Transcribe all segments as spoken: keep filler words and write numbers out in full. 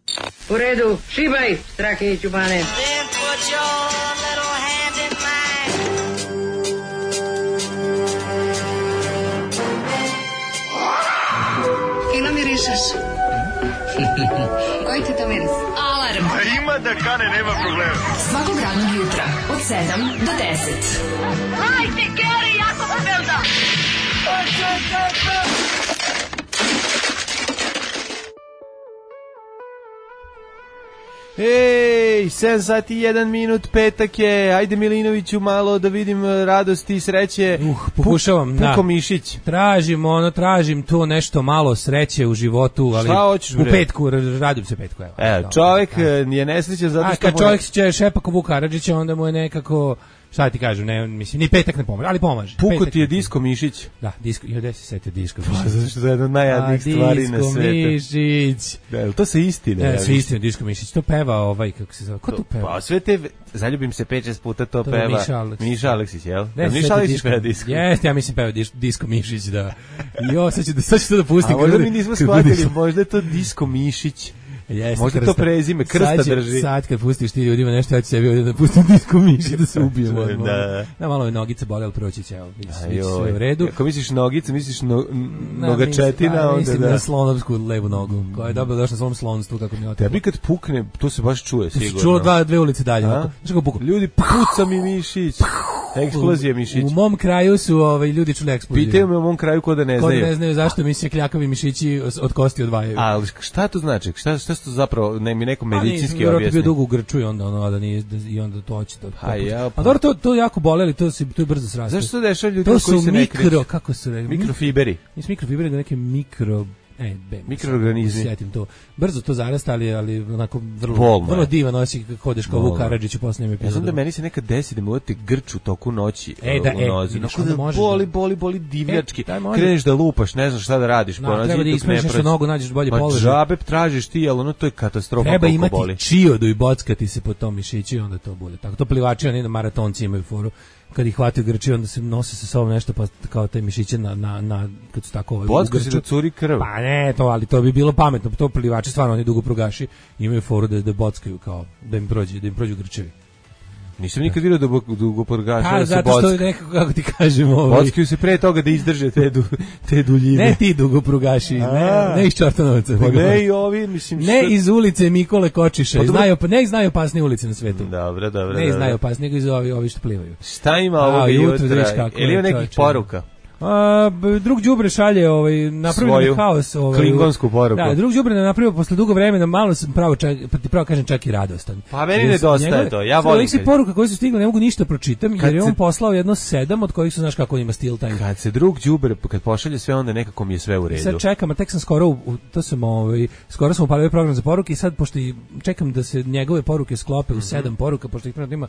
U redu, šibaj, Strahinje Ćubane. Fino mirišeš. Koji ti to miris? Alarm. A ima da kane, nema problema. Svakog radnog jutra, od sedam do deset. Hajde, Geri, jako se velda. Ej, sedam sati i jedan minut, petak je, ajde Milinoviću malo da vidim radosti i sreće. Uh, pokušavam, Puko da. Mišić. Tražim, ono, tražim to nešto malo sreće u životu, ali šta hoćeš, u petku, radim se petku, evo. E, čovjek je nesrećan zato što... A kad čovjek će šepako Vuka Karadžića, onda mu je nekako... Šta ti kažem, ne, mislim, ni petak ne pomaže, ali pomaže. Puko petak ti je Disko Mišić. Da, Disko, i gde se setio Disko Mišić? Pa, zato što je jedna od najjadnijih stvari na svetu. Disko Mišić. Da, to se istine. Ne, ja sve istine, Disko Mišić. To peva ovaj, kako se zove, ko to peva? Pa sve te, zaljubim se pet šest puta, to, To peva Miša Aleksić. Miša Aleksić, jel? Ne, Miša Aleksić peva Disko. Jeste, ja mislim peva Disko Mišić, da. Jo, sad ću da, sad ću to da pustim. A možda mi nismo shvatili, možda je to Disko Mišić. Jeste, možda krsta. To prezime, krsta sad će, drži. Sad kad pustiš ti ljudima nešto, ja ću sebi ovdje da pustim Disko Mišić da se ubijemo. Da, da. Da, malo je nogice bole, ali proći će, evo, vidiš, vidiš sve u redu. Ako misliš nogice, misliš no, nogačetina, onda da. Mislim na slonovsku levu nogu, koja je dobro došla na svom slonstvu, kako mi je otelo. Tebi kad pukne, to se baš čuje, sigurno. Čulo dva, dve ulice dalje. Znaš kako puku? Ljudi, puca mi Mišić. Eksplozija Mišić. U mom kraju su ovaj, ljudi čuli eksploziju. Pitaju me u mom kraju ko da ne znaju. Ko da ne znaju zašto mi se kljakavi mišići od kosti odvajaju. Ali šta to znači? Šta, šta su to zapravo, ne mi neko medicinski objasni? objasni? Bio dugo u Grču i onda, ono, da nije, da, i onda to hoće. Da, a ja, pa. A dobro, to, to jako boleli, to, se, to je brzo sraste. Zašto se dešava ljudi koji se ne kreću? To su mikro, kako se rekli? Mikrofiberi. Nisu mikrofiberi, da neke mikro... E, be, mikroorganizmi. Sjetim to. Brzo to zarasta, ali, ali onako vrlo, Bolno vrlo divan nosi kako hodeš kao Vuk Karadžić u posljednjem epizodu. Ja znam da meni se nekad desi da mu uvati grč u toku noći e, da, u nozi. E, Onako da boli, boli, boli divljački. E, kreneš da lupaš, ne znaš šta da radiš. No, treba da ismeš nešto nogu, nađeš bolje položaj. Ma džabe tražiš ti, ali ono to je katastrofa. Treba imati boli. Čiodu i bockati se po tom mišiću i onda to bude. Tako to plivači, oni na maratonci imaju foru. Kad ih hvataju grči, onda se nose sa sobom nešto pa kao te mišiće na, na, na kad su tako ovaj, bocka se da curi krv. Pa ne, to, ali to bi bilo pametno. To plivači, stvarno, oni dugo prugaši imaju foru da, da bockaju, kao, da im prođe, da im prođu grčevi. Nisam nikad vidio dugo, dugo podgaša da se zato što nekako, kako ti kažem... Ovaj... Bockaju se pre toga da izdrže te, du, te duljine. Ne ti dugo prugaši, ne, ne iz Čortanovaca. Pa ne i ovi, mislim... Ne što... iz ulice Mikole Kočiša, pa znaju, ne iz najopasnije ulice na svetu. Dobro, dobro. Ne iz najopasnije, nego iz ovi, ovi što plivaju. Šta ima ovoga jutra? Ili ima nekih poruka? A, drug đubre šalje ovaj napravio haos ovaj klingonsku poruku. Da, drug đubre napravio posle dugo vremena, malo sam pravo čak, pravo kažem čak i radostan. Pa meni nedostaje to. Ja volim se poruka koje su stigle, ne mogu ništa pročitam jer je on poslao jedno sedam od kojih su znaš kako on ima stil taj. Kad se drug đubre kad pošalje sve onda nekako mi je sve u redu. Sad čekam, a tek sam skoro u, to sam ovaj skoro smo upalili program za poruke i sad pošto i čekam da se njegove poruke sklope u sedam poruka pošto ih ima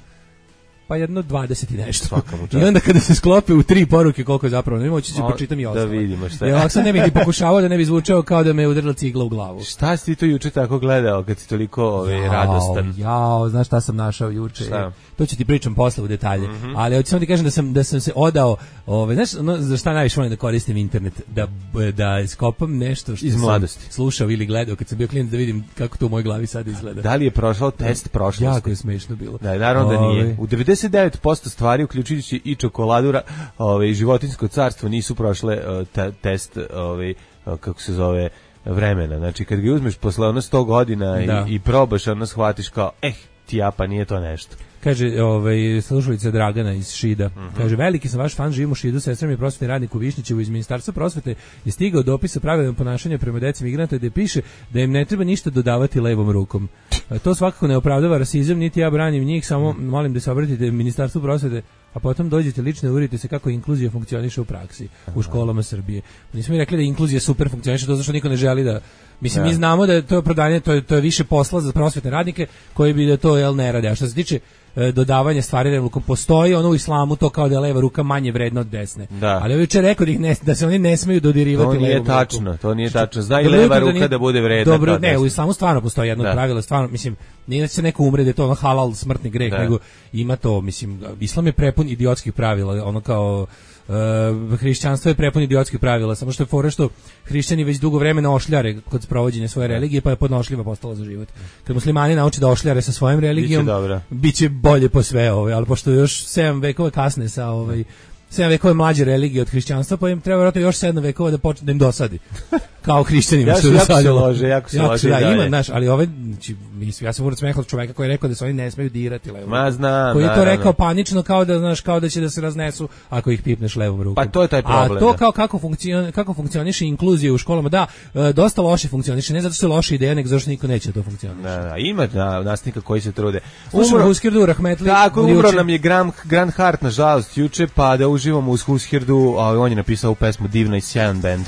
pa jedno dvadeset i nešto. I onda kada se sklope u tri poruke koliko je zapravo, ne moći ću pročitam i ostalo. Da vidimo šta je. Ja sam ne bih ni pokušavao da ne bi zvučao kao da me udarila cigla u glavu. Šta si ti to juče tako gledao kad si toliko ove, radostan? Jao, znaš šta sam našao juče? Šta? To ću ti pričam posle u detalje. Mm -hmm. Ali hoću samo ti kažem da sam, da sam se odao, ove, znaš, no, za šta najviše volim da koristim internet? Da, da skopam nešto što iz sam mladosti slušao ili gledao kad sam bio klijent da vidim kako to u mojoj glavi sad izgleda. Da li je prošao test prošlosti? Jako je smešno bilo. Da, naravno da nije. U devedeset devet posto stvari, uključujući i čokoladu, ove, životinjsko carstvo, nisu prošle te, test, ove, kako se zove, vremena. Znači, kad ga uzmeš posle ono sto godina i, i probaš, ono shvatiš kao, eh, ti ja, pa nije to nešto. Kaže, ovaj, slušalica Dragana iz Šida, mm -hmm. kaže, veliki sam vaš fan, živim u Šidu, sestra mi je prosvetni radnik u Višnjićevu iz Ministarstva prosvete, je stigao dopis sa pravilom ponašanja prema deci migranta gde piše da im ne treba ništa dodavati levom rukom. To svakako ne opravdava rasizam, niti ja branim njih, samo molim da se obratite Ministarstvu prosvete, a potom dođete lično i uverite se kako inkluzija funkcioniše u praksi u školama Srbije. Nismo mi rekli da inkluzija super funkcioniše, to zato što niko ne želi da... Mislim, ja. Mi znamo da je to prodanje, to je, to je više posla za prosvetne radnike koji bi da to jel, ne rade. A što se tiče e, dodavanja stvari levom rukom, postoji ono u islamu to kao da je leva ruka manje vredna od desne. Da. Ali juče rekao da, ne, da se oni ne smeju dodirivati levom rukom. To nije tačno, to nije tačno. Zna i leva ruka da, nije, da bude vredna. Dobro, ne, u islamu stvarno postoji jedno da. pravilo, stvarno, mislim, nije da se neko umre da je to ono halal smrtni greh, da. nego ima to, mislim, islam je prepun idiotskih pravila, ono kao Uh, hrišćanstvo je prepun idiotskih pravila, samo što je fora što hrišćani već dugo vremena ošljare kod sprovođenja svoje religije, pa je podnošljiva postala za život. Kad muslimani nauče da ošljare sa svojom religijom, biće bolje po sve ove, ali pošto još sedam vekova kasne sa ovaj sedam vekova mlađe religije od hrišćanstva, pa im treba vjerojatno još sedam vekova da počne da im dosadi. Kao hrišćanima što je dosadilo. Jako se lože, jako se lože. Da, ima, znaš, ali ove, znači, ja sam uvijek smehao čoveka koji je rekao da se oni ne smeju dirati levom. Ma znam, koji je to naravno. rekao panično, kao da, znaš, kao da će da se raznesu ako ih pipneš levom rukom. Pa to je taj problem. A to kao kako, funkcion, kako funkcioniše inkluzija u školama, da, dosta loše funkcioniše, ne zato što je loša ideja, nego zato što niko neće da to funkcioniše. Da, da, ima na, nastavnika koji se trude. Slušamo Huskirdu, Rahmetli. Tako, umro nam je Graham, Grant Hart, nažalost, juče, pa da uživamo uz Huskirdu, a on je napisao u pesmu Divna i sjajan bend.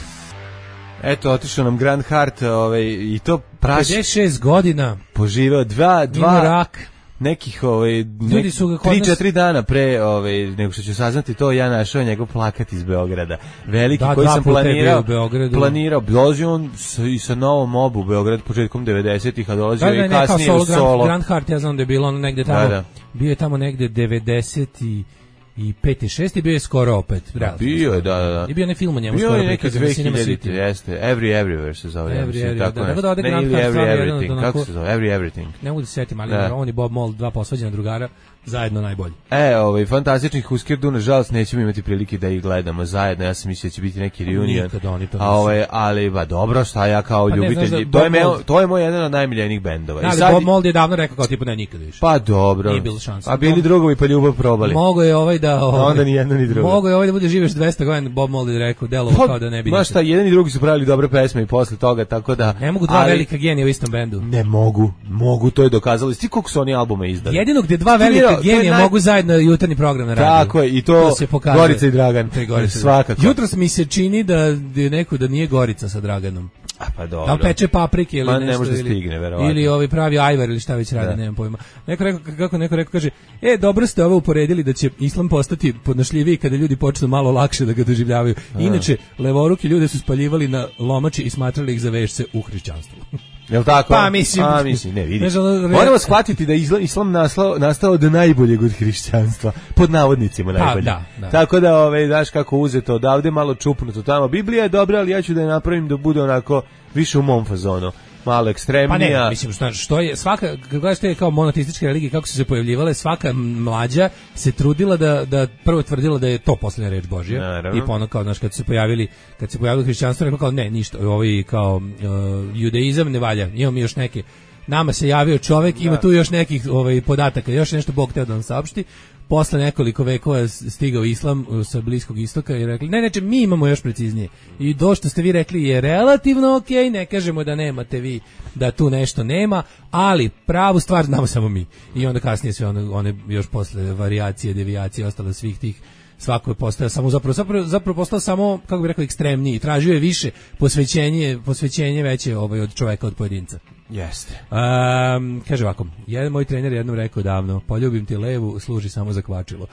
Eto, otišao nam Grant Hart, ovaj, i to praš... pedeset šest godina. Poživeo dva, dva... rak. Nekih, ovaj, nek, tri, četiri dana pre, ovaj, nego što ću saznati to, ja našao njegov plakat iz Beograda. Veliki, da, koji sam planirao, planirao, dolazio on sa, i sa novom obu u Beograd početkom devedesetih, a dolazio da, da, i kasnije solo, u solo. Grant Hart, ja znam da je bilo ono negde tamo, da, da. Bio je tamo negde devedeset i pet i šest i bio je skoro opet. Bio je, da, da, da. I bio je ne film o njemu bio skoro. Bio je neka dve hiljadite, jeste. Every Everywhere se zove. Every Everywhere, tako da. Ne, da, da, ne ili Every Everything, kako se zove? Every Everything. Ne mogu da se setim, ali da. On i Bob Mould, dva posvađena drugara, zajedno najbolji. E, ovaj, fantastičnih Huskirdu, nažalost, nećemo imati prilike da ih gledamo zajedno. Ja sam mislio da će biti neki reunion. Nikad oni to a ovaj, ali, ba, dobro, šta ja kao pa ljubitelj. To je, meo, to je moj jedan od najmiljenijih bendova. Da, ali sad, Bob Mould je davno rekao kao tipa ne nikad više. Pa dobro. Nije bilo šanse. A bili drugovi pa ljubav probali. Mogo je ovaj da... Ovaj, onda ni jedno ni drugo. Mogo je ovaj da bude živeš dvesta godina, Bob Mould je rekao, delovo pa, kao da ne bi... Ma šta, jedan i drugi su pravili dobre pesme i posle toga, tako da... Ne mogu dva ali, velika genija u istom bendu. Ne mogu, mogu, to je dokazali. Sti koliko su oni albume izdali? Jedino gde dva velika genija naj... mogu zajedno jutarnji program na radiju. Tako je, i to, to se Gorica i Dragan. Gorica. Svakako. Jutros mi se čini da je neko da nije Gorica sa Draganom. A pa dobro. Da peče paprike ili Ma, nešto. Ne može da stigne, verovatno. Ili ovi pravi ajvar ili šta već radi, da. Nemam pojma. Neko rekao, kako neko rekao, kaže, e, dobro ste ovo uporedili da će islam postati podnošljiviji kada ljudi počnu malo lakše da ga doživljavaju. Inače, levoruki ljude su spaljivali na lomači i smatrali ih za vešce u hrišćanstvu. Jel tako? Pa mislim, A, mislim ne vidi. Moramo shvatiti da islam, islam naslao, nastao od najboljeg od hrišćanstva, pod navodnicima najbolje. Da, da. Tako da, ovaj, daš kako uzeto odavde, malo čupnuto tamo. Biblija je dobra, ali ja ću da je napravim da bude onako više u mom fazonu. Malo ekstremnija. Pa ne, mislim, što, što je, svaka, kad gledaš te kao monoteističke religije, kako su se pojavljivale, svaka mlađa se trudila da, da prvo tvrdila da je to posljednja reč Božja. Naravno. I pa ono kao, znaš, kad su se pojavili, kad se pojavilo hrišćanstvo, rekao kao, ne, ništa, ovaj kao uh, judaizam ne valja, imamo još neke, nama se javio čovek, da. Ima tu još nekih ovaj, podataka, još nešto Bog teo da nam saopšti. Posle nekoliko vekova stigao islam sa Bliskog istoka i rekli, ne, neče, mi imamo još preciznije. I to što ste vi rekli je relativno okej, okay, ne kažemo da nemate vi, da tu nešto nema, ali pravu stvar znamo samo mi. I onda kasnije sve one, one još posle varijacije, devijacije, ostale svih tih, svako je postao samo zapravo, zapravo, zapravo postao samo, kako bih rekao, ekstremniji, tražio je više posvećenje, posvećenje veće ovaj, od čoveka, od pojedinca. Jeste. Um, kaže ovako, jedan moj trener jednom rekao davno, poljubim ti levu, služi samo za kvačilo.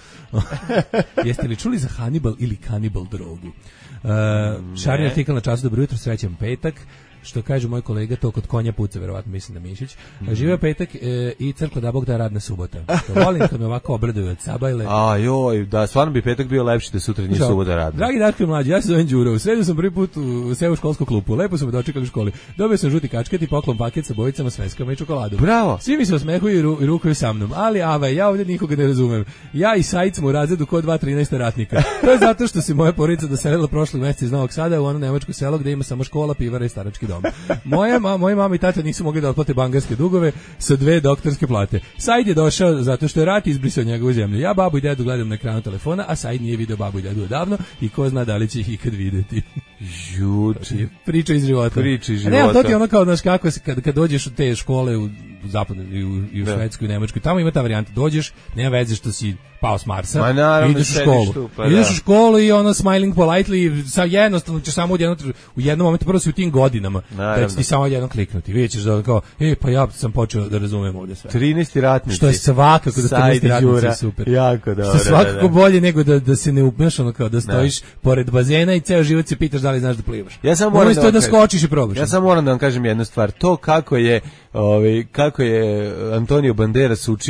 Jeste li čuli za Hannibal ili Cannibal drogu? Uh, Šarni artikal na času, dobro jutro, srećan petak. Što kaže moj kolega, to kod konja puca, verovatno mislim da Mišić. Mm. Živeo petak e, i crkva da Bog da radna subota. To volim kad me ovako obraduju od Sabajle. A joj, da, stvarno bi petak bio lepši da sutra nije subota radna. Dragi Daško i mlađi, ja se zovem Đuro. U sredu sam prvi put u Sevu školsku klupu. Lepo su me dočekali u školi. Dobio sam žuti kačket i poklon paket sa bojicama, sveskama i čokoladom. Bravo! Svi mi se osmehuju i, ru, i rukaju sa mnom. Ali, ava, ja ovdje nikoga ne razumem. Ja i Sajic smo u razredu kod dva trinaesta ratnika. To je zato što se moja porodica doselila prošli mjesec iz Novog Sada u ono nemačko selo gdje ima samo škola, pivara i starački dom. Moja ma, moja mama i tata nisu mogli da otplate bankarske dugove sa dve doktorske plate. Said je došao zato što je rat izbrisao njegovu zemlju. Ja babu i dedu gledam na ekranu telefona, a Said nije video babu i dedu odavno i ko zna da li će ih ikad videti. Juče. Priča iz života. Priča iz života. Ne, to ti ono kao, znaš, kako se, kad, kad dođeš u te škole u, u zapadnoj i u, i u Švedskoj i Nemačkoj, tamo ima ta varijanta. Dođeš, nema veze što si pao s Marsa, Ma, naravno, ideš u školu. Tu, pa ideš da. u školu i ono smiling politely, sa jednostavno ćeš samo u jednom, u jednom momentu, prvo si u tim godinama, naravno. Da će ti samo jednom kliknuti. Vidjet ćeš da kao, e, pa ja sam počeo da razumem ovdje sve. trinaesti ratnici. Što je svakako da trinaesti ratnici super. Jako dobro. Što je svakako da, da. bolje nego da, da se ne upneš, ono kao da stojiš da. pored bazena i ceo život se pitaš da li znaš da plivaš. Ja samo moram da, da skočiš i probaš. Ja samo moram da vam kažem jednu stvar. To kako je, ovaj, kako je Antonio Banderas učio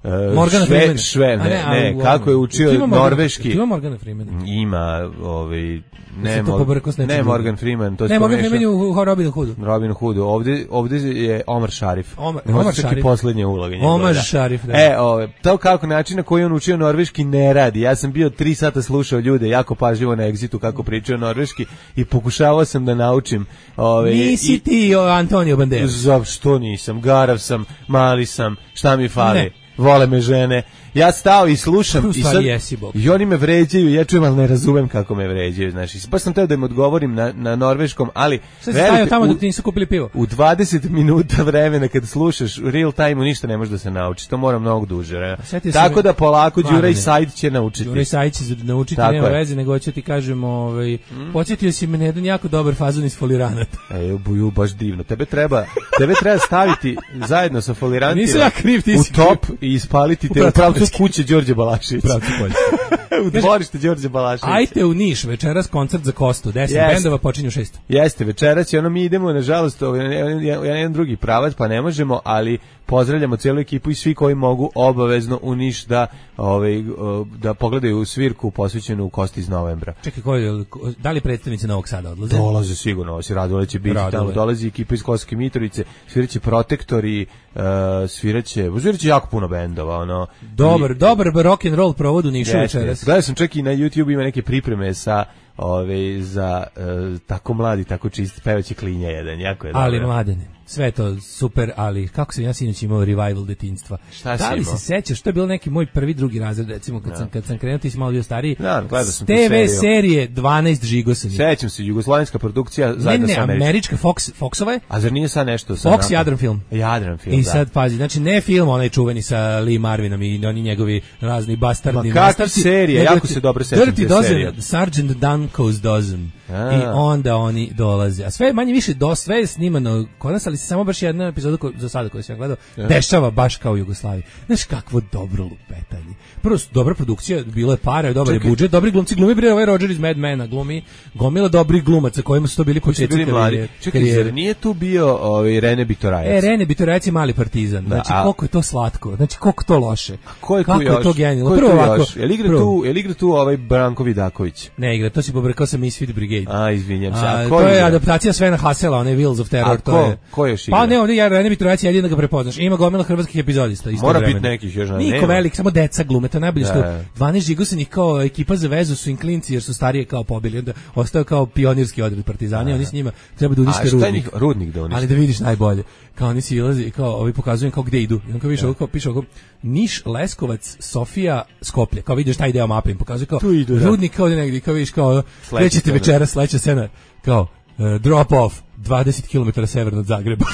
Uh, Morgana šve, Freeman. šve, ne, A ne, ne, a, u- kako je učio ima Morgan- norveški. Ima Morgana Freemana. Ima, ovaj, ne, se to Mor- pobrkao s nečim ne drugim. Morgan Freeman, to Ne, se Morgan pomešao. Freeman je u, u Robin Hoodu. Robin Hoodu. Ovde, ovde je Omar Sharif. Omar- Možda Omar čak i Sharif. poslednja uloga njegova, Omar da. Sharif, da. E, ove, to kako način na koji on učio norveški ne radi. Ja sam bio tri sata slušao ljude jako pažljivo na Exitu kako pričaju norveški i pokušavao sam da naučim. Ove, Nisi i, ti o, Antonio Banderas. za što nisam? Garav sam, mali sam, šta mi fali? Ne. Vole me žene. Ja stao i slušam U i stvari sad jesi, Bog. i oni me vređaju, ja čujem, ali ne razumem kako me vređaju, znači, baš sam teo da im odgovorim na, na norveškom, ali Sad se stavio verujte, tamo u- dok ti nisu kupili pivo. u dvadeset minuta vremena kad slušaš u real time ništa ne može da se nauči, to mora mnogo duže. Ne? Sjetio se Tako me- da polako Đura Mladene. i Said će naučiti. Jure Sajić će naučiti, Tako nema je. veze, nego hoću ti kažem, ovaj, podsjetio si me na jedan jako dobar fazon iz Foliranata. E, buju, baš divno. Tebe treba, tebe treba staviti zajedno sa folirantima Nisam ja kriv, ti u si top i ispaliti te u pravcu pravcu Poljske. kuće Đorđe Balaševića. Pravcu Poljske. U dvorište Đorđe Balaševića. Ajte u Niš, večeras koncert za Kostu, deset Jeste. bendova počinju šest. Jeste, večeras je ono, mi idemo, nažalost, ovaj, jedan, jedan, jedan drugi pravac, pa ne možemo, ali pozdravljamo cijelu ekipu i svi koji mogu obavezno u Niš da, ovaj, da pogledaju svirku posvećenu u Kosti iz novembra. Čekaj, ko je, ko- da li predstavnici Novog Sada odlaze? Dolaze sigurno, ovo si Radule će biti Radule. tamo, dolazi ekipa iz Kosovske Mitrovice, sviraće Protektori, uh, sviraće, sviraće jako puno bendova, ono. Dobar, I- dobar rock and roll provod u Nišu Jeste, večeras. jeste. Gledao sam čak i na YouTube ima neke pripreme sa ove, za e, tako mladi, tako čist pevaće klinja jedan, jako je Ali dobro. mladene, sve je to super, ali kako sam ja sinoć imao revival detinjstva. Šta si Da li imao? se sećaš, to je bilo neki moj prvi drugi razred, recimo kad sam kad sam krenuo, ti si malo bio stariji. Da, gledao sam tu T V seriju. serije dvanaest žigosanih. Sećam se, jugoslovenska produkcija Ne, zajedno ne, sa američkom. američka Fox, Foxova je. A zar nije sad nešto sa... Fox nakon- Jadran film. Jadran film, I da. sad pazi, znači ne film onaj čuveni sa Lee Marvinom i oni njegovi razni bastardni Ma kakva nastavci, serija, nego jako ti- se dobro sećam Dirty te Dozen, serije. Sergeant Dunco's Dozen. A. I onda oni dolaze. A sve je manje više do sve je snimano kod nas, ali se samo baš jedna epizoda ko, za sada koju sam gledao dešava baš kao u Jugoslaviji. Znaš kakvo dobro lupetanje. Prvo dobra produkcija, bilo je para, dobar je Čekaj. budžet, dobri glumci, glumi bre ovaj Roger iz Mad Mena, glumi gomila dobrih glumaca kojima su to bili Koji su početci bili mladi. karijere. Čekaj, karijere. zar nije tu bio ovaj, Rene Bitorajac? E, Rene Bitorajac je mali partizan. Znači, a- koliko je to slatko. Znači, koliko to loše. Ko je tu Kako još? je to genijalno. Ko je Prvo tu ovako. još? Jel igra prvo- tu, jel igra tu ovaj Branko Vidaković? Ne igra, to si pobrkao sa Misfit Brigade. A, izvinjam se. A, A, ko to je igra? adaptacija Svena Hasela, onaj Wheels of Terror. A to ko? je. Ko još Pa igra? ne, ovdje ja Rene Bitorajac je jedino da ga prepoznaš. Ima gomila hrvatskih epizodista. isto Mora vremena. biti nekih još, a Niko nema. velik, samo deca glume, to je najbolje što Da. dvanaest žigosanih kao ekipa za vezu su im klinci jer su starije kao pobili. Onda ostao kao pionirski odred partizani, oni s njima treba da A unište šta je rudnik. njih, rudnik da unište? Ali da vidiš najbolje. Kao oni si ilazi, kao ovi pokazuju kao gde idu. I on kao vidiš, ovo kao piše ovako Niš, Leskovac, Sofija, Skoplje. Kao vidiš taj deo mape im pokazuje kao Tu idu, da. rudnik kao negdje, kao vidiš kao Sledeća krećete scena. večera, sledeća scena, kao uh, drop off dvadeset kilometara severno od Zagreba.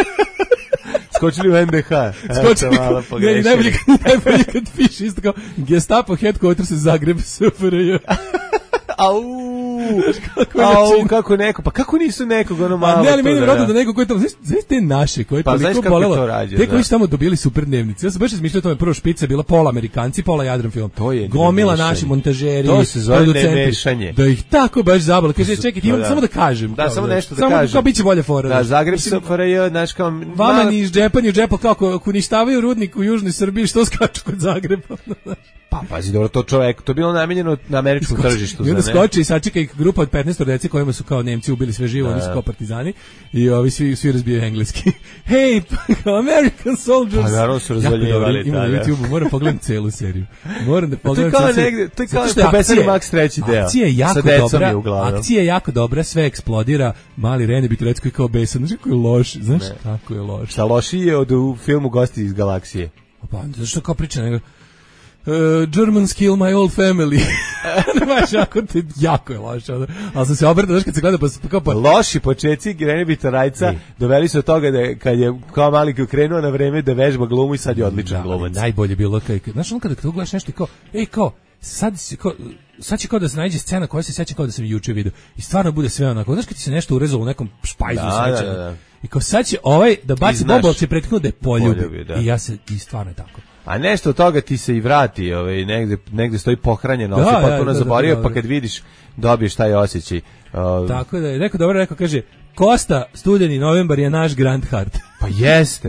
Skočili u N D H. Skočili, Eto, malo ne, pogrešili. najbolje, kad- najbolje kad piše isto kao Gestapo headquarters Zagreb S F R J. Au! kako je Au, način- kako neko, pa kako nisu nekog ono malo... A ne, ali to meni je da- vjerojatno da neko ko je tamo, znaš, znaš te naše koje je Pa, toliko znaš kako je bolelo, to rađeno, te koji da. su tamo dobili super dnevnice. Ja sam baš razmišljao o tome, prvo špica je bila pola Amerikanci, pola Jadran film. To je Gomila nemešanje. naši montažeri, To se zove producenti, nemešanje. da ih tako baš zabalo. Kaže, čekajte, imam Da. samo da kažem. Da, kao, samo nešto da samo, kažem. Kao biće bolje fora. Da, znaš. Zagreb Mislim, S F R J, znaš kao... Vama malo- ni iz džepa, ni iz džepa, kako ako uništavaju rudnik u Južnoj Srbiji, što skaču kod Zagreba? Pa, pazi, dobro, to čovek, to je bilo namenjeno na američkom tržištu. I onda zar ne? skoči i sačeka ih grupa od petnaest dece kojima su kao Nemci ubili sve živo, oni su kao partizani i ovi svi, svi razbijaju engleski. Hey, American soldiers! Pa naravno su razvaljivali, Ima na da, da. YouTube-u, moram pogledam celu seriju. Moram da To je pogledam kao celu seriju. negde, to je kao Zato što je Profesor akcija- Max treći deo. Akcija je jako Sa decom dobra, je uglavnom. akcija je jako dobra, sve eksplodira, mali Rene Bitorajac koji je kao besan, znaš kako je loš, znaš kako je loš. Šta lošiji je od u filmu Gosti iz galaksije. Pa, zašto kao priča, nego, Uh, Germans kill my whole family. Baš jako, te, jako je loše. ono. Ali sam se obrnuo, znaš kad se gleda, pa se kao pa... Loši početci Rene Bitorajca Ej. doveli su od toga da je, kad je kao mali krenuo na vreme da vežba glumu i sad je odličan Da, glumac. najbolje bilo kad, znaš on kada, kada gledaš nešto i kao, ej kao, sad, si, kao, sad će kao da se nađe scena koja se seća kao da sam juče vidio. I stvarno bude sve onako. Znaš kad ti se nešto urezalo u nekom špajzu Da, sreća. da, da. I kao sad će ovaj da I baci znaš. bobolci prethodno da je poljubi. Poljubi, da. I ja se, i stvarno je tako. A nešto od toga ti se i vrati, ovaj, negde, negde stoji pohranjeno, Da, ali si da, potpuno da, da, zaboravio, da, pa da. kad vidiš, dobiješ taj osjećaj. Uh, Tako da je, rekao dobro, rekao, kaže, Kosta, studeni novembar je naš Grand Heart. Pa jeste.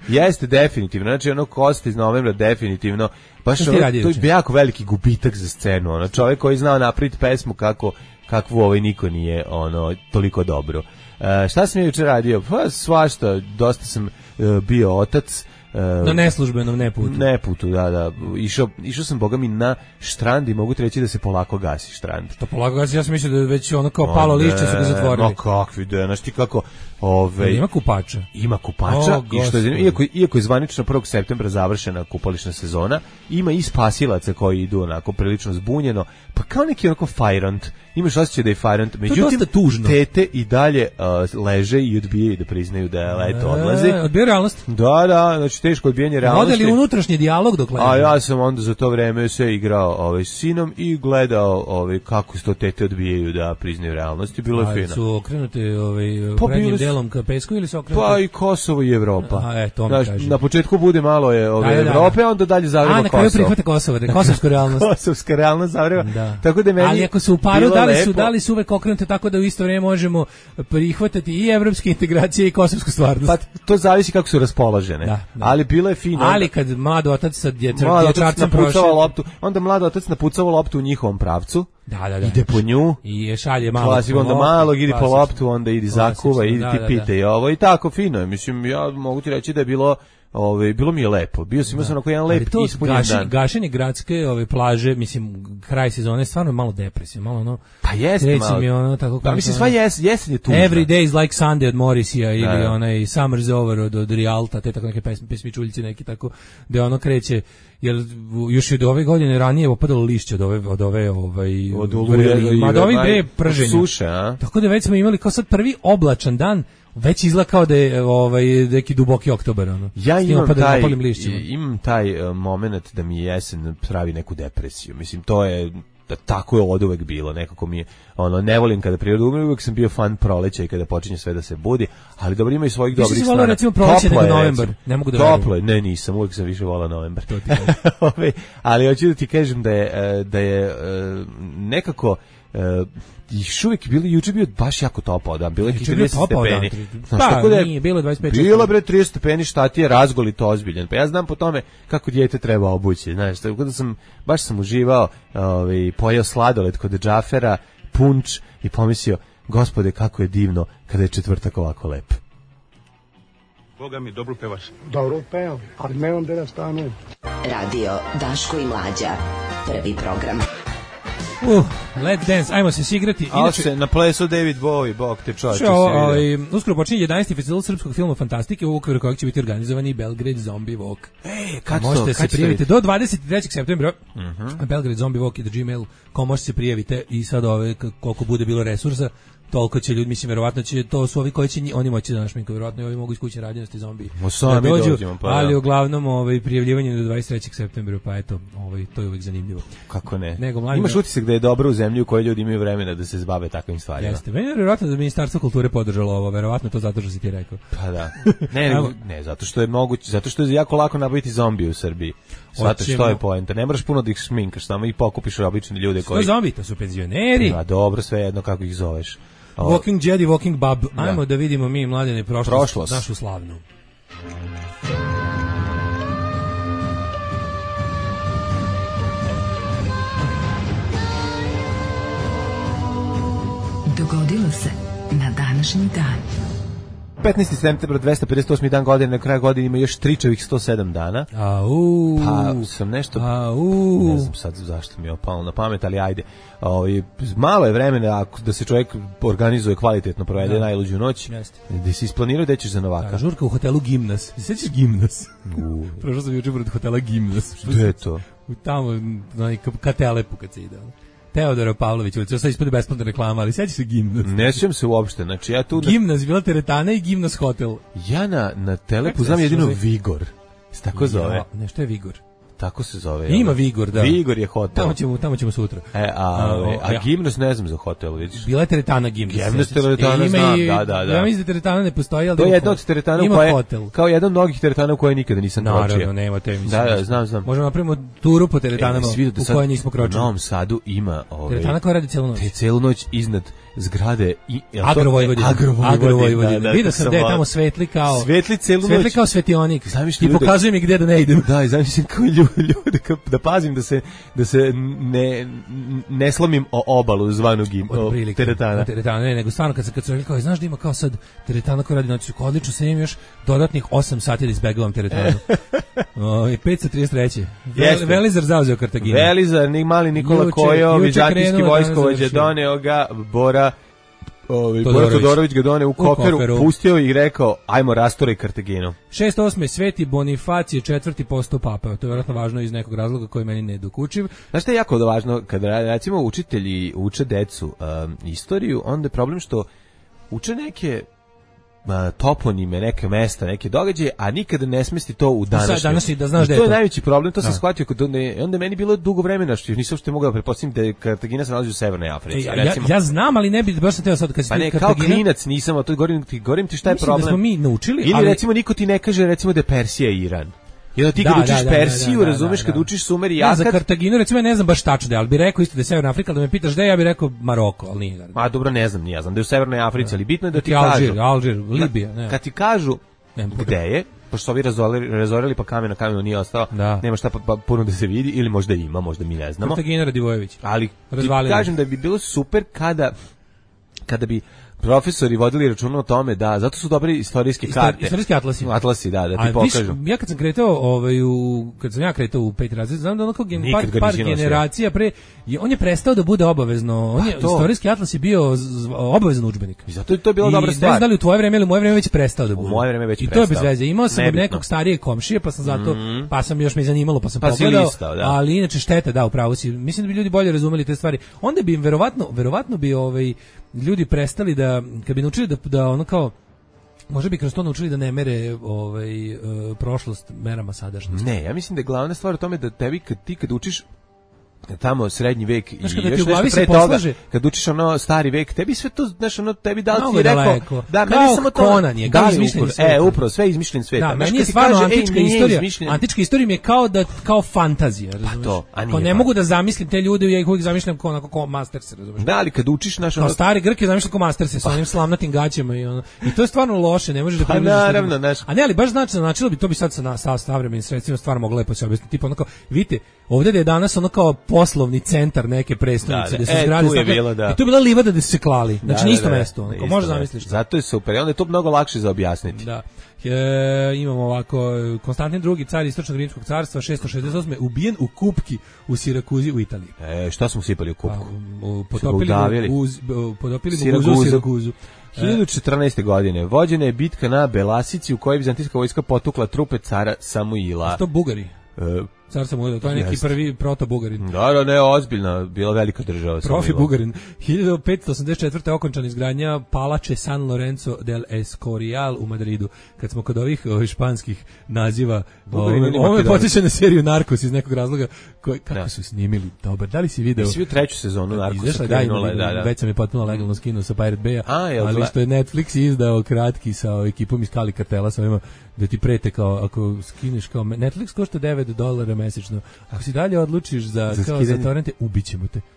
Jeste, definitivno. Znači, ono Kosta iz novembra, definitivno. Baš ono, to je jako veliki gubitak za scenu. Ono, čovjek koji znao napraviti pesmu kako, kakvu ovaj niko nije ono, toliko dobro. E, šta sam ja jučer radio? Pa, svašta. Dosta sam e, bio otac. Na neslužbenom neputu. Neputu, da, da. Išao, išao sam, boga mi, na štrand i mogu ti reći da se polako gasi štrand. Što polako gasi? Ja sam mislio da je već ono kao palo lišće su ga zatvorili. No kakvi, da, znaš ti kako... Ove, ima kupača. Ima kupača, oh, i što je, iako, iako je zvanično prvog septembra završena kupališna sezona, ima i spasilaca koji idu onako prilično zbunjeno, pa kao neki onako fajrant. Imaš osjećaj da je fajrant, međutim, tete i dalje uh, leže i odbijaju da priznaju da je leto odlazi. E, odbija realnost? Da, da, znači teško odbijanje realnosti. Vode li unutrašnji dijalog dok leže? A ja sam onda za to vreme sve igrao ovaj, s sinom i gledao ovaj, kako sto tete odbijaju da priznaju realnost i bilo je fino. Su okrenute ovaj, pa prednjim delom ka pesku ili su okrenute? Pa i Kosovo i Evropa. Aha, e, to mi Znaš, kaži. na početku bude malo je ove, da, da, Evrope, a onda dalje Zagreba Kosovo. A na kraju prihvate Kosovo, da kosovsku realnost. Kosovska realnost Zagreba. Da. Tako da meni ali ako su u paru, da li su, da li su uvek okrenute tako da u isto vrijeme možemo prihvatati i evropske integracije i kosovsku stvarnost? Pa to zavisi kako su raspoložene. Da, da. Ali bilo je fino. Ali kad mlad otac sa dječarcem prošao loptu, onda mlad otac napucava loptu u njihovom pravcu. Da, da, da. Ide po nju. I šalje malo. Klasik, onda malo idi po loptu, onda idi zakuva, idi ti pite i ovo i tako fino je. Mislim, ja mogu ti reći da je bilo Ove, bilo mi je lepo. Bio sam, imao sam onako jedan lep ispunjen gaši, dan. Gašenje gradske ove plaže, mislim, kraj sezone, stvarno malo depresija, malo ono... Pa jeste malo. Mi ono, tako pa mislim, sva jes, jesen je tužna. Every day is like Sunday od Morrisija ili da, onaj Summer's Over od, od Rialta, te tako neke pesmi, pesmičuljci neki tako, gde ono kreće, jer još od ove godine ranije opadalo lišće od ove, od ove, ovaj... Od oluje, ma od ovih bre prženja. Suše, a? Tako da već smo imali kao sad prvi oblačan dan, već izgleda kao da je ovaj neki duboki oktobar ono. Ja imam taj, imam taj uh, moment da mi jesen pravi neku depresiju. Mislim, to je da tako je od uvek bilo, nekako mi je, ono, ne volim kada priroda umre, uvek sam bio fan proleća i kada počinje sve da se budi, ali dobro ima i svojih Ti dobrih strana. Ti si volao recimo proleće nego novembar, ne mogu da verujem. Toplo je, ne nisam, uvek sam više volao novembar. Ali hoću da ti kažem da je, da je nekako još uvijek bili, juče bio baš jako topao dan, bilo je trideset stepeni. Znaš, pa, tako da je, nije, bilo dvadeset pet. Bilo bre trideset stepeni, šta ti je razgolit ozbiljan. Pa ja znam po tome kako dijete treba obući, znaš, tako da sam, baš sam uživao, ovaj, pojeo sladoled kod Džafera, punč i pomislio, gospode, kako je divno kada je četvrtak ovako lep. Boga mi, dobro pevaš. Dobro pevam, ali nemam gde da stanujem. Radio Daško i Mlađa, prvi program. Uh, Let's Dance, ajmo se sigrati. Ali se na plesu David Bowie, bog te čovječe. Ovaj, uskoro počinje jedanaesti festival srpskog filma Fantastike, u okviru kojeg će biti organizovani Belgrade Zombie Walk. Ej, kad to? Možete se prijaviti do dvadeset trećeg septembra. Uh -huh. Belgrade Zombie Walk i da gmail ponto com možete se prijavite i sad ove, koliko bude bilo resursa, toliko će ljudi, mislim, verovatno će, to su ovi koji će, oni moći da našminku, verovatno i ovi mogu iz kuće radinosti zombiji. Da dođu, dođemo, pa, ali uglavnom ovaj, prijavljivanje do dvadeset trećeg septembra, pa eto, ovaj, to je uvijek zanimljivo. Kako ne? Nego, mladim, imaš utisak da je dobro u zemlji u kojoj ljudi imaju vremena da se zbave takvim stvarima. Jeste, meni je verovatno da Ministarstvo kulture podržalo ovo, verovatno to zato što si ti rekao. Pa da. Ne, ne, ne, zato što je moguće, zato što je jako lako nabaviti zombije u Srbiji. Zato što je poenta. Ne moraš puno da ih šminkaš, samo ih pokupiš obične ljude koji... Što zombi? To su penzioneri. Pa dobro, sve jedno kako ih zoveš. Walking Jedi, Walking Bub. Ajmo da, da vidimo mi, mladene, prošlost, prošlost. našu slavnu. Dogodilo se na današnji dan. petnaesti septembar, dvesta pedeset osmi dan godine, na kraju godine ima još tričavih sto sedam dana. Au. Pa sam nešto, Au. ne znam sad zašto mi je opalo na pamet, ali ajde. Ovaj, malo je vremena ako da se čovjek organizuje kvalitetno, provede da. najluđu noć, Jeste. da si isplanirao da ćeš za Novaka. Da, žurka u hotelu Gimnas. Sećaš Gimnas? Prošao sam juče pored hotela Gimnas. Što je to? U tamo, na ka Telepu kad se ide. Teodora Pavlovića, to sad ispade besplatna reklama, ali sećaš se Gimnas? Ne sjećam se uopšte, znači ja tu... Gimnas, bila teretana i Gimnas hotel. Ja na, na Telepu znam jedino Vigor, se tako zove. Ja, nešto je Vigor. Tako se zove. Ima Vigor, da. Vigor je hotel. Tamo ćemo, tamo ćemo sutra. E, a, a, a Gimnas ne znam za hotel, vidiš. Bila je teretana Gimnas. Gimnas teretana e, znam, da, da, da. Ja mislim da teretana ne postoji, ali to je jedna od teretana u koje, hotel. Kao jedan od mnogih teretana u koje nikada nisam kročio. Naravno, nema te mislim. Da, da, znam, znam. Možemo napravimo turu po teretanama e, u koje nismo kročili. U Novom Sadu ima ove, teretana koja radi celu noć. Te celu noć iznad zgrade i Agrovojvodina. Agrovojvodina. Da, Vidio sam da je tamo svetli kao svetli celu noć. Svetli kao svetionik. Zamišljate I pokazuje mi gde da ne idem. Da, i zamišljam kao ljudi, ljudi kao, da pazim da se da se ne ne slomim o obalu zvanu gim, o, teretana. Teretana, ne, nego stvarno kad se kad se rekao, znaš da ima kao sad teretana koja radi noći, odlično se im još dodatnih osam sati da izbegavam teretanu. O, pet sa trideset tri. Vel, Velizar zauzeo Kartaginu. Velizar, ni mali Nikola juče, Kojo, vizantijski vojskovođa, doneo ga Bora Ovi, Bora Todorović ga doneo u, u koferu, koferu, pustio i rekao, ajmo rastoraj Kartaginu. šest osam. Sveti Bonifacije četvrti postao papa. To je vjerojatno važno iz nekog razloga koji meni ne dokučiv. Znaš što je jako važno? Kada recimo učitelji uče decu um, istoriju, onda je problem što uče neke toponime, neke mesta, neke događaje, a nikada ne smesti to u današnju. Današnji, da znaš da je to. To je najveći problem, to sam shvatio kod ne, onda meni bilo dugo vremena što nisam što mogao pretpostaviti da je Kartagina se nalazi u Severnoj Africi. Ja, recimo. ja, ja znam, ali ne bih baš sam teo sad kad se pa ne, kao klinac nisam, a to govorim ti, govorim ti šta je mislim problem. Da smo mi naučili, ili ali recimo niko ti ne kaže recimo da je Persija i Iran. I onda ti da, kad učiš da, Persiju, da, da, razumeš, da, kad da. učiš Sumer i ja, Akad. Za Kartaginu, recimo, ja ne znam baš tačno, ali bi rekao isto da je Severna Afrika, da me pitaš da je, ja bih rekao Maroko, ali nije. Ma dobro, ne znam, nije znam da je u Severnoj Africi, ali bitno je da ti Alžir, kažu. Alžir, Libija, ne. Kad ti kažu gde je, pošto su ovi razorili, razorili pa kamen na kamenu nije ostao, da. Nema šta pa, pa puno da se vidi, ili možda ima, možda mi ne znamo. Kartagina Radivojević. Ali ti kažem da bi bilo super kada, kada bi profesori vodili računa o tome da zato su dobri istorijske karte. Istorijski atlasi. Atlasi, da, da ti pokažu. Viš, ja kad sam kretao, ovaj u kad sam ja kretao u peti razred, znam da onako gen, par, par generacija pre je, on je prestao da bude obavezno. On je pa istorijski atlas je bio z, obavezan udžbenik. I zato je to bila dobra stvar. Ne znam da li u tvoje vreme ili u moje vreme već prestao da bude. U moje vreme već I prestao. to je bez veze. Imao sam Nebitno. nekog starije komšije, pa sam zato mm. pa sam još me zanimalo, pa sam pa pogledao. Listao, da. Ali inače šteta, da, upravo si. Mislim da bi ljudi bolje razumeli te stvari. Onda bi im verovatno, verovatno bi ovaj ljudi prestali da, kad bi naučili da, da ono kao, možda bi kroz to naučili da ne mere ovaj, uh, prošlost merama sadašnjosti. Ne, ja mislim da je glavna stvar u tome da tebi, kad ti kad učiš tamo srednji vek i znaš, još nešto pre toga, kad učiš ono stari vek, tebi sve to, znaš, ono, tebi da li ti je rekao, da, meni samo to, Conan je, kao izmišljen svet. E, upravo, sve izmišljen svet. Da, meni je stvarno antička istorija, antička istorija mi je kao da, kao fantazija, razumiješ? Pa to, a nije. Kao ne mogu da zamislim te ljude, ja ih uvijek zamišljam kao onako kao Masterse, razumiješ? Da, ali kad učiš, naš ono... Kao stari Grk je zamišljam kao Masterse, sa onim slamnatim gaćama i ono, i to je stvarno loše, ne možeš da približiš. Pa naravno, znaš. A ne, ali baš znači, značilo bi, to bi sad sa, sa savremenim sredstvima stvarno moglo lepo se objasniti, tipa ono kao, vidite, ovdje da je danas ono kao poslovni centar neke prestonice, da, da. da se e, zgrade je bilo, da. I to je bila livada da su se klali. Znači, da, na isto da, da, mesto. Onako, isto možda zamisliš. Zato je super. I onda je to mnogo lakše za objasniti. Da. E, imamo ovako, Konstantin drugi, car Istočnog rimskog carstva, šesto šezdeset osme ubijen u Kupki u Sirakuzi u Italiji. E, šta smo sipali u Kupku? Pa, u, potopili mu uz, potopili mu Sirakuzu. u Sirakuzu. hiljadu četrnaeste. godine vođena je bitka na Belasici u kojoj vizantijska vojska potukla trupe cara Samuila. Što Bugari? E, Car Samuil, to je neki prvi proto-Bugarin. Da, da, ne, ozbiljna, bila velika država. Profi Bugarin. hiljadu petsto osamdeset četvrte. okončana izgradnja Palače San Lorenzo del Escorial u Madridu. Kad smo kod ovih, ovih španskih naziva, ovo me potiče na seriju Narcos iz nekog razloga, koji, kako da. su snimili, dobar. Da li si video? Nisi vidio treću sezonu Narcosa? Da, da, da. Već sam je potpuno legalno skinuo sa Pirate Bay-a, ali gla... što je Netflix izdao kratki sa ekipom iz Kali Kartela, sa ovima, da ti prete kao, ako skineš kao, Netflix košta devet dolara mesečno. Ako si dalje odlučiš za, za kao za torrente, ubićemo te.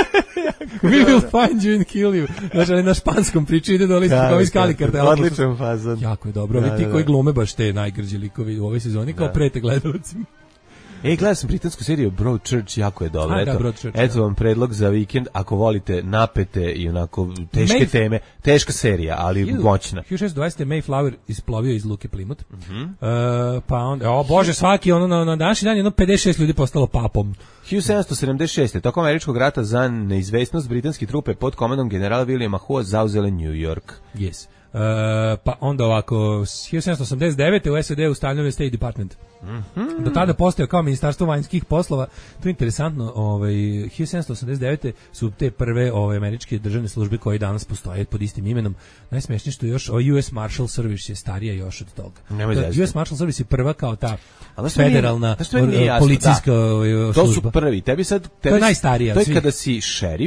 We will find you and kill you. Znači, ali na španskom priču ide dole kao iz Kali Kartela. Odličan fazon. Jako je dobro. Da, Ovi ti da, koji glume baš te najgrđi likovi u ovoj sezoni, kao da. prete gledalcima. Ej, gledao sam britansku seriju Broadchurch, jako je dobro. A, eto, da, Broadchurch, eto vam predlog za vikend, ako volite napete i onako teške Mayf... teme, teška serija, ali Hiljadu, moćna. hiljadu šesto dvadesete. Mayflower isplovio iz luke Plymouth. Mm-hmm. uh, pa onda, o bože, svaki, ono, na, na današnji dan jedno pedeset šest ljudi postalo papom. hiljadu sedamsto sedamdeset šeste. Tokom američkog rata za neizvesnost britanski trupe pod komandom generala Williama Howe zauzele New York. Yes. Uh, pa onda ovako, hiljadu sedamsto osamdeset devete. u S A D ustanovljen State Department. Mm-hmm. Do tada postojao kao ministarstvo vanjskih poslova. To je interesantno, ovaj, hiljadu sedamsto osamdeset devete. su te prve ove američke državne službe koje danas postoje pod istim imenom. Najsmešnije što još o U S Marshal Service je starija još od toga. U S Marshal Service je prva kao ta federalna nije, policijska da. služba. To su prvi. Tebi sad, tebi, to je najstarija. To je kada si šerif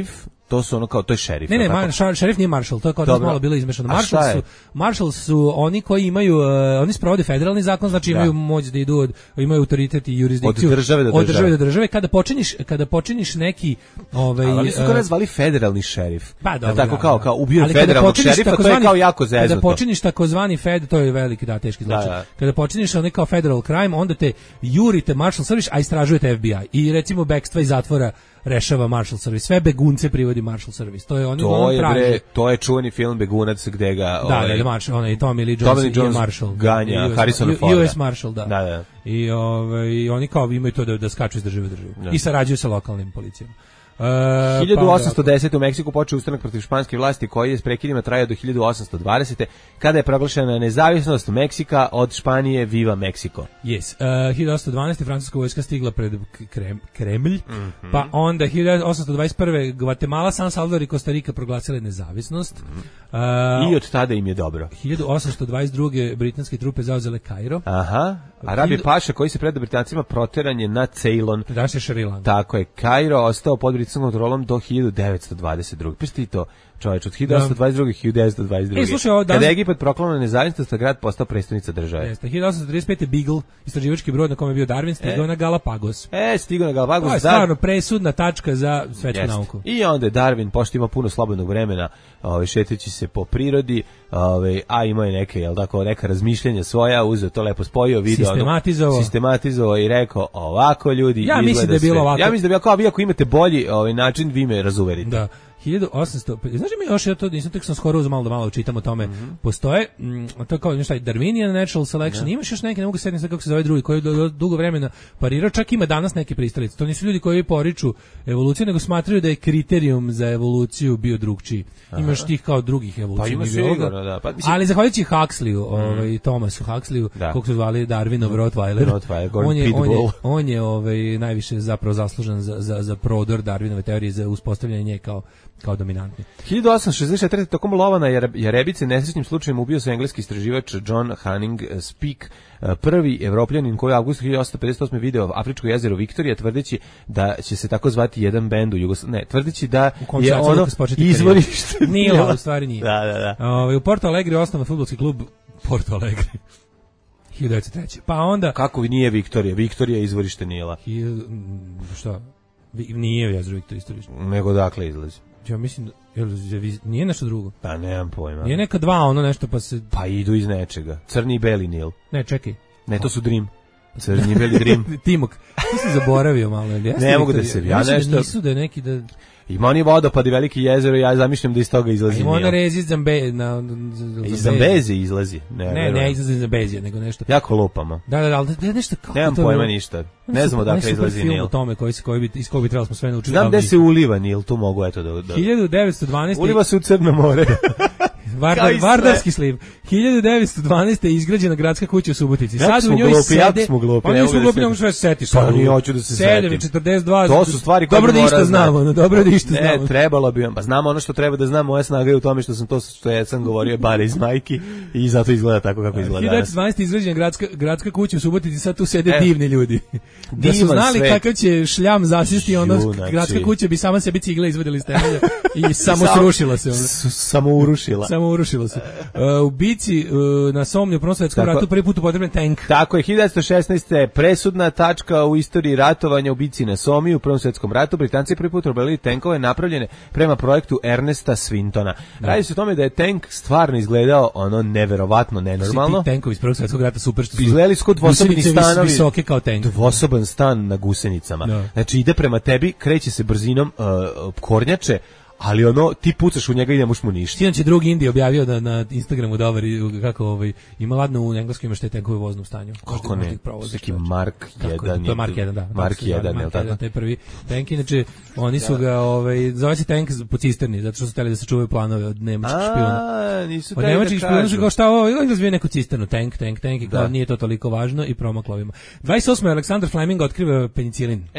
To su ono kao, to je šerif. Ne, ne, tako? mar, šar, šerif nije maršal, to je kao da malo bilo izmešano. Maršal su, maršal su oni koji imaju, uh, oni sprovode federalni zakon, znači imaju da. moć da idu, od, imaju autoritet i jurisdikciju od države do države. Od države do države. Kada počiniš, kada počiniš neki... Ovaj, ali su ga zvali federalni šerif. Pa dobro, tako da, kao, da. kao ubio federalnog šerifa, to je kao jako zeznuto. Kada počiniš takozvani fed, to je veliki, da, teški zločin. Da, da. Kada počiniš onaj kao federal crime, onda te jurite Marshal Service, a istražujete F B I. I recimo bekstva iz zatvora rešava Marshal Service. Sve begunce privodi Marshal Service. To je oni to je traži. Bre, to je čuveni film Begunac gde ga da, ovaj da, Marshal, onaj Tommy Lee Jones, Tommy Jones Marshal ganja U S, Harrison Ford. U S Marshal, da. Da, da. I ovaj oni kao imaju to da da skaču iz države u državu. I sarađuju sa lokalnim policijama. Uh, hiljadu osamsto desete. u Meksiku počeo ustanak protiv španske vlasti koji je s prekidima trajao do hiljadu osamsto dvadesete. kada je proglašena nezavisnost Meksika od Španije. Viva Meksiko. Yes. Uh, hiljadu osamsto dvanaeste. francuska vojska stigla pred Krem, Kremlj, mm-hmm. pa onda hiljadu osamsto dvadeset prve. Gvatemala, San Salvador i Kostarika proglasile nezavisnost. Mm-hmm. Uh, I od tada im je dobro. hiljadu osamsto dvadeset druge. britanske trupe zauzele Kairo. Aha. Arabi Paša koji se predao Britancima proteran je na Ceylon. Danas je Šri Lanka. Tako je. Kairo ostao pod britanskom kontrolom do hiljadu devetsto dvadeset druge. Pišti to, čovječ, od hiljadu osamsto dvadeset druge. do hiljadu devetsto dvadeset druge. E, slušaj, ovo, danas... Kada je Egipat proklamao nezavisnost, grad postao prestolnica države. Jeste, hiljadu osamsto trideset pete. Beagle, istraživački brod na kome je bio Darwin, stigao e. na Galapagos. E, stigao na Galapagos. To je stvarno presudna tačka za svetsku nauku. I onda je Darwin, pošto ima puno slobodnog vremena, ovaj, šetajući se po prirodi, ovaj, a ima je neke, jel tako, neka razmišljenja svoja, uzeo to lepo spojio, video, sistematizovao, ono, sistematizovao i rekao, ovako ljudi, ja mislim da je bilo ovako. Ja mislim da je bilo kao, vi ako imate bolji ovaj način, vi me razuverite. Da. hiljadu osamsto, znači mi još ja to nisam tek sam skoro uzeo malo da malo čitam o tome. Mm-hmm. Postoje mm, to kao nešto Darwinian natural selection. Yeah. Imaš još neke, ne mogu se setiti kako se zove drugi, koji do, do, dugo vremena parirao, čak ima danas neke pristalice. To nisu ljudi koji poriču evoluciju, nego smatraju da je kriterijum za evoluciju bio drugčiji. Imaš tih kao drugih evolucijskih pa biologa. Da. Pa, ali zahvaljujući Huxleyu, mm. ovaj Thomasu Huxleyu, da. Kako su zvali Darwinov Rottweiler. Rottweiler on je on je, on je ovaj najviše zapravo zaslužan za za za prodor Darwinove teorije, za uspostavljanje nje kao kao dominantni. hiljadu osamsto šezdeset četvrte. tokom lova na Jarebici nesrećnim slučajem ubio se engleski istraživač John Hanning Speke, prvi Evropljanin koji u avgustu hiljadu osamsto pedeset osme video afričko jezero Viktorija, tvrdeći da će se tako zvati jedan bend u Jugoslaviji. Ne, tvrdeći da je ono izvorište Nila, u stvari nije. Da, da, da. Ove, u Porto Alegre osnovan fudbalski klub Porto Alegre. hiljadu devetsto treće. Pa onda... Kako nije Viktorija? Viktorija je izvorište Nila. Hiljadu... Šta? Nije jezero Viktorija izvorište. Nego dakle izlazi. Ja mislim da jel, nije nešto drugo. Pa nemam pojma. Nije neka dva ono nešto pa se... Pa idu iz nečega. Crni i beli Nil. Ne, čekaj. Ne, to su Dream. Crni i beli Dream. Timok. Ti si zaboravio malo. Ne mogu da se... Ja nešto... Da nisu da neki da... Ima oni vodopad i veliki jezero, ja zamišljam da iz toga izlazi Nil. Ima ona rezi iz Zambe... Na, iz Zambezi izlazi. Ne, ne, ne iz Zambezije, nego nešto. Jako lupamo. Da, da, da, ali da nešto kako nemam to... pojma ništa. Ne znamo dakle izlazi Nil. O tome koji se, koji bi, iz kojeg bi trebalo smo sve naučiti. Znam gde se uliva Nil, tu mogu eto da... da... hiljadu devetsto dvanaeste. Uliva se u Crno more. Vardar, Vardarski sliv. hiljadu devetsto dvanaeste. je izgrađena gradska kuća u Subotici. Sad u njoj glupi, sede... Smo glupi, pa nismo glupi, nego sve se setiš. Pa ni hoću da se setim. sedam četrdeset dva. To su stvari koje dobro da išta znamo, no, dobro da išta znamo. Ne, trebalo bi vam. Pa znamo ono što treba da znam, moja snaga je u tome što sam to što ja sam govorio bare iz majki i zato izgleda tako kako izgleda danas. hiljadu devetsto dvanaeste. izgrađena gradska, gradska kuća u Subotici, sad tu sede e, divni ljudi. Da su znali svet. Kakav će šljam zasjesti, ono gradska kuća bi sama sebi cigle izvadili iz temelja i samo srušila se. Samo urušila. Samo urušila se. Uh, u bici uh, na Somlju u Prvom svetskom ratu prvi put upotrebljen tank. Tako je, hiljadu devetsto šesnaeste. presudna tačka u istoriji ratovanja u bici na Somlju u Prvom svetskom ratu. Britanci prvi put upotrebljavali tenkove napravljene prema projektu Ernesta Swintona. Da. Radi se o tome da je tank stvarno izgledao ono neverovatno nenormalno. Svi ti tenkovi iz Prvog svjetskog rata super što su. Izgledali su kod dvosobni stanovi. Visoke kao tank. Dvosoban stan na gusenicama. Da. Znači ide prema tebi, kreće se brzinom uh, kornjače, ali ono ti pucaš u njega i ne možeš mu ništa. Sinoć je drugi Indi objavio da na Instagramu dobar kako ovaj ima ladno u engleskom ima šta tenkove u voznom stanju. Kako ne? Neki Mark jedan. To je Mark jedan, da. Mark jedan, je l' tako? Taj prvi tank, inače oni su ga ovaj zove se tank po cisterni, zato što su hteli da se čuvaju planove od nemačkih špijuna. A, nisu od nemačkih špijuna su kao šta ovo, ili razvije neku cisternu, tank, tank, tank i kao nije to toliko važno i promaklo ovima. dvadeset osme. Aleksandar Fleming otkriva penicilin. Ej,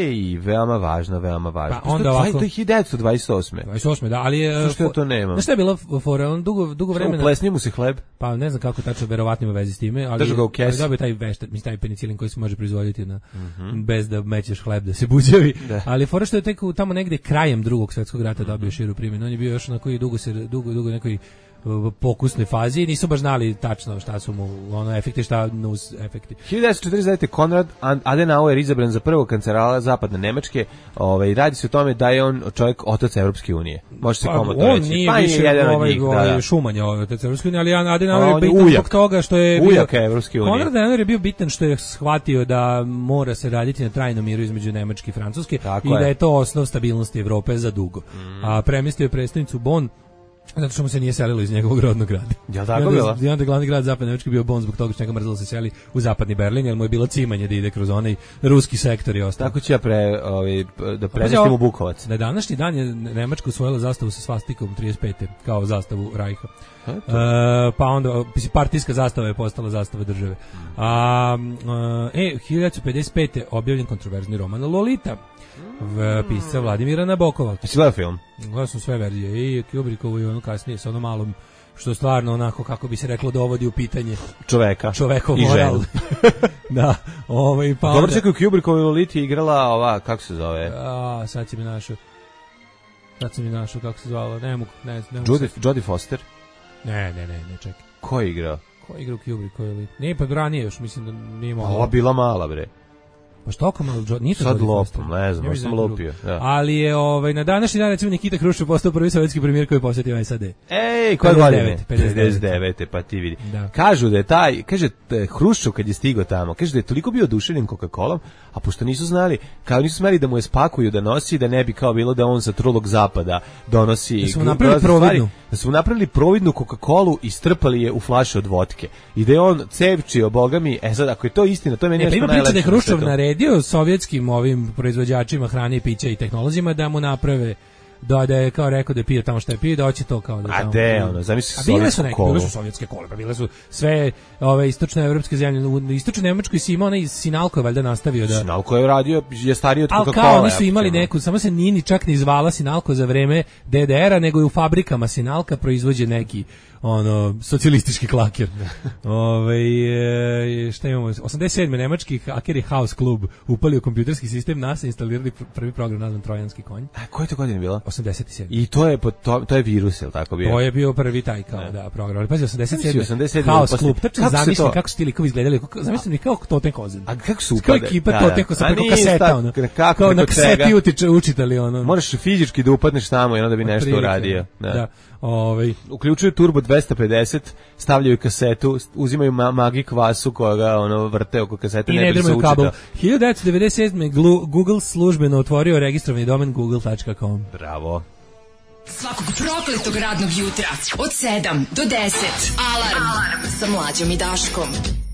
Ej, veoma važno, veoma važno. Pa onda ovako- To je hiljadu devetsto dvadeset osme. dvadeset osme, da, ali je... Zašto ja to nemam? Znaš šta je bilo fora? On dugo, dugo vremena... Uplesni mu se hleb. Pa ne znam kako tačno, verovatno ima veze s time, ali, Držu ga u kesi. ali dobio taj veštač, mislim taj penicilin koji se može proizvoditi na, bez da mećeš hleb da se buđavi. Da. Ali fora što je tek u- tamo negde krajem drugog svjetskog rata dobio širu primjenu. On je bio još na koji dugo se dugo dugo nekoj uh, pokusnoj fazi i nisu baš znali tačno šta su mu ono efekti, šta nus efekti. hiljadu devetsto četrdeset devete. Konrad Adenauer izabran za prvog kancelara zapadne Nemačke. Ovaj radi se o tome da je on čovjek otac Evropske unije. Može se Pa, komotno on reći. nije Pa je više jedan od ovaj, njih, ovaj, da, da. šumanja ovaj, te Evropske unije, ali Adenauer A je on je bitan ujak. zbog toga što je Ujak bio, Evropske unije. Konrad Adenauer je bio bitan što je shvatio da mora se raditi na trajnom miru između Nemačke i Francuske Tako i da je. je to osnov stabilnosti Evrope za dugo. A premestio je prestonicu Bonn zato što mu se nije selilo iz njegovog rodnog grada. Jel tako I onda, bilo? I onda je glavni grad zapadne Nemačke bio Bonn zbog toga što njega mrzelo da se seli u zapadni Berlin, jer mu je bilo cimanje da ide kroz onaj ruski sektor i ostalo. Tako ću ja pre, ovaj, da Pazi, premestim ovo- u Bukovac. Na današnji dan je Nemačka usvojila zastavu sa svastikom trideset pete kao zastavu Rajha. Eto. E, pa onda mislim, partijska zastava je postala zastava države. A, e, hiljadu devetsto pedeset pete objavljen kontroverzni roman Lolita v pisca Vladimira Nabokova. Jesi gledao film? Gledao sam sve verzije i Kubrickovu i ono kasnije sa ono malom što stvarno onako kako bi se reklo dovodi u pitanje Čoveka. čovekov I moral. ženu. Da, ovaj pa Dobro, onda- čekaj, u Kubrickovoj Loliti je igrala ova, kako se zove? A, sad si mi našao. Sad si mi našao kako se zvala. Ne mogu, ne, ne mogu. Jodie, Jodie Foster. Ne, ne, ne, ne, čekaj. Ko je igrao? Ko je igra u Kubrick, ko je li? Nije pa ranije još, mislim da nije A mogla. ova bila mala, bre. Pa što ako malo, Jo- nije to Sad Jodie lopom, Foster. ne znam, Ja možda sam mislim da je lupio. drugo. Da. Ali je ovaj, na današnji dan recimo Nikita Hruščov postao prvi sovjetski premijer koji je posjetio S A D. Ej, koje pedeset godine? devete, pedeset devete. pedeset devete, pa ti vidi. Da. Kažu da je taj, kaže t- Hruščov kad je stigao tamo, kaže da je toliko bio oduševljen Coca-Colom, a pošto nisu znali, kao nisu smeli da mu je spakuju da nosi, da ne bi kao bilo da on sa trulog zapada donosi. Da su mu gru- napravili grozne stvari, providnu. Da su mu napravili providnu Coca-Colu i strpali je u flašu od vodke. I da je on cevčio, boga mi, e sad ako je to istina, to je meni Ne, pa nešto ima priča da je najlepše na Hruščov svetu. naredio sovjetskim ovim proizvođačima hrane i pića i tehnolozima da mu naprave da, da je kao rekao da je pio tamo što je pio, da hoće to kao da A tamo- de, ono, zamisli A bile su sovjetsku neke, kolu. bile su sovjetske kole, pa bile su sve ove istočne evropske zemlje. U istočnoj Nemačkoj si imao onaj Sinalko je valjda nastavio da... Sinalko je radio, je stariji od Ali Coca-Cola. kao oni su imali apsolutno. neku, samo se nije ni čak ni zvala Sinalko za vreme D D R-a, nego je u fabrikama Sinalka proizvođe neki ono socijalistički klaker. Ovaj e, šta imamo? osamdeset sedme nemački hakeri House Club upali u kompjuterski sistem NASA, instalirali pr- prvi program nazvan Trojanski konj. A koje to godine bilo? osamdeset sedme. I to je po- to, to je virus, je li tako bio? To je bio prvi taj kao da program. Ali pazi osamdeset sedme. osamdeset sedme House posle- Club. Tačno kako se zamislim to- kako su ti likovi izgledali. kako- Zamislim mi kao Totem Kozen. A kako su Kao upade? ekipa Da, to da. teko sa A preko nije kaseta sta- ono. kako Kao na preko čega? kaseti utiče učitali ono. Moraš fizički da upadneš tamo i onda bi nešto Otprilike, uradio. Da. Da. Ovaj Uključuju turbo dvesta pedeset, stavljaju kasetu, uzimaju ma magik vasu koja ga ono vrte oko kasete, i ne ne bi se drmaju kabel. učitao. hiljadu devetsto devedeset sedme. Glu- Google službeno otvorio registrovani domen google tačka com. Bravo. Svakog prokletog radnog jutra od sedam do deset. Alarm, Alarm. Sa mlađom i Daškom.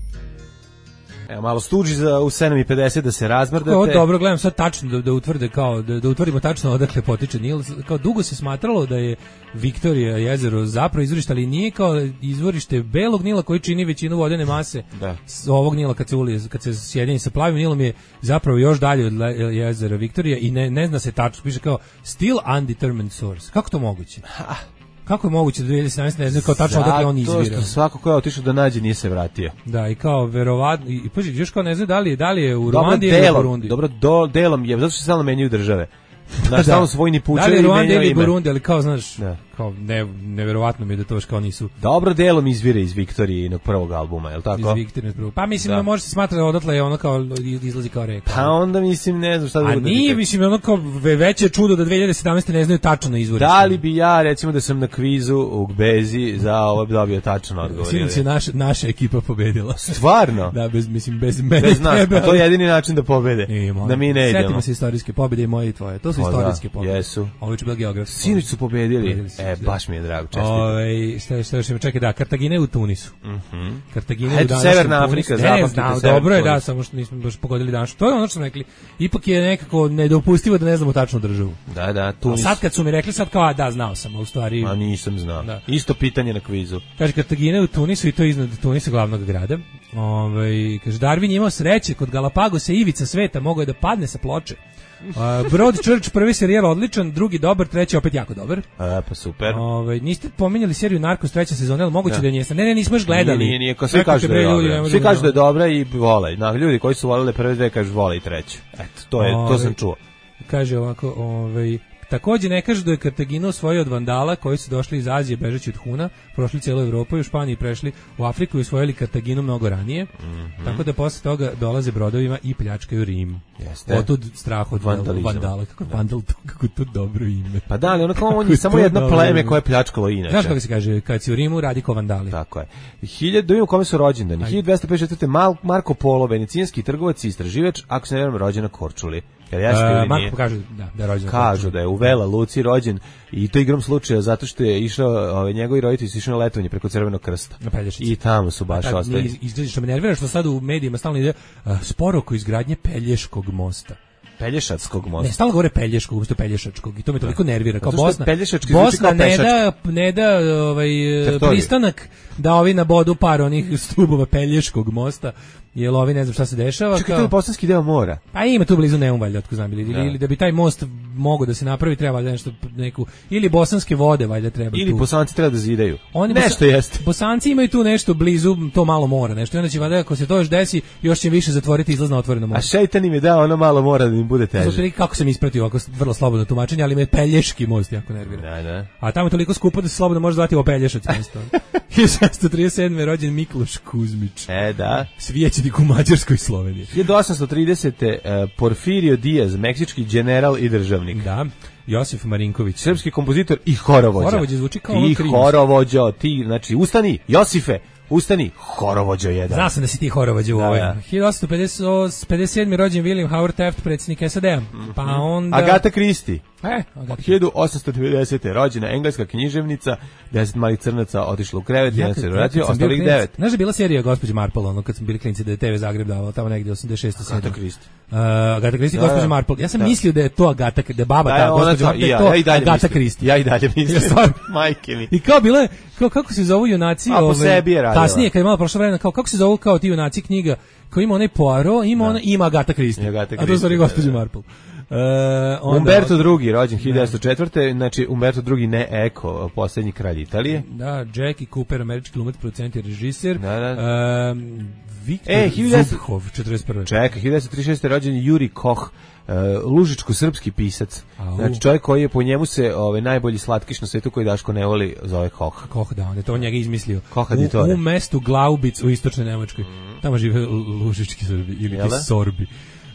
Evo malo stuđi za u sedam i pedeset da se razmrdate. Ovo dobro, gledam sad tačno da, da utvrde kao da, da utvrdimo tačno odakle potiče Nil. Kao dugo se smatralo da je Viktorija jezero zapravo izvorište, ali nije kao izvorište belog Nila koji čini većinu vodene mase. Da. S ovog Nila kad se ulije, kad se sjedini sa plavim Nilom je zapravo još dalje od le- jezera Viktorija i ne, ne zna se tačno, piše kao still undetermined source. Kako to moguće? Kako je moguće da dve hiljade sedamnaeste ne znaju kao tačno odakle on Zato izvira? što svako ko je otišao da nađe nije se vratio. Da, i kao verovatno i, i pazi, još kao ne znaju da li je, da li je u Dobro Ruandi ili u delom, Burundi. dobro do, delom je, zato što se stalno menjaju države. Znaš, Da. stalno su vojni Da li pučevi je i Ruanda menjaju ili ime. Burundi, ali kao znaš, Da. kao ne, neverovatno mi je da to još kao nisu Dobro delom izvire iz Viktorijinog prvog albuma, je li iz tako? Viktorine prvo. Pa mislim Da. da, može se smatrati da odatle je ono kao izlazi kao reka. Pa onda mislim, ne znam šta da A drugo da ti nije, kažem. mislim, ono kao ve- veće je čudo da dve hiljade sedamnaeste ne znaju tačno izvorište. Da li bi ja, recimo da sam na kvizu u Gbezi za ovo bi dobio tačan odgovor? Sinoć je ili? naš, naša ekipa pobedila. Stvarno? Da, bez, mislim, bez mene Bez nas, tebe, pa to ali- je jedini način da pobede. E, molim Da mi te. ne idemo. Setimo se istorijske pobjede i moje i tvoje. To su Pa da, istorijske pobjede. jesu. Ovo je bilo geografski. Sinoć su pobedili. Pobedili su, E, da. baš mi je drago, čestitam. Ovaj šta šta još ima, čekaj, da, Kartagina je u Tunisu. Mhm. Kartagina je u Eto, današnjem Severna Tunisu. Afrika, Ne, zapamtite znam, Severni dobro je, da, Tunis. samo što nismo baš pogodili danas. To je ono što smo rekli. Ipak je nekako nedopustivo da ne znamo tačnu državu. Da, da, A Tunis. sad kad su mi rekli, sad kao, a, da, znao sam, a u stvari... A nisam znao. Da. Isto pitanje na kvizu. Kaže, Kartagina je u Tunisu i to je iznad Tunisa, glavnog grada. Ovaj, kaže, Darwin je imao sreće, kod Galapagosa ivica sveta mogao je da padne sa ploče. Uh, Broadchurch, prvi serijal odličan, drugi dobar, treći opet jako dobar. A, pa super. Ovaj, niste pominjali seriju Narcos treća sezona, ali moguće da, da je njesna. Ne, ne, nismo još gledali. Nije, nije, nije, ko svi kažu da je dobra. Svi kažu da je dobra i vole. Na, ljudi koji su volili prve dve kažu vole i treću. Eto, to je, to sam čuo. Kaže ovako, ovaj, takođe ne kaže da je Kartaginu osvojio od Vandala koji su došli iz Azije bežeći od Huna, prošli cijelu Evropu i u Španiji prešli u Afriku i osvojili Kartaginu mnogo ranije. Mm-hmm. Tako da posle toga dolaze brodovima i pljačkaju Rim. Jeste. Otud strah od Vandalizma. Vandala. Kako da. Vandal to, kako to dobro ime. Pa da, ali ono kao on je samo jedno pleme koje je pljačkalo inače. Znaš kako se kaže, kad si u Rimu radi ko Vandali. Tako je. Hiljadu, da vidimo kome su rođendani. hiljadu dvesta pedeset četvrte. Mal, Marko Polo, venecijanski trgovac i istraživač, ako se ne vjerujem, rođen na Korčuli. Uh, Marko kažu da, da je rođen. Kažu da je u Vela Luci rođen i to igrom slučaja zato što je išao, ove, njegovi roditelji su išli na letovanje preko Crvenog krsta. I tamo su baš da, ostali. Izgleda što me nervira što sad u medijima stalno ide uh, sporo oko izgradnje Pelješkog mosta. Pelješačkog mosta. Ne, stalno govore Pelješkog umjesto Pelješačkog i to me toliko nervira. Kao Bosna, Bosna ne da, ne da ovaj, pristanak da ovi na bodu par onih stubova Pelješkog mosta, jer ovi ne znam šta se dešava. Čekaj, to je bosanski deo mora. Pa ima tu blizu Neum, valjda, otko znam, ili, da. ili da bi taj most mogao da se napravi, treba valjda nešto, neku, ili bosanske vode, valjda treba ili tu. Bosanci treba da zidaju. Oni nešto bosa, jeste. Bosanci imaju tu nešto blizu, to malo mora, nešto, i onda će valjda, ako se to još desi, još će više zatvoriti izlaz na otvoreno more. A šejtan im je dao ono malo mora da im bude teže. Zato kako sam ispratio ovako vrlo slobodno tumačenje, ali me Pelješki most jako nervira. Da, da. A tamo je toliko skupo da se slobodno može zvati ovo Pelješac mesto. hiljadu sedamsto trideset sedme rođen Mikloš Kuzmić. E, da. Svijećenik u Mađarskoj i Sloveniji. hiljadu osamsto tridesete. Uh, Porfirio Diaz, meksički general i državnik. Da. Josif Marinković, srpski kompozitor i horovođa. Horovođa zvuči kao I horovođa, ti, znači ustani, Josife, ustani, horovođa jedan. Zna sam da si ti horovođa u ovoj. hiljadu osamsto pedeset sedme rođen William Howard Taft, predsjednik S A D-a. Mm-hmm. Pa onda Agata Christie. E, Agata. hiljadu osamsto devedesete. rođena engleska književnica, deset malih crnaca otišlo u krevet, jedan se vratio, ostalih devet. Znaš da je bila serija Gospođa Marple, ono kad smo bili klinci da je T V Zagreb davao tamo negdje osamdeset šeste sedme. Agata Christie. Uh, Agata Christie, da, Gospođa Marple. Ja sam da. mislio da je to Agata, da je baba da, ta Gospođa Marple, ja, to ja i dalje Agata mislim. Christie. Ja i dalje mislim. Majke mi. I kao bile, kao kako se zovu junaci, a, po sebi je radila. Kasnije kad je malo prošlo vremena, kao kako se zovu kao ti junaci knjiga, kao ima onaj Poirot, ima ona, ima Agata Christie. Agata a to su Gospođa Marple. Uh, onda, Umberto drugi, rođen hiljadu devetsto četvrte. Znači Umberto drugi ne Eko, posljednji kralj Italije. Da, Jackie Cooper, američki glumac, producent i režiser. Da, da. Uh, Viktor e, Zubhov, četrdeset prve. Čekaj, hiljadu devetsto trideset šeste. rođen Juri Koch, uh, lužičko-srpski pisac. Au. Znači čovjek koji je po njemu se ovaj, najbolji slatkiš na svetu koji Daško ne voli zove Koch. Koch, da, on je to on njega izmislio. U, u mestu Glaubic u istočnoj Nemačkoj. Mm. Tamo žive lužički Srbi ili ti Sorbi.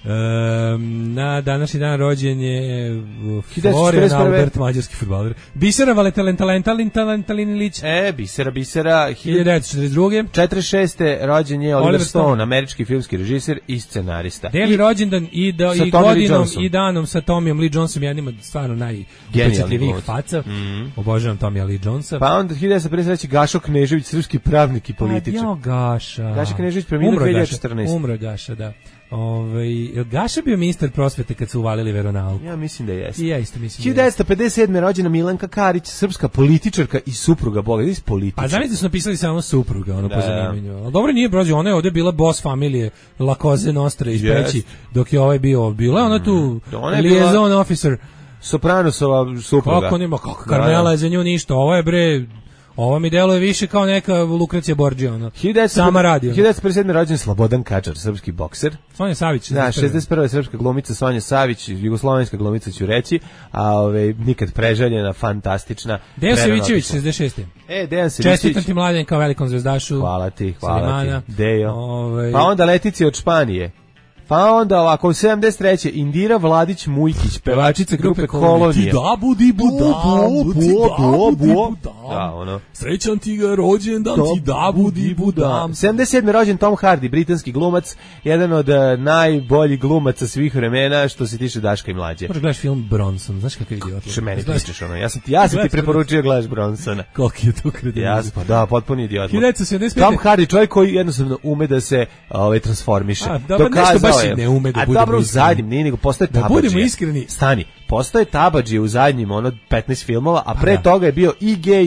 Um, na današnji dan rođen je Florian Albert, mađarski fudbaler. Bisera Valentalentalin-Talentalin-Ilić. E, Bisera, Bisera. hiljadu devetsto četrdeset druge. četrdeset šeste. rođen je Oliver, Oliver Stone, Stone, američki filmski režiser i scenarista. Deli rođendan i, do, i godinom i danom sa Tomijom Lee Johnsonom, jednim od stvarno najupečatljivijih faca. Mm-hmm. Obožavam Tomija Lee Jonesa. Pa onda hiljadu devetsto pedeset treće. Gašo Knežević, srpski pravnik i političar. Pa, Gaša. Gaša Knežević preminuo dve hiljade četrnaeste. Umro Gaša, da. Ovaj Gaša bio ministar prosvete kad su uvalili veronauku. Ja mislim da jeste. I ja isto mislim. hiljadu devetsto pedeset sedme. rođena Milanka Karić, srpska političarka i supruga Boga, iz političara. Pa zamislite su napisali samo supruga, ono da. Po zanimanju. Al dobro nije brođe, ona je ovde bila boss familije La Cosa Nostra iz yes. Peći, dok je ovaj bio bila ona tu mm. liaison bila... officer Sopranosova supruga. Kako nima, kako Karmela je za nju ništa, ovo je bre. Ovo mi deluje više kao neka Lukracija Borđe, ono. Sama radi. hiljadu devetsto pedeset sedme. rođen Slobodan Kačar, srpski bokser. Sonja Savić. Da, šezdeset prve. srpska glumica Sonja Savić, jugoslovenska glumica ću reći, a ove nikad preželjena, fantastična. Dejan Savićević, šezdeset šeste. E, Dejan Savićević. Čestitam ti mladen kao velikom zvezdašu. Hvala ti, hvala Salimana. ti. Dejo. Ove... Pa onda Letici od Španije. Pa onda ovako, u sedamdeset treće. Indira Vladić Mujkić, pevačica grupe Kolonije. Ti da budi budam, ti da budi budam. Da, ono. Srećan ti ga rođendan, ti da budi budam. sedamdeset sedme. rođen Tom Hardy, britanski glumac, jedan od uh, najboljih glumaca svih vremena što se tiče Daška i Mlađe. Možeš gledaš film Bronson, znaš kakav idiot. Što meni pričaš ono, ja sam ti, ja sam ti preporučio gledaš Bronsona. Koliki je to kredibilno. Jasno, da, potpuni idiot. hiljadu devetsto sedamdeset pete. Tom Hardy, čovjek koji jednostavno ume da se ovaj, transformiše. A, dobro, nešto baš i ne ume da bude. A dobro, u zadnjim, nije nego postoje da Tabadžije. Budemo iskreni. Stani, postoje Tabadžije u zadnjim, ono, petnaest filmova, a pre a, da. toga je bio i gej,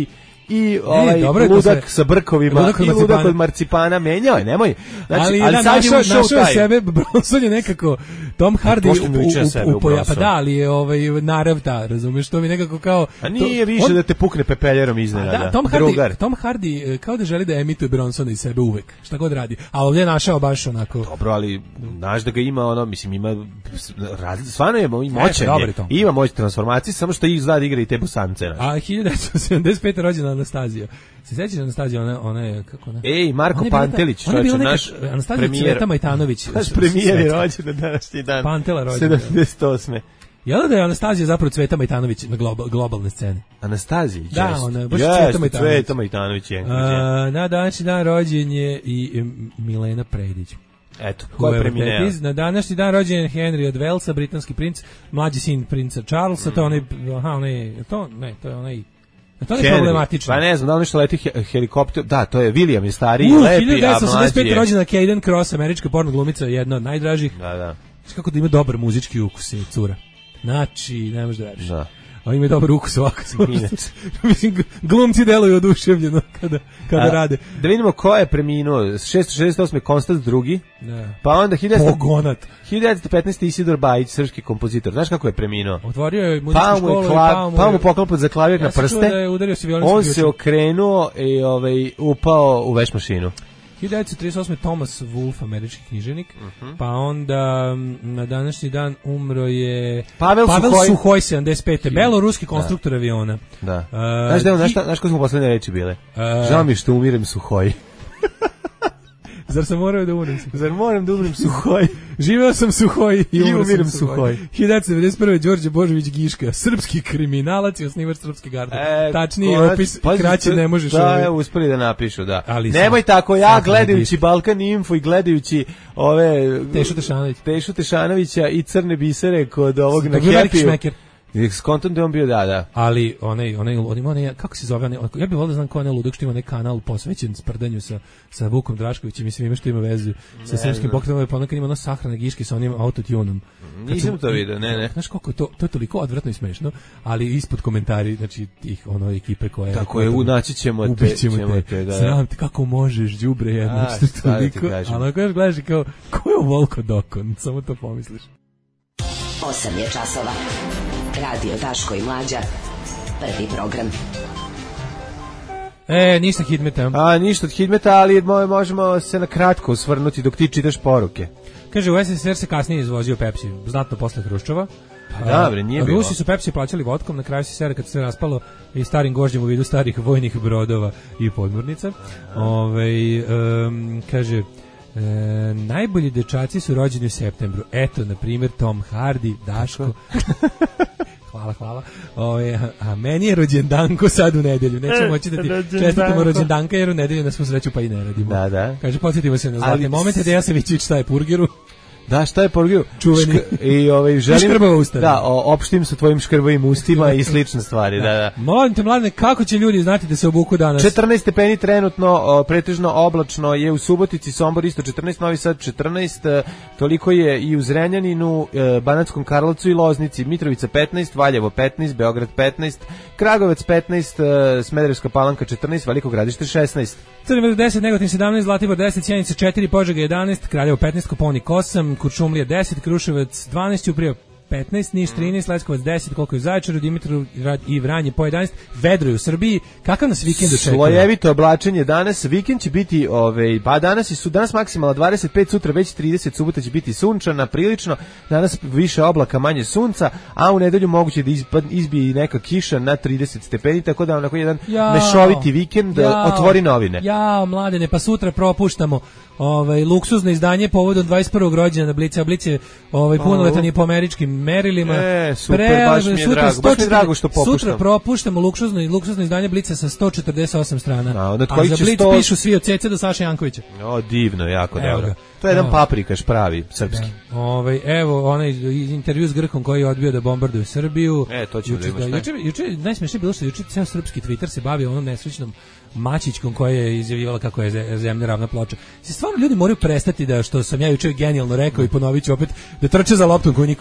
i ovaj dobro je to ludak sve. sa brkovima Ludak od i ludak marcipana. od marcipana, menjao je, nemoj. Znači, ali, ali da, sad je našao, ušao u našao je taj. sebe, Bronson je nekako Tom Hardy Pošteno u, juče u, sebe u, u u, pa Bronson. da, ali je ovaj, narav ta, razumeš, to mi nekako kao... A nije to, više on, da te pukne pepeljerom iznenada. da, Tom Drugar. Hardy, Tom Hardy kao da želi da emituje Bronsona iz sebe uvek, šta god radi, a ovdje je našao baš onako... Dobro, ali znaš da ga ima ono, mislim, ima razli, stvarno je moćan dobar je je, Tom. ima moć transformacije, samo što ih zna da igra i te busance. Znaš. A hiljadu devetsto sedamdeset pete rođena Anastazija. Se sećaš Anastazija, ona, ona je, kako ona? Ej, Marko Ona je bila Pantelić, ta- ona je bila čovječe, neka- naš Anastazija premijer. Cveta Majtanović. Naš premijer je Svetska. rođen na današnji dan. Pantela rođena. sedamdeset osme Jel da je Anastazija zapravo Cveta Majtanović na global, globalne sceni? Anastazija, Da, jest. ona je baš Jeste, Cveta Majtanović. Cveta Majtanović je. A, na današnji dan rođen je i em, Milena Predić. Eto, ko je Whoever premineo? that is. Na današnji dan rođen je Henry od Walesa, britanski princ, mlađi sin princa Charlesa, to onaj, aha, onaj, to, ne, to je onaj, to je Henry. problematično. Pa ne znam, da li nešto leti he- helikopter, da, to je William je stariji, U, lepi, hiljadu a devetsto osamdeset pete mlađi je. rođena Caden Cross, američka porno glumica, jedna od najdražih. Da, da, Znaš kako da ima dobar muzički ukus je cura. Znači, ne možeš da veriš. da. A ima dobar ukus ovako. Inače. Mislim, glumci deluju oduševljeno kada, kada A, rade. Da vidimo ko je preminuo. šesto šezdeset osme Konstantin drugi, Da. pa onda hiljadu Pogonat. devetsto petnaeste Isidor Bajić, srpski kompozitor. Znaš kako je preminuo? Otvorio je muzičku Pa mu školu je, i kla, pao mu pa je- mu poklopot za klavir Ja na sam čuo prste. da je udario se violinskim On se ključem. okrenuo i ovaj, upao u veš mašinu. hiljadu devetsto trideset osme Thomas Wolfe, američki književnik, Mhm. pa onda m, na današnji dan umro je Pavel Suhoj. Suhoj, sedamdeset pete, beloruski konstruktor aviona. Da. Uh, Znaš da, znaš i- šta, znaš ko smo poslednje reči bile? Uh, Žao mi je što umirem Suhoj. Zar sam morao da umrem? Zar moram da umrem Suhoj? Živeo sam Suhoj i, I umro sam umirem Suhoj. Suhoj. hiljadu devetsto devedeset prve Đorđe Božović Giška, srpski kriminalac i osnivač Srpske garde. E, Tačniji konac- opis, pazi, kraće to- ne možeš. Da, ovaj. evo, uspeli da napišu, da. Ali Nemoj sam- tako, ja sam gledajući napišu. Balkan Info i gledajući ove... Tešu Tešanović. Tešu Tešanovića i Crne bisere kod ovog na To je bio veliki Happy-u. šmeker. Skontom da je on bio, da, da. Ali onaj onaj on ima onaj kako se zove onaj, ja bih volio da znam ko je onaj ludak što ima onaj kanal posvećen sprdanju sa sa Vukom Draškovićem, mislim ima što ima veze sa srpskim pokretom, pa onako ima ono sahrane Giške sa onim autotunom. Kad Nisam sam- to vidio, ne, ne. Znaš koliko je to, to je toliko odvratno i smešno, ali ispod komentari, znači tih ono ekipe koje Tako je, u naći ćemo te, ubit ćemo ćemo te, te, da, da. sram te, kako možeš, đubre jedno, A, što je šta da ti toliko, kažem. ali ako još gledaš i kao, ko je ovo Volko Dokon, samo to pomisliš. osam je časova. Radio Daško i Mlađa. Prvi program. E, ništa Hidmeta. A, ništa od Hidmeta, ali mo- možemo se na kratko osvrnuti dok ti čitaš poruke. Kaže, u S S S R se kasnije izvozio Pepsi, znatno posle Hruščova. Pa da, bre, nije bilo. Rusi su Pepsi plaćali vodkom, na kraju se sere kad se raspalo i starim gožđem u vidu starih vojnih brodova i podmornica. Ove, um, kaže, e, najbolji dečaci su rođeni u septembru. Eto, na primjer, Tom Hardy, Daško. Hvala, hvala. Ove, a, a meni je rođendanko sad u nedelju. Nećemo moći da ti čestitamo rođendanka jer u nedelju na svu sreću pa i ne radimo. Da, da. Kaže, podsjetimo se na zlatne Ali- momente da ja se Vićić šta je purgiru. Da, šta je porgio? Čuveni. Šk- I ovaj želim škrbava usta. Da, o, opštim sa tvojim škrbavim ustima i slične stvari, da, da. Molim te, mladine, kako će ljudi znati da se obuku danas? četrnaest stepeni trenutno, o, pretežno oblačno je u Subotici, Sombor isto četrnaest, Novi Sad četrnaest, e, toliko je i u Zrenjaninu, e, Banatskom Karlovcu i Loznici, Mitrovica petnaest, Valjevo petnaest, Beograd petnaest, Kragovec petnaest, e, Smederevska Palanka četrnaest, Veliko Gradište šesnaest. Crni vrh deset, Negotin sedamnaest, Zlatibor deset, Sjenica četiri, Požega jedanaest, Kraljevo petnaest, Koponik osam, Kuršumlija deset, Kruševac dvanaest, Ćuprija petnaest, Niš trinaest, Leskovac deset, koliko je u Zaječaru, Dimitru i Vranje po jedanaest, vedro je u Srbiji. Kakav nas vikend očekuje? Slojevito oblačenje danas, vikend će biti, ovaj, pa danas su danas maksimalno dvadeset pet, sutra već trideset, subota će biti sunčana, prilično, danas više oblaka, manje sunca, a u nedelju moguće da izba- izbije i neka kiša na trideset stepeni, tako da onako jedan Jao. mešoviti vikend, Jao. otvori novine. Jao, mladene, pa sutra propuštamo ovaj luksuzno izdanje povodom dvadeset prvog rođendana Blica. Blic je ovaj punoletan i po američkim merilima. E, super, Pre- baš mi je sutra drago, baš mi je sto četrdeset drago što popuštam. Sutra propuštamo luksuzno i luksuzno izdanje Blica sa sto četrdeset osam strana. A, onda od A kojih za će Blic sto pišu svi od Cece do Saše Jankovića. O, divno, jako Evo dobro. ga. To je jedan Evo. paprikaš pravi, srpski. Ovaj evo onaj intervju s Grkom koji je odbio da bombarduje Srbiju. E, to ćemo da Juče- vidimo šta je. Juče juče najsmešnije bilo što juče ceo srpski Twitter se bavio onom nesrećnom Mačićkom koja je izjavljivala kako je ze- zemlja ravna ploča. Se stvarno ljudi moraju prestati da što sam ja juče genijalno rekao i ponoviću opet da trče za loptom koju niko nije bacio.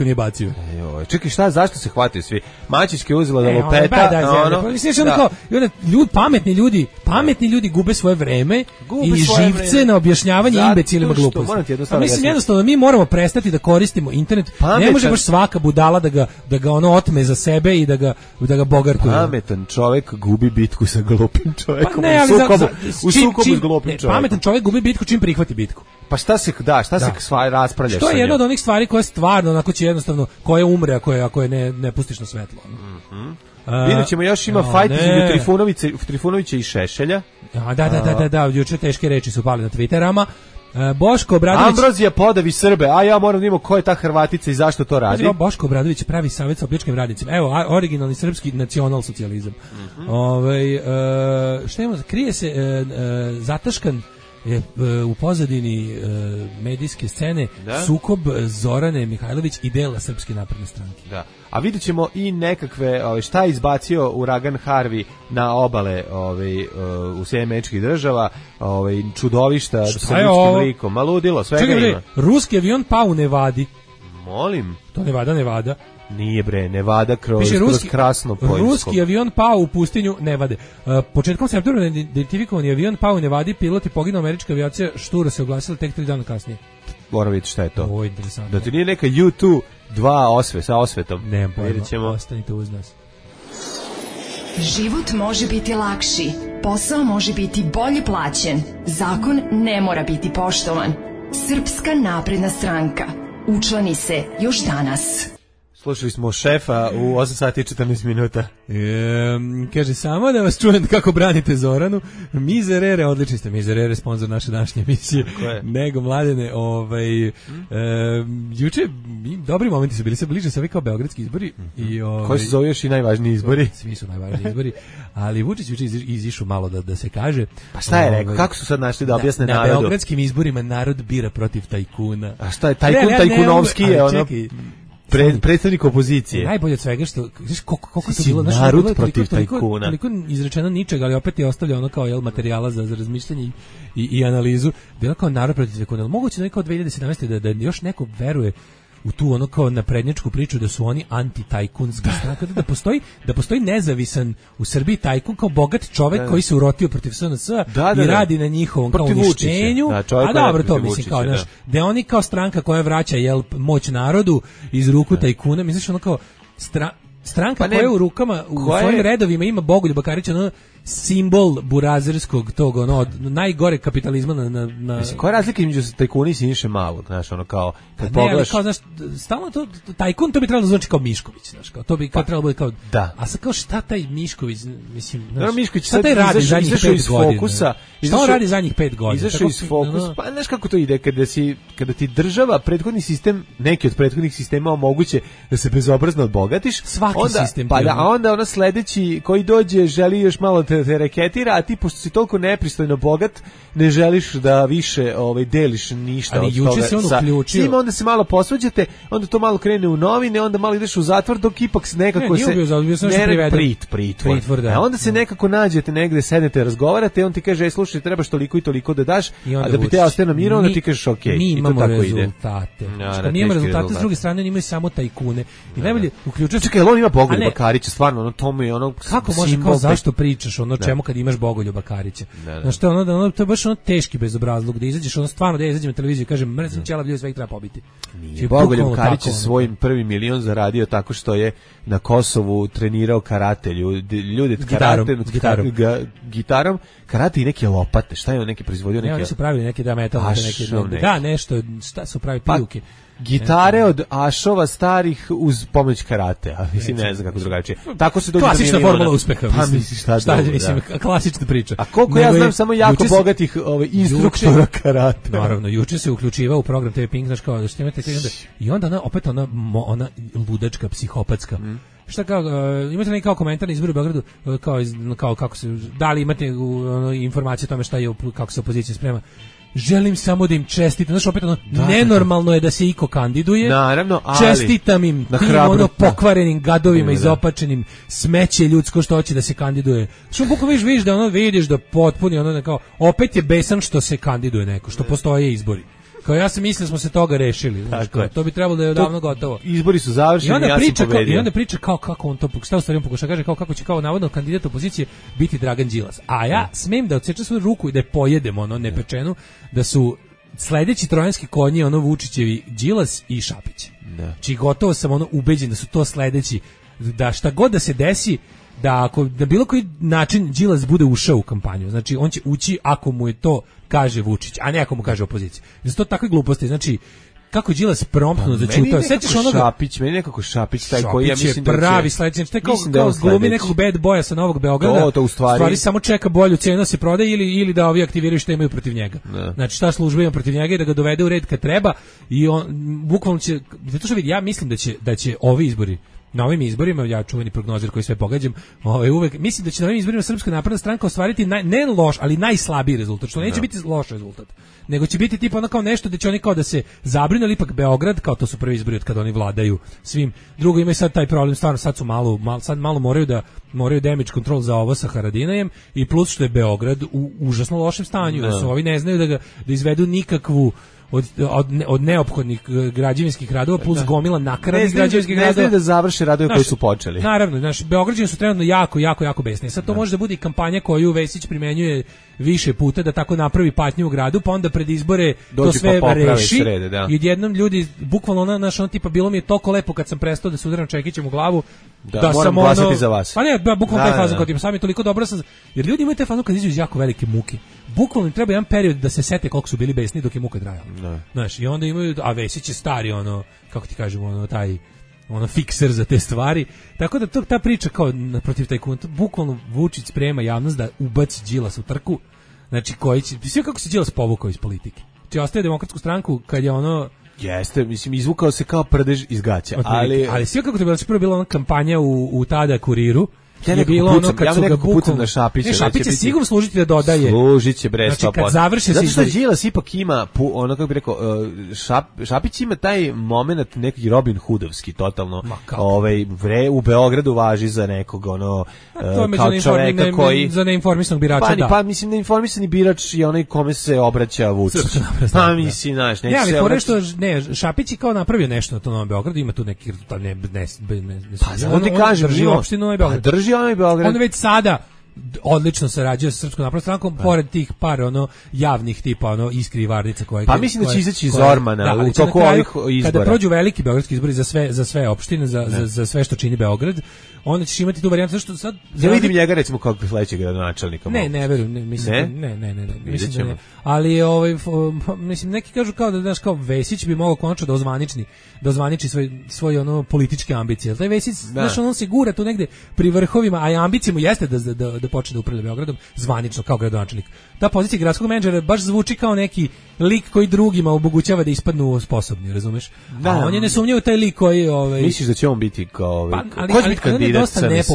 uključio. Joj, čekaj, šta, zašto se hvataju svi? Mačićka je uzela da E, lopeta, da, da, ono, pa mislim da kao, i onda ljud, pametni ljudi, pametni ljudi gube svoje vreme Gube i svoje živce vreme. na objašnjavanje Zato imbecilima što, gluposti. moram ti A jednostavno mislim objasniti. jednostavno mi moramo prestati da koristimo internet. Pametan- Ne može baš svaka budala da ga da ga ono otme za sebe i da ga da ga bogartuje. Pametan čovjek gubi bitku sa glupim čovjekom. Pa ne, ali u za- sukobu, za- u čim- sukobu čim- s glupim ne, čovjekom. Pametan čovjek gubi bitku čim prihvati bitku. Pa šta se, da, šta Da. se sva raspravljaš Što sa je jedna od njom? onih stvari koje stvarno onako će jednostavno koje umre ako je ako je ne ne pustiš na svetlo. Mhm. A, Vidjet ćemo, još ima a, fajt ne. između Trifunovića, Trifunovića i Šešelja. A, da, da, da, da, da, juče teške reči su pali na Twitterama. E, Boško Obradović Ambrozija podavi Srbe, a ja moram da imamo ko je ta Hrvatica i zašto to radi. Pazi, Boško Obradović pravi savjet sa opljačkanim radnicima. Evo, a- originalni srpski nacionalsocijalizam. Mhm. Ovaj e, šta ima? Krije se e, e, zataškan je e, u pozadini e, medijske scene Da. sukob Zorane Mihajlović i dela Srpske napredne stranke. Da. A vidjet ćemo i nekakve, ovaj, šta je izbacio Uragan Harvey na obale ovaj, uh, u Sjedinjenih Američkih Država, ovaj, čudovišta Šta sa je ljudskim ovo? likom, ma ludilo, svega Čekaj, bre, ima. ruski avion pao u Nevadi. Molim, To Nevada, Nevada. nije bre, Nevada kroz, Piše kroz ruski, krasno poljsko. ruski avion pao u pustinju Nevade. Uh, početkom septembra identifikovani avion pao u Nevadi, pilot je poginuo, američka avijacija štura se oglasila tek tri dana kasnije. Moram vidjeti šta je to. Ovo je interesantno. Da ti nije neka U dva dva osve, sa osvetom. Nemam pojma, Vidjet ćemo. ostanite uz nas. Život može biti lakši, posao može biti bolje plaćen, zakon ne mora biti poštovan. Srpska napredna stranka. Učlani se još danas. Slušali smo šefa u osam sati i četrnaest minuta. E, kaže, samo da vas čujem kako branite Zoranu. Mizerere, odlični ste. Mizerere, sponsor naše današnje emisije. je? Nego, mladene, ovaj, e, juče, mi- dobri momenti su bili, se bliže se ovi kao beogradski izbori. I, ovaj, Koji se zove još i najvažniji izbori? Svi su najvažniji izbori, ali Vučić juče iz- izišao malo da, da se kaže. Pa šta je rekao? Ovaj, Kako su sad našli da objasne na, na narodu? beogradskim izborima narod bira protiv tajkuna. A šta je, tajkun, Ne, ali ja ne tajkunovski mogu- je ali ono čekaj, pre, predstavnik opozicije. najbolje od svega što znaš koliko koliko to Si bilo, znaš, narod bilo je toliko- protiv toliko- tajkuna. Toliko izrečeno ničega, ali opet je ostavlja ono kao jel materijala za, za razmišljanje i, i, i analizu. Bilo kao narod protiv tajkuna. Ali moguće da je kao dve hiljade sedamnaeste da, da još neko veruje u tu ono kao naprednjačku priču da su oni anti-tajkunska stranka, da postoji da postoji nezavisan u Srbiji tajkun kao bogat čovjek Da. koji se urotio protiv S N S Da, da, i da. radi na njihovom kao Protiv Vučića. uništenju. Da, čovjek a koji je dobro, to protiv mislim kao Vučića, znaš, da oni kao stranka koja vraća jel moć narodu iz ruku tajkuna, misliš ono kao stra, stranka Pa ne, koja je u rukama u koja je- svojim redovima ima Bogoljuba Karića, ono simbol burazerskog tog ono od najgore kapitalizma na na, na Mislim, koja je razlika između tajkuna i Siniše Malog, znaš, ono kao, Pa kad ne, ali pogledaš... kao, znaš, stalno to, tajkun to bi trebalo da znači kao Mišković, znaš, kao, to bi kao Pa, trebalo bude kao, da. a sad kao šta taj Mišković, mislim, znaš, Naravno, Mišković šta sad taj radi izašao- zadnjih izašao pet iz godina? fokusa, Šta izašao- on radi zadnjih pet godina? Izašao Tako, iz fokusa, ono, pa znaš kako to ide, kada, si, kada ti država, prethodni sistem, neki od prethodnih sistema omoguće da se bezobrazno odbogatiš, Svaki onda, sistem pa ti da, ono- a onda ono sledeći koji dođe želi još malo te, te reketira, a ti pošto si toliko nepristojno bogat, ne želiš da više ovaj, deliš ništa Ali od juče toga. se on sa- uključio. s njima, onda se malo posvađate, onda to malo krene u novine, onda malo ideš u zatvor, dok ipak se nekako Ne, nije se... ubio zatvor, bio sam nešto ne, priveden. prit, pritvor. Pritvor, da. A onda se nekako nađete negde, sedete, razgovarate, on ti kaže, ej, slušaj, trebaš toliko i toliko da daš, I onda a da bi te Vučić. ostao na miru, onda Mi- ti kažeš, ok, Mi i to imamo tako ide. rezultate. Ja, Znači, da, kad mi imamo teški rezultate, s rezultate. druge strane oni imaju samo tajkune. I najbolje, uključuje se... Čekaj, jel on ima A Bogoljuba ne, Karića, stvarno, ono, to mu je ono... Kako može simbol kao taj- zašto pričaš ono čemu kad imaš Bogoljuba Karića? Da, da. Znaš što je ono da ono to je baš ono teški bezobrazluk da izađeš ono stvarno da ja izađem na televiziju i kažem mrzim ćelav ljudi sve ih treba pobiti. Nije. Bogoljub Bukvalno Karić tako, je ono. svojim prvi milion zaradio tako što je na Kosovu trenirao karate, ljudi, ljude Gitarom, karate, gitarom. Ga, gitarom, karate i neke lopate, šta je on neki proizvodio Ne, neke... oni su pravili neke da metal, Aš, neke, on neki. da nešto, šta su pravili Pa, pijuke. Gitare od ašova starih uz pomoć karate, a mislim ne znam kako drugačije. Tako se dođe do Klasična miliona. formula uspeha, Pa mislim. misliš šta, šta drugo, mislim, da. klasična priča. A koliko Nego ja znam je- samo jako juče se- bogatih ovaj, instruktora karate. Naravno, juče se uključivao u program T V Pink, znaš kao da što imate i onda, i onda ona, opet ona, mo- ona ludačka, psihopatska. Mm. Šta kao, uh, imate neki kao komentar na izboru u Beogradu, uh, kao, iz, kao kako se, da li imate uh, ono, informacije o tome šta je, op- kako se opozicija sprema? Želim samo da im čestitam, znaš opet ono, Da, nenormalno je da se iko kandiduje. Naravno, ali Čestitam im, na tim hrabro- ono da. pokvarenim gadovima, Da. izopačenim, smeće ljudsko što hoće da se kandiduje. Što buko vidiš, vidiš da ono vidiš da potpuni ono da kao opet je besan što se kandiduje neko, što postoje izbori. Kao ja sam mislio da smo se toga rešili, znači kao, to bi trebalo da je odavno gotovo. Izbori su završeni, I onda ja priča sam kao, pobedio. i onda priča kao kako on to šta u stvari on pokušava kaže kao kako će kao navodno kandidat opozicije biti Dragan Đilas. A ja smem da odsečem svoju ruku i da je pojedemo ono nepečenu da su sledeći trojanski konji ono Vučićevi Đilas i Šapić. Da. Či gotovo sam ono ubeđen da su to sledeći, da šta god da se desi, da ako na bilo koji način Đilas bude ušao u kampanju, znači on će ući ako mu je to kaže Vučić, a ne ako mu kaže opozicija. Znači to takve gluposti, znači kako Đilas promptno pa, začutao. Sećaš onoga Šapić, meni nekako Šapić taj Šapić koji ja mislim da je pravi sledeći, znači kao, da kao glumi nekog bad boya sa Novog Beograda. To, to u stvari, stvari samo čeka bolju cenu se prodaje ili ili da ovi aktiviraju što imaju protiv njega. Ne. Znači šta služba ima protiv njega i da ga dovede u red kad treba i on bukvalno će, zato što vidi, ja mislim da će da će ovi izbori na ovim izborima, ja čuveni prognozer koji sve pogađam, ovaj uvek mislim da će na ovim izborima Srpska napredna stranka ostvariti naj, ne loš, ali najslabiji rezultat, što neće no. biti loš rezultat, nego će biti tipa ono kao nešto da će oni kao da se zabrinu, ali ipak Beograd, kao to su prvi izbori od kada oni vladaju svim. Drugo imaju sad taj problem, stvarno sad su malo, malo sad malo moraju da moraju damage control za ovo sa Haradinajem i plus što je Beograd u užasno lošem stanju, no. da su ovi ne znaju da ga da izvedu nikakvu Od, od, od neophodnih građevinskih radova plus gomila nakaradnih građevinskih radova. Ne znaju da završe radove koji su počeli. Naravno, znaš, Beograđani su trenutno jako, jako, jako besni. Sad to da. može da bude i kampanja koju Vesić primenjuje više puta da tako napravi patnju u gradu, pa onda pred izbore dođu to sve pa reši. Srede, da. I odjednom ljudi, bukvalno ona, naš, ono tipa, bilo mi je toliko lepo kad sam prestao da se udaram čekićem u glavu, da, da sam ono, za vas. Pa ne, bukvalno da, taj fazon da. kao tipa, sam je toliko dobro sam, jer ljudi imaju taj fazon kad iđu iz jako velike muke. Bukvalno im treba jedan period da se sete koliko su bili besni dok je muka trajala. No. Znaš, i onda imaju, a Vesić je stari, ono, kako ti kažemo, ono, taj, ono, fikser za te stvari. Tako da to, ta priča kao protiv tajkuna, bukvalno Vučić sprema javnost da ubaci Đilas u trku, znači koji će, sve kako se Đilas povukao iz politike. Či ostaje Demokratsku stranku kad je ono, jeste, mislim, izvukao se kao prdež iz gaća, ali... Ali sve kako to je bilo, prvo bila ona kampanja u, u tada Kuriru, ja je bilo pucam, ono kad ja su ga pucam na Šapića. Ne, Šapić će sigurno služiti da dodaje. Služiće bre, znači, kad završe zato što se Đilas ipak ima, ono kako bih rekao, šap, Šapić ima taj moment neki Robin Hoodovski, totalno. Ovaj, vre, u Beogradu važi za nekog, ono, kao čoveka ne, koji... Za neinformisanog birača, pa, da. Pa, mislim, neinformisani birač je onaj kome se obraća Vučić. Pa, mislim, znaš, neće se obraća. Što, ne, Šapić je kao napravio nešto na tom Novom Beogradu, ima tu neki, ne, ne, ne, ne, pa, zato ti kažem, drži opštinu Novi Beograd. Pa, drži onaj Beograd. On već sada odlično sarađuje sa Srpskom naprednom strankom, pored tih par ono javnih tipa ono Iskri i Vardica koje pa mislim da će izaći iz Ormana da, u toku ovih izbora. Kada prođu veliki beogradski izbori za sve za sve opštine, za, za, za sve što čini Beograd, onda ćeš imati tu varijantu što sad ja vidim njega recimo kao sledećeg gradonačelnika. Ne, ne verujem, ne, mislim ne? Da, ne, ne, ne, ne, mislim da ne. Ali ovaj mislim neki kažu kao da znaš kao Vesić bi mogao konačno da ozvanični, da ozvaniči svoj svoj ono političke ambicije. Taj Vesić znaš on se gura tu negde pri vrhovima, a ambicija mu jeste da da da počne da upravlja Beogradom zvanično kao gradonačelnik. Ta pozicija gradskog menadžera baš zvuči kao neki lik koji drugima omogućava da ispadnu sposobni, razumeš? Da, a on je nesumnjivo taj lik koji ovaj misliš da će on biti kao ovaj pa, ali, ko će biti kandidat?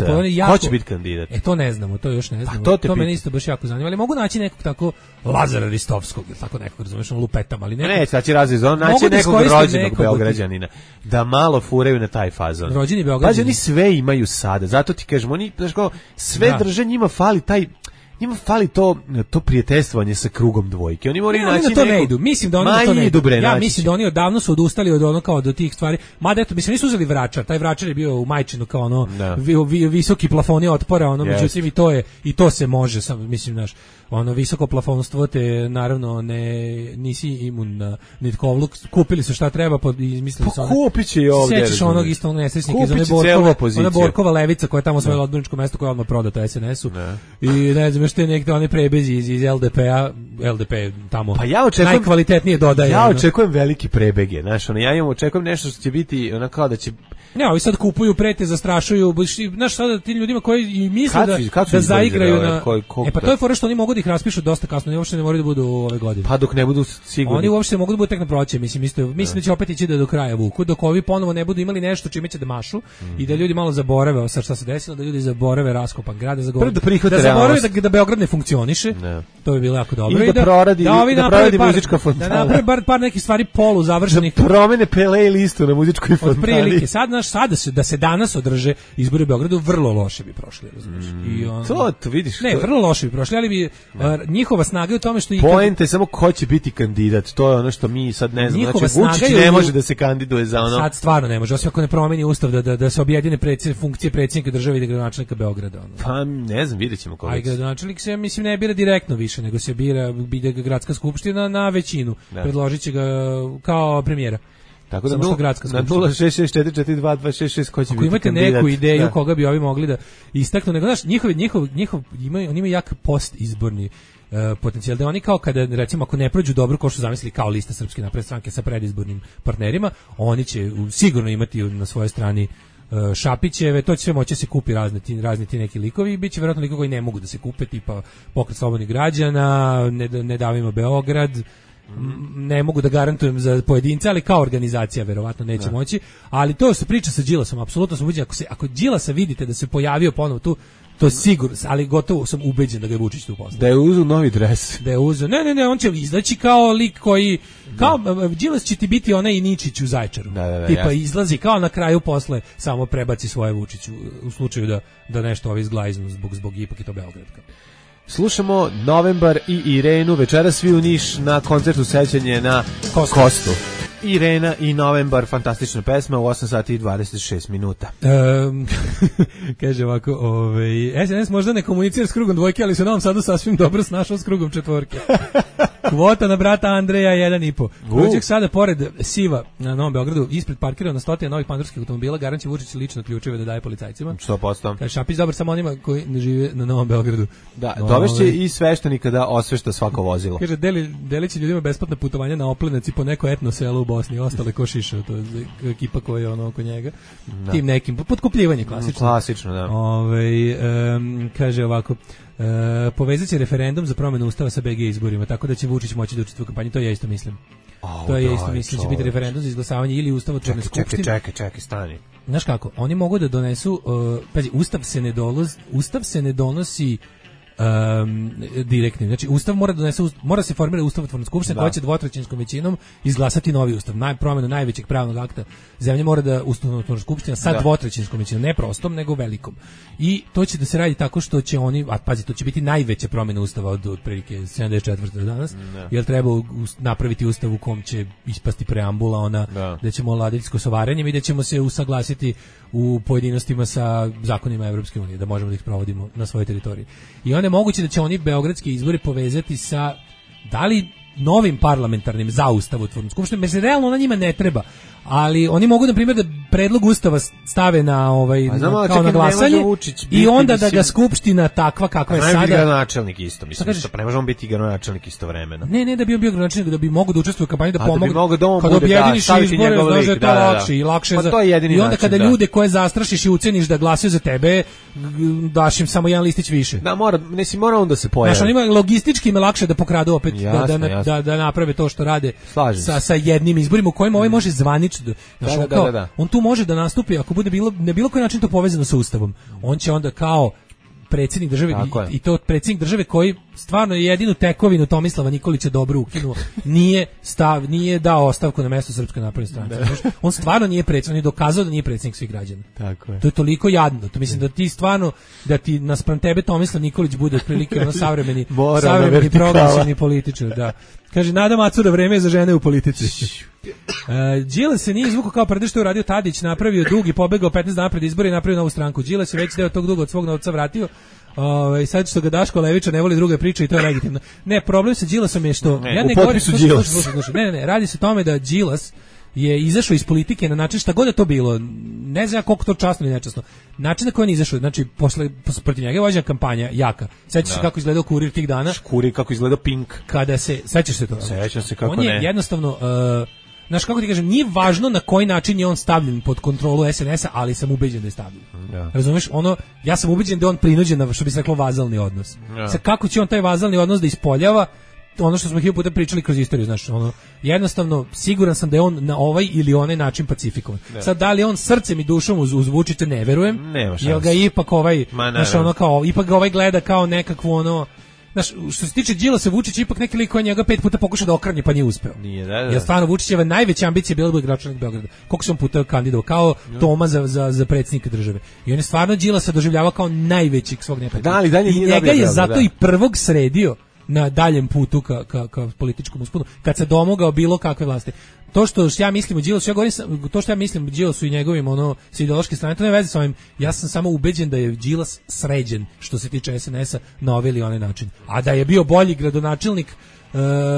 Ko će biti kandidat? E to ne znamo, to još ne znamo. Pa, to to me isto baš jako zanima, ali mogu naći nekog tako Lazara Ristovskog ili tako nekog, razumeš, on lupetam, ali nekog. Ne, znači razli on naći nekog rođenog Beograđanina da malo furaju na taj fazon. Rođeni Beograđanin. Pa oni sve imaju sada, zato ti kažem, oni znaš kao sve da. drže, njima fali taj njima fali to to prijateljstvovanje sa krugom dvojke. Oni moraju naći neko... to ne idu. Mislim da oni Ma to ne idu. Bre, ja naći. mislim da oni odavno su odustali od ono kao do tih stvari. Mada eto, mislim nisu uzeli Vračar. Taj Vračar je bio u Majčinu kao ono vi, vi, visoki plafoni otpora, ono yes. međutim i to je i to se može, sam mislim naš ono visoko plafonstvo te naravno ne nisi imun na nitkovluk. Kupili su šta treba, pa izmislili su. Pa kupiće i ovdje. Sećaš onog isto onog nesrećnika iz one Borkova, ona Borkova levica koja je tamo osvojila odborničko mesto koje je odmah prodata es en esu. I ne znam što je neki oni prebezi iz, iz el de pe-a, el de pe tamo pa ja očekujem, najkvalitetnije dodaje. Ja očekujem veliki prebege, znaš, ono, ja imam očekujem nešto što će biti, ono kao da će... Ne, ovi sad kupuju, prete, zastrašuju, znaš, sada tim ljudima koji i misle da, kad da zaigraju na... Koji, koji, e pa to je fora što oni mogu da ih raspišu dosta kasno, oni uopšte ne moraju da budu ove godine. Pa dok ne budu sigurni. Oni uopšte mogu da budu tek na proleće, mislim, isto, mislim da će opet ići da do kraja vuku, dok ovi ponovo ne budu imali nešto čime će da mašu mm. i da ljudi malo zaborave, sad šta se desilo, da ljudi zaborave raskopan grad, da zaborave da, da, zaborave da, da Beograd ne funkcioniše. Ne. To bi bilo jako dobro. I da proradi, da, da proradi muzička fontana. Da napravi bar par nekih stvari polu završenih. Da promene playlistu na muzičkoj fontani. Prilike. Sad naš sada se da se danas održe izbori u Beogradu vrlo loše bi prošli, razumiješ. Mm, I on, to, to vidiš. Ne, to... vrlo loše bi prošli, ali bi Da. Njihova snaga je u tome što... Poenta je samo ko će biti kandidat, to je ono što mi sad ne znamo. Znači, Vučić ne može da se kandiduje za ono... Sad stvarno ne može, osim ako ne promeni ustav da, da, da se objedine predsjed, funkcije predsjednika države i gradonačelnika Beograda. Ono. Pa ne znam, vidjet ćemo koliko. A i gradonačelnik se, mislim, ne bira direktno više, nego se bira, bide ga gradska skupština na većinu. Da. Predložit će ga kao premijera. Tako da nul, na nula šest šest četiri četiri dva dva šest šest ko će ako biti imate kandidat, neku ideju da. Koga bi ovi mogli da istaknu, nego znaš, njihov, njihov, njihov, imaju, oni imaju jak post izborni uh, potencijal, da oni kao kada, recimo, ako ne prođu dobro, kao što zamislili kao lista Srpske napredne stranke sa predizbornim partnerima, oni će sigurno imati na svojoj strani uh, Šapićeve, to će sve moći se kupi razni ti, razni ti neki likovi i bit će vjerojatno likovi koji ne mogu da se kupe, tipa Pokret slobodnih građana, ne, ne davimo Beograd, ne mogu da garantujem za pojedince, ali kao organizacija verovatno neće da. moći, ali to se priča sa Đilasom, apsolutno sam ubeđen, ako se ako Đilasa vidite da se pojavio ponovo tu, to je sigurno, ali gotovo sam ubeđen da ga je Vučić tu poslao. Da je uzeo novi dres. Da je uzeo, ne, ne, ne, on će izaći kao lik koji, kao, Đilas će ti biti onaj Ničić u Zaječaru, da, da, da, tipa jasno. Izlazi kao na kraju posle, samo prebaci svoje Vučiću, u slučaju da, da nešto ovi zglajznu zbog, zbog ipak i to Beogradka. Slušamo Novembar i Irenu, večeras svi u Niš na koncertu sećanje na Kostu. Kostu. Irena i Novembar, fantastična pesma u osam sati i dvadeset šest minuta. Um, kaže ovako, ovaj, S N S možda ne komunicira s krugom dvojke, ali se u Novom Sadu sasvim dobro snašao s krugom četvorke. Kvota na brata Andreja jedan i po. Rođak sada pored Siva na Novom Beogradu ispred parkirao na stotine novih pandurskih automobila, garancija Vučić lično ključeve da daje policajcima. sto posto. Kaže Šapić dobar samo onima koji ne žive na Novom Beogradu. Da, dovešće i sveštenika da osvešta svako vozilo. Kaže deli delići ljudima besplatna putovanja na Oplenac i po neko etno selo u Bosni, ostale ko šiša, to je ekipa koja je ono oko njega. Da. Tim nekim potkupljivanje klasično. Klasično, da. Ovaj um, kaže ovako E, povezat će referendum za promjenu ustava sa B G izborima, tako da će Vučić moći da učestvuje u kampanji, to ja isto mislim. Oh, to je isto mislim, će biti referendum za izglasavanje ili ustavotvorne skupštine. Čekaj, čekaj, čekaj, stani. Znaš kako, oni mogu da donesu, uh, pazi, ustav se ne donosi, ustav se ne donosi Um, direktnim. Znači ustav mora da donese, mora se formirati ustavotvorna skupština koja će dvotrećinskom većinom izglasati novi ustav. Naj promjenu najvećeg pravnog akta zemlje mora da ustavotvorna skupština sa da. dvotrećinskom većinom, ne prostom nego velikom. I to će da se radi tako što će oni, a pazi, to će biti najveća promjena ustava od otprilike sedamdeset četvrte do danas. Da. Jer treba napraviti ustav u kom će ispasti preambula ona da, da ćemo vladati s kosovarenjem i da ćemo se usaglasiti u pojedinostima sa zakonima Evropske unije, da možemo da ih provodimo na svojoj teritoriji. I onda je moguće da će oni beogradski izbori povezati sa da li novim parlamentarnim za ustavotvornom skupštinom, jer se realno ona njima ne treba, ali oni mogu na primjer da predlog ustava stave na ovaj znamo, na, kao čekaj, na glasanje i onda da ga skupština takva kakva je sada. Ne bi gradonačelnik isto, mislim, isto, ne možemo biti gradonačelnik istovremeno. Ne, ne da bi on bio gradonačelnik, da bi mogao da učestvuje u kampanji, da pomogne. Da kad objediniš da, izbore, znaš da je to da, lakše i lakše pa za. I onda način, kada da. ljude koje zastrašiš i uceniš da glasaju za tebe, daš im samo jedan listić više. Da, mora, ne si mora onda se pojavi. Znaš, ima logistički im je lakše da pokradu opet, jasne, da, da, da, da naprave to što rade sa, sa jednim izborima u kojima ovaj može zvanično. Znaš, da, kao, da, da. on tu može da nastupi ako bude bilo na bilo koji način to povezano sa ustavom. On će onda kao predsjednik države i, i to predsjednik države koji stvarno je jedinu tekovinu Tomislava Nikolića dobro ukinuo. Nije stav, nije dao ostavku na mesto Srpske napredne stranke. On stvarno nije predsjednik, on je dokazao da nije predsjednik svih građana. Tako je. To je toliko jadno. To mislim da ti stvarno da ti naspram tebe Tomislav Nikolić bude otprilike ono savremeni savremeni progresivni političar, da. Kaže Nada Macura, vreme je za žene u politici. Đilas uh, se nije izvukao kao prde što je uradio Tadić, napravio dug i pobegao petnaest dana pred izbore i napravio novu stranku. Đilas je već deo tog duga od svog novca vratio. Ovaj uh, sad što ga Daško Levića ne voli druge priče i to je legitimno. Ne, problem sa Đilasom je što ne, ja ne govorim, slušaj, slušaj, slušaj, ne, ne, ne, radi se o tome da Đilas je izašao iz politike na način šta god je to bilo, ne znam koliko to časno ili nečasno, način na koji on izašao, znači posle, posle protiv njega je vođena kampanja jaka. Sećaš se kako izgledao Kurir tih dana? Kurir kako izgledao Pink. Kada se, sećaš se to? Sećam se kako on je ne. jednostavno, uh, znaš kako ti kažem, nije važno na koji način je on stavljen pod kontrolu S N S-a, ali sam ubeđen da je stavljen. Ja. Razumeš? Ono, ja sam ubeđen da je on prinuđen na, što bi se reklo, vazalni odnos. Ja. Sad kako će on taj vazalni odnos da ispoljava, ono što smo hiljadu puta pričali kroz istoriju, znači ono, jednostavno siguran sam da je on na ovaj ili onaj način pacifikovan. Ne. Sad da li je on srcem i dušom uz, uz Vučića, ne verujem. Nema šanse. Jer ga ipak ovaj, znači ono kao, ipak ga ovaj gleda kao nekakvu ono, Znaš, što se tiče Đilasa, Vučić ipak neki lik koji njega pet puta pokušao da okrnje, pa nije uspeo. Nije, da, da. Jer stvarno Vučićeva najveća ambicija je bila da bude gradonačelnik Beograda. Koliko sam puta kandidovao, kao Toma za, za, za predsjednika države. I on je stvarno Đilasa doživljavao kao najvećeg svog neprijatelja. Da, ali dalje I nije njega je dobro, zato da. i prvog sredio na daljem putu ka, ka, ka političkom usponu, kad se domogao bilo kakve vlasti. To što ja mislim o Đilasu, ja govorim, to što ja mislim o Đilasu i njegovim ono s ideološke strane, to ne veze sa ovim. Ja sam samo ubeđen da je Đilas sređen što se tiče es en es-a na ovaj ili onaj način. A da je bio bolji gradonačelnik e,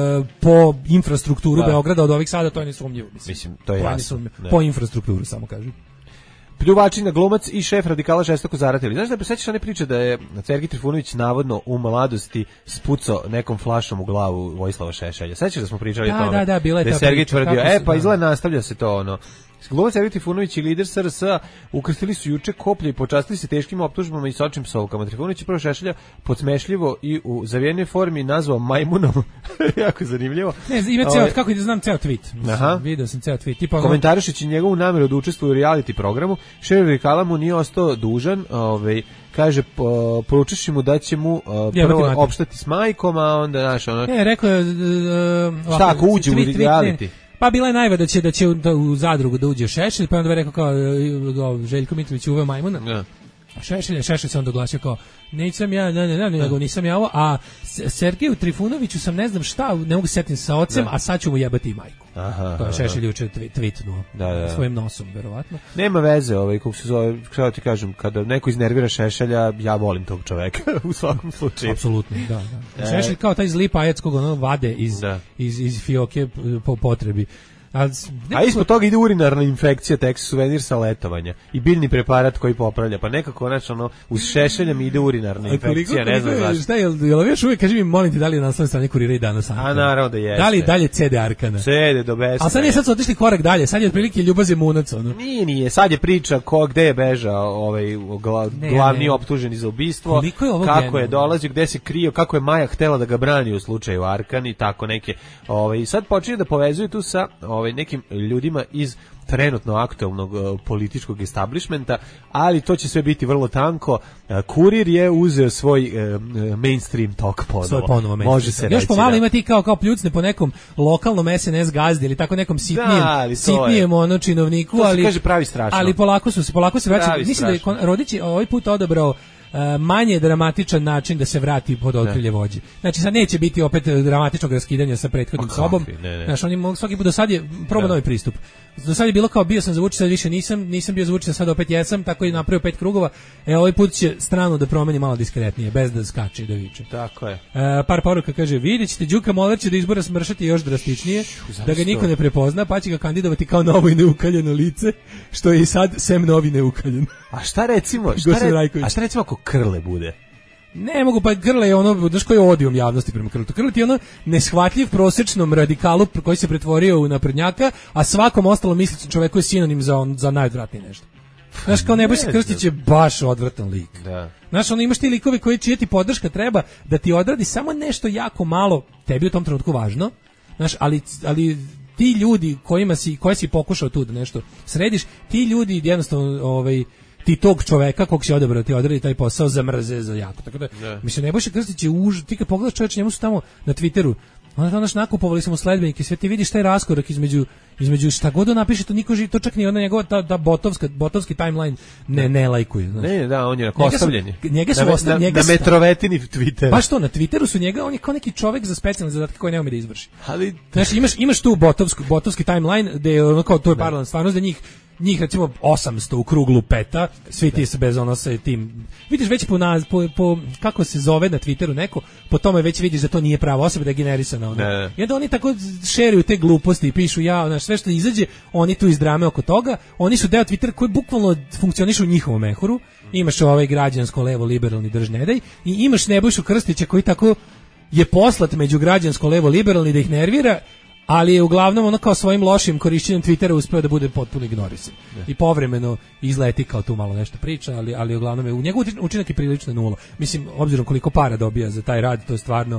po infrastrukturu da. Beograda od ovih sada, to je nesumnjivo. Mislim, mislim to je jasno. Po infrastrukturu, samo kažem. Pljuvačina, glumac i šef radikala žestoko zaratili. Znaš da sećaš one priče da je Sergej Trifunović navodno u mladosti spucao nekom flašom u glavu Vojislava Šešelja. Sećaš da smo pričali da, o tome? Da, da, bila je da je ta Sergej priča, tvrdio, e pa da. izgleda nastavlja se to ono. Glumac Sergej Trifunović i lider es er es a ukrstili su juče koplje i počastili se teškim optužbama i sočnim psovkama. Trifunović je prvo Šešelja podsmešljivo i u zavijenoj formi nazvao majmunom. Jako zanimljivo. Ne, ima ceo, Ove, kako da znam ceo tweet. Aha. Video sam ceo tweet. Tipa, komentarišući njegovu nameru da učestvuje u reality programu, šef radikala mu nije ostao dužan, ovaj kaže po, poručiš mu da će mu uh, prvo opštati s majkom, a onda naš ono. Ne, rekao je uh, šta ako uđe u reality? Pa bila je najava da će da će da u zadrugu da uđe Šešelj, pa onda je rekao kao uh, Željko Mitrović uveo majmuna. Ja. Šešelj, Šešelj se onda oglasio kao nisam ja, ne, ne, ne, ne, nego nisam ja ovo, a Sergeju Trifunoviću sam ne znam šta, ne mogu setim sa ocem, da. A sad ću mu jebati i majku. Aha, to je Šešelj juče tweetnuo da, da. Svojim nosom, verovatno. Nema veze, ovaj, kako se zove, kako ti kažem, kada neko iznervira Šešelja, ja volim tog čoveka, u svakom slučaju. Apsolutno, da, da. E. Šešelj kao taj zli pajac koga ono vade iz, da. iz, iz fioke po potrebi. A, a ispod toga ide urinarna infekcija, tek suvenir sa letovanja i biljni preparat koji popravlja, pa nekako znači ono uz Šešelja mi ide urinarna infekcija, ne znam zašto. Šta je, jel još uvijek, kaži mi, molim te, da li je na naslovnoj strani Kurira i Danas Arkana? A naravno da jeste. Da li dalje ce de Arkana? ce de do besne. A sad nije sad su otišli korak dalje, sad je otprilike Ljubav Zemunac, ono. Nije, nije, sad je priča ko gde je bežao ovaj gla, ne, glavni ne. optuženi za ubistvo, je kako genu? je dolazio, gde se krio, kako je Maja htela da ga brani u slučaju Arkan i tako neke. Ovaj sad počinje da povezuju tu sa ovaj nekim ljudima iz trenutno aktuelnog uh, političkog establishmenta, ali to će sve biti vrlo tanko. Uh, Kurir je uzeo svoj uh, mainstream tok ponovo. ponovo Može se reći. Još pomalo da. Ima ti kao, kao pljucne po nekom lokalnom es en es gazdi ili tako nekom sitnijem, da, sitnijem ono činovniku, to ali, kaže pravi strašno. Ali polako su se, polako se vraćaju. Mislim strašno. Da je Rodić ovaj put odabrao Uh, manje dramatičan način da se vrati pod okrilje vođe. Znači sad neće biti opet dramatičnog raskidanja sa prethodnim sobom. Znači oni mogu svaki put do sad je probao novi pristup. Do sad je bilo kao bio sam za Vučića, sad više nisam, nisam bio za Vučića, sad opet jesam, tako je napravio pet krugova. E ovaj put će stranu da promeni malo diskretnije, bez da skače i da viče. Tako je. Uh, par poruka kaže: "Videćete Đuka Moler će da izbora smršati još drastičnije, da ga niko ne prepozna, pa će ga kandidovati kao novo i neukaljeno lice, što je i sad sem novi neukaljen." A šta recimo, šta re, a šta recimo ako Krle bude? Ne mogu, pa Krle je ono, znaš koji je odijom javnosti prema Krletu. Krle ti je ono neshvatljiv prosječnom radikalu koji se pretvorio u naprednjaka, a svakom ostalom mislicom čoveku je sinonim za, on, za najodvratnije nešto. Znaš, kao Nebojša Krstić je baš odvratan lik. Da. Znaš, ono imaš ti likovi koji čija ti podrška treba da ti odradi samo nešto jako malo, tebi u tom trenutku važno, znaš, ali, ali ti ljudi kojima si, koje si pokušao tu da nešto središ, ti ljudi jednostavno, ovaj, ti tog čoveka kog si odabrao ti odradi taj posao zamrze za jako. Tako da, yeah. Mislim, Nebojša Krstić je už, ti kad pogledaš čovječe, njemu su tamo na Twitteru, onda naš nakupovali smo sledbenike, sve ti vidiš taj raskorak između između šta god on napiše, to niko živi, to čak ni ona njegova ta, ta botovska, botovski timeline ne, ne lajkuje. Znaš. Ne, da, on je ostavljen. Njega su, njega su na, njega na, na metrovetini Twittera. Baš to, na Twitteru su njega, on je kao neki čovjek za specijalne zadatke koje ne ume da izvrši. Ali, znaš, imaš, imaš tu botovsku, botovski timeline, gde je ono kao, to je paralelna stvarnost, da njih njih recimo osamsto u kruglu peta, svi ti se bez ono sa tim. Vidiš već po, naz, po, po kako se zove na Twitteru neko, po tome već vidiš da to nije prava osoba, da je generisana ona. I onda oni tako šeruju te gluposti i pišu ja, znaš, sve što izađe, oni tu izdrame oko toga, oni su deo Twittera koji bukvalno funkcioniše u njihovom mehuru. Imaš ovaj građansko levo liberalni drž ne daj i imaš Nebojšu Krstića koji tako je poslat među građansko levo liberalni da ih nervira, ali je uglavnom ono kao svojim lošim korišćenjem Twittera uspeo da bude potpuno ignorisan. I povremeno izleti kao tu malo nešto priča, ali, ali uglavnom je u njegov učinak je prilično nula. Mislim, obzirom koliko para dobija za taj rad, to je stvarno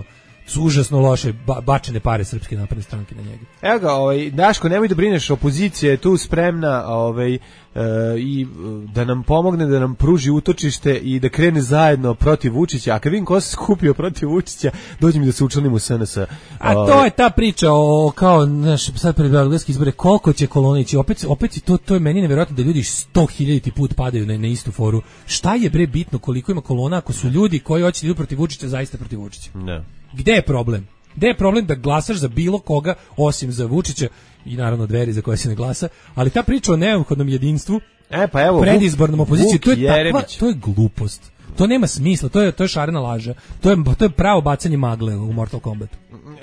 su užasno loše ba, bačene pare Srpske napredne stranke na njega. Evo ga, ovaj, Daško, nemoj da brineš, opozicija je tu spremna ovaj, e, i da nam pomogne, da nam pruži utočište i da krene zajedno protiv Vučića, a kad vidim ko se skupio protiv Vučića, dođe mi da se učlanim u S N S. A to je ta priča o, kao, znaš, sad pred beogradske izbore, koliko će kolona ići, opet, opet to, to je meni nevjerojatno da ljudi sto hiljaditi put padaju na, na istu foru. Šta je bre bitno koliko ima kolona ako su ljudi koji hoće da idu protiv Vučića, zaista protiv Vučića? Ne. Gde je problem? Gde je problem da glasaš za bilo koga osim za Vučića i naravno Dveri za koje se ne glasa, ali ta priča o neophodnom jedinstvu, e, pa evo, predizbornom opoziciji, to je Jeremić. takva, to je glupost. To nema smisla, to je to je šarena laža. To je to je pravo bacanje magle u Mortal Kombatu.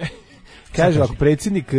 Kaže, ako predsjednik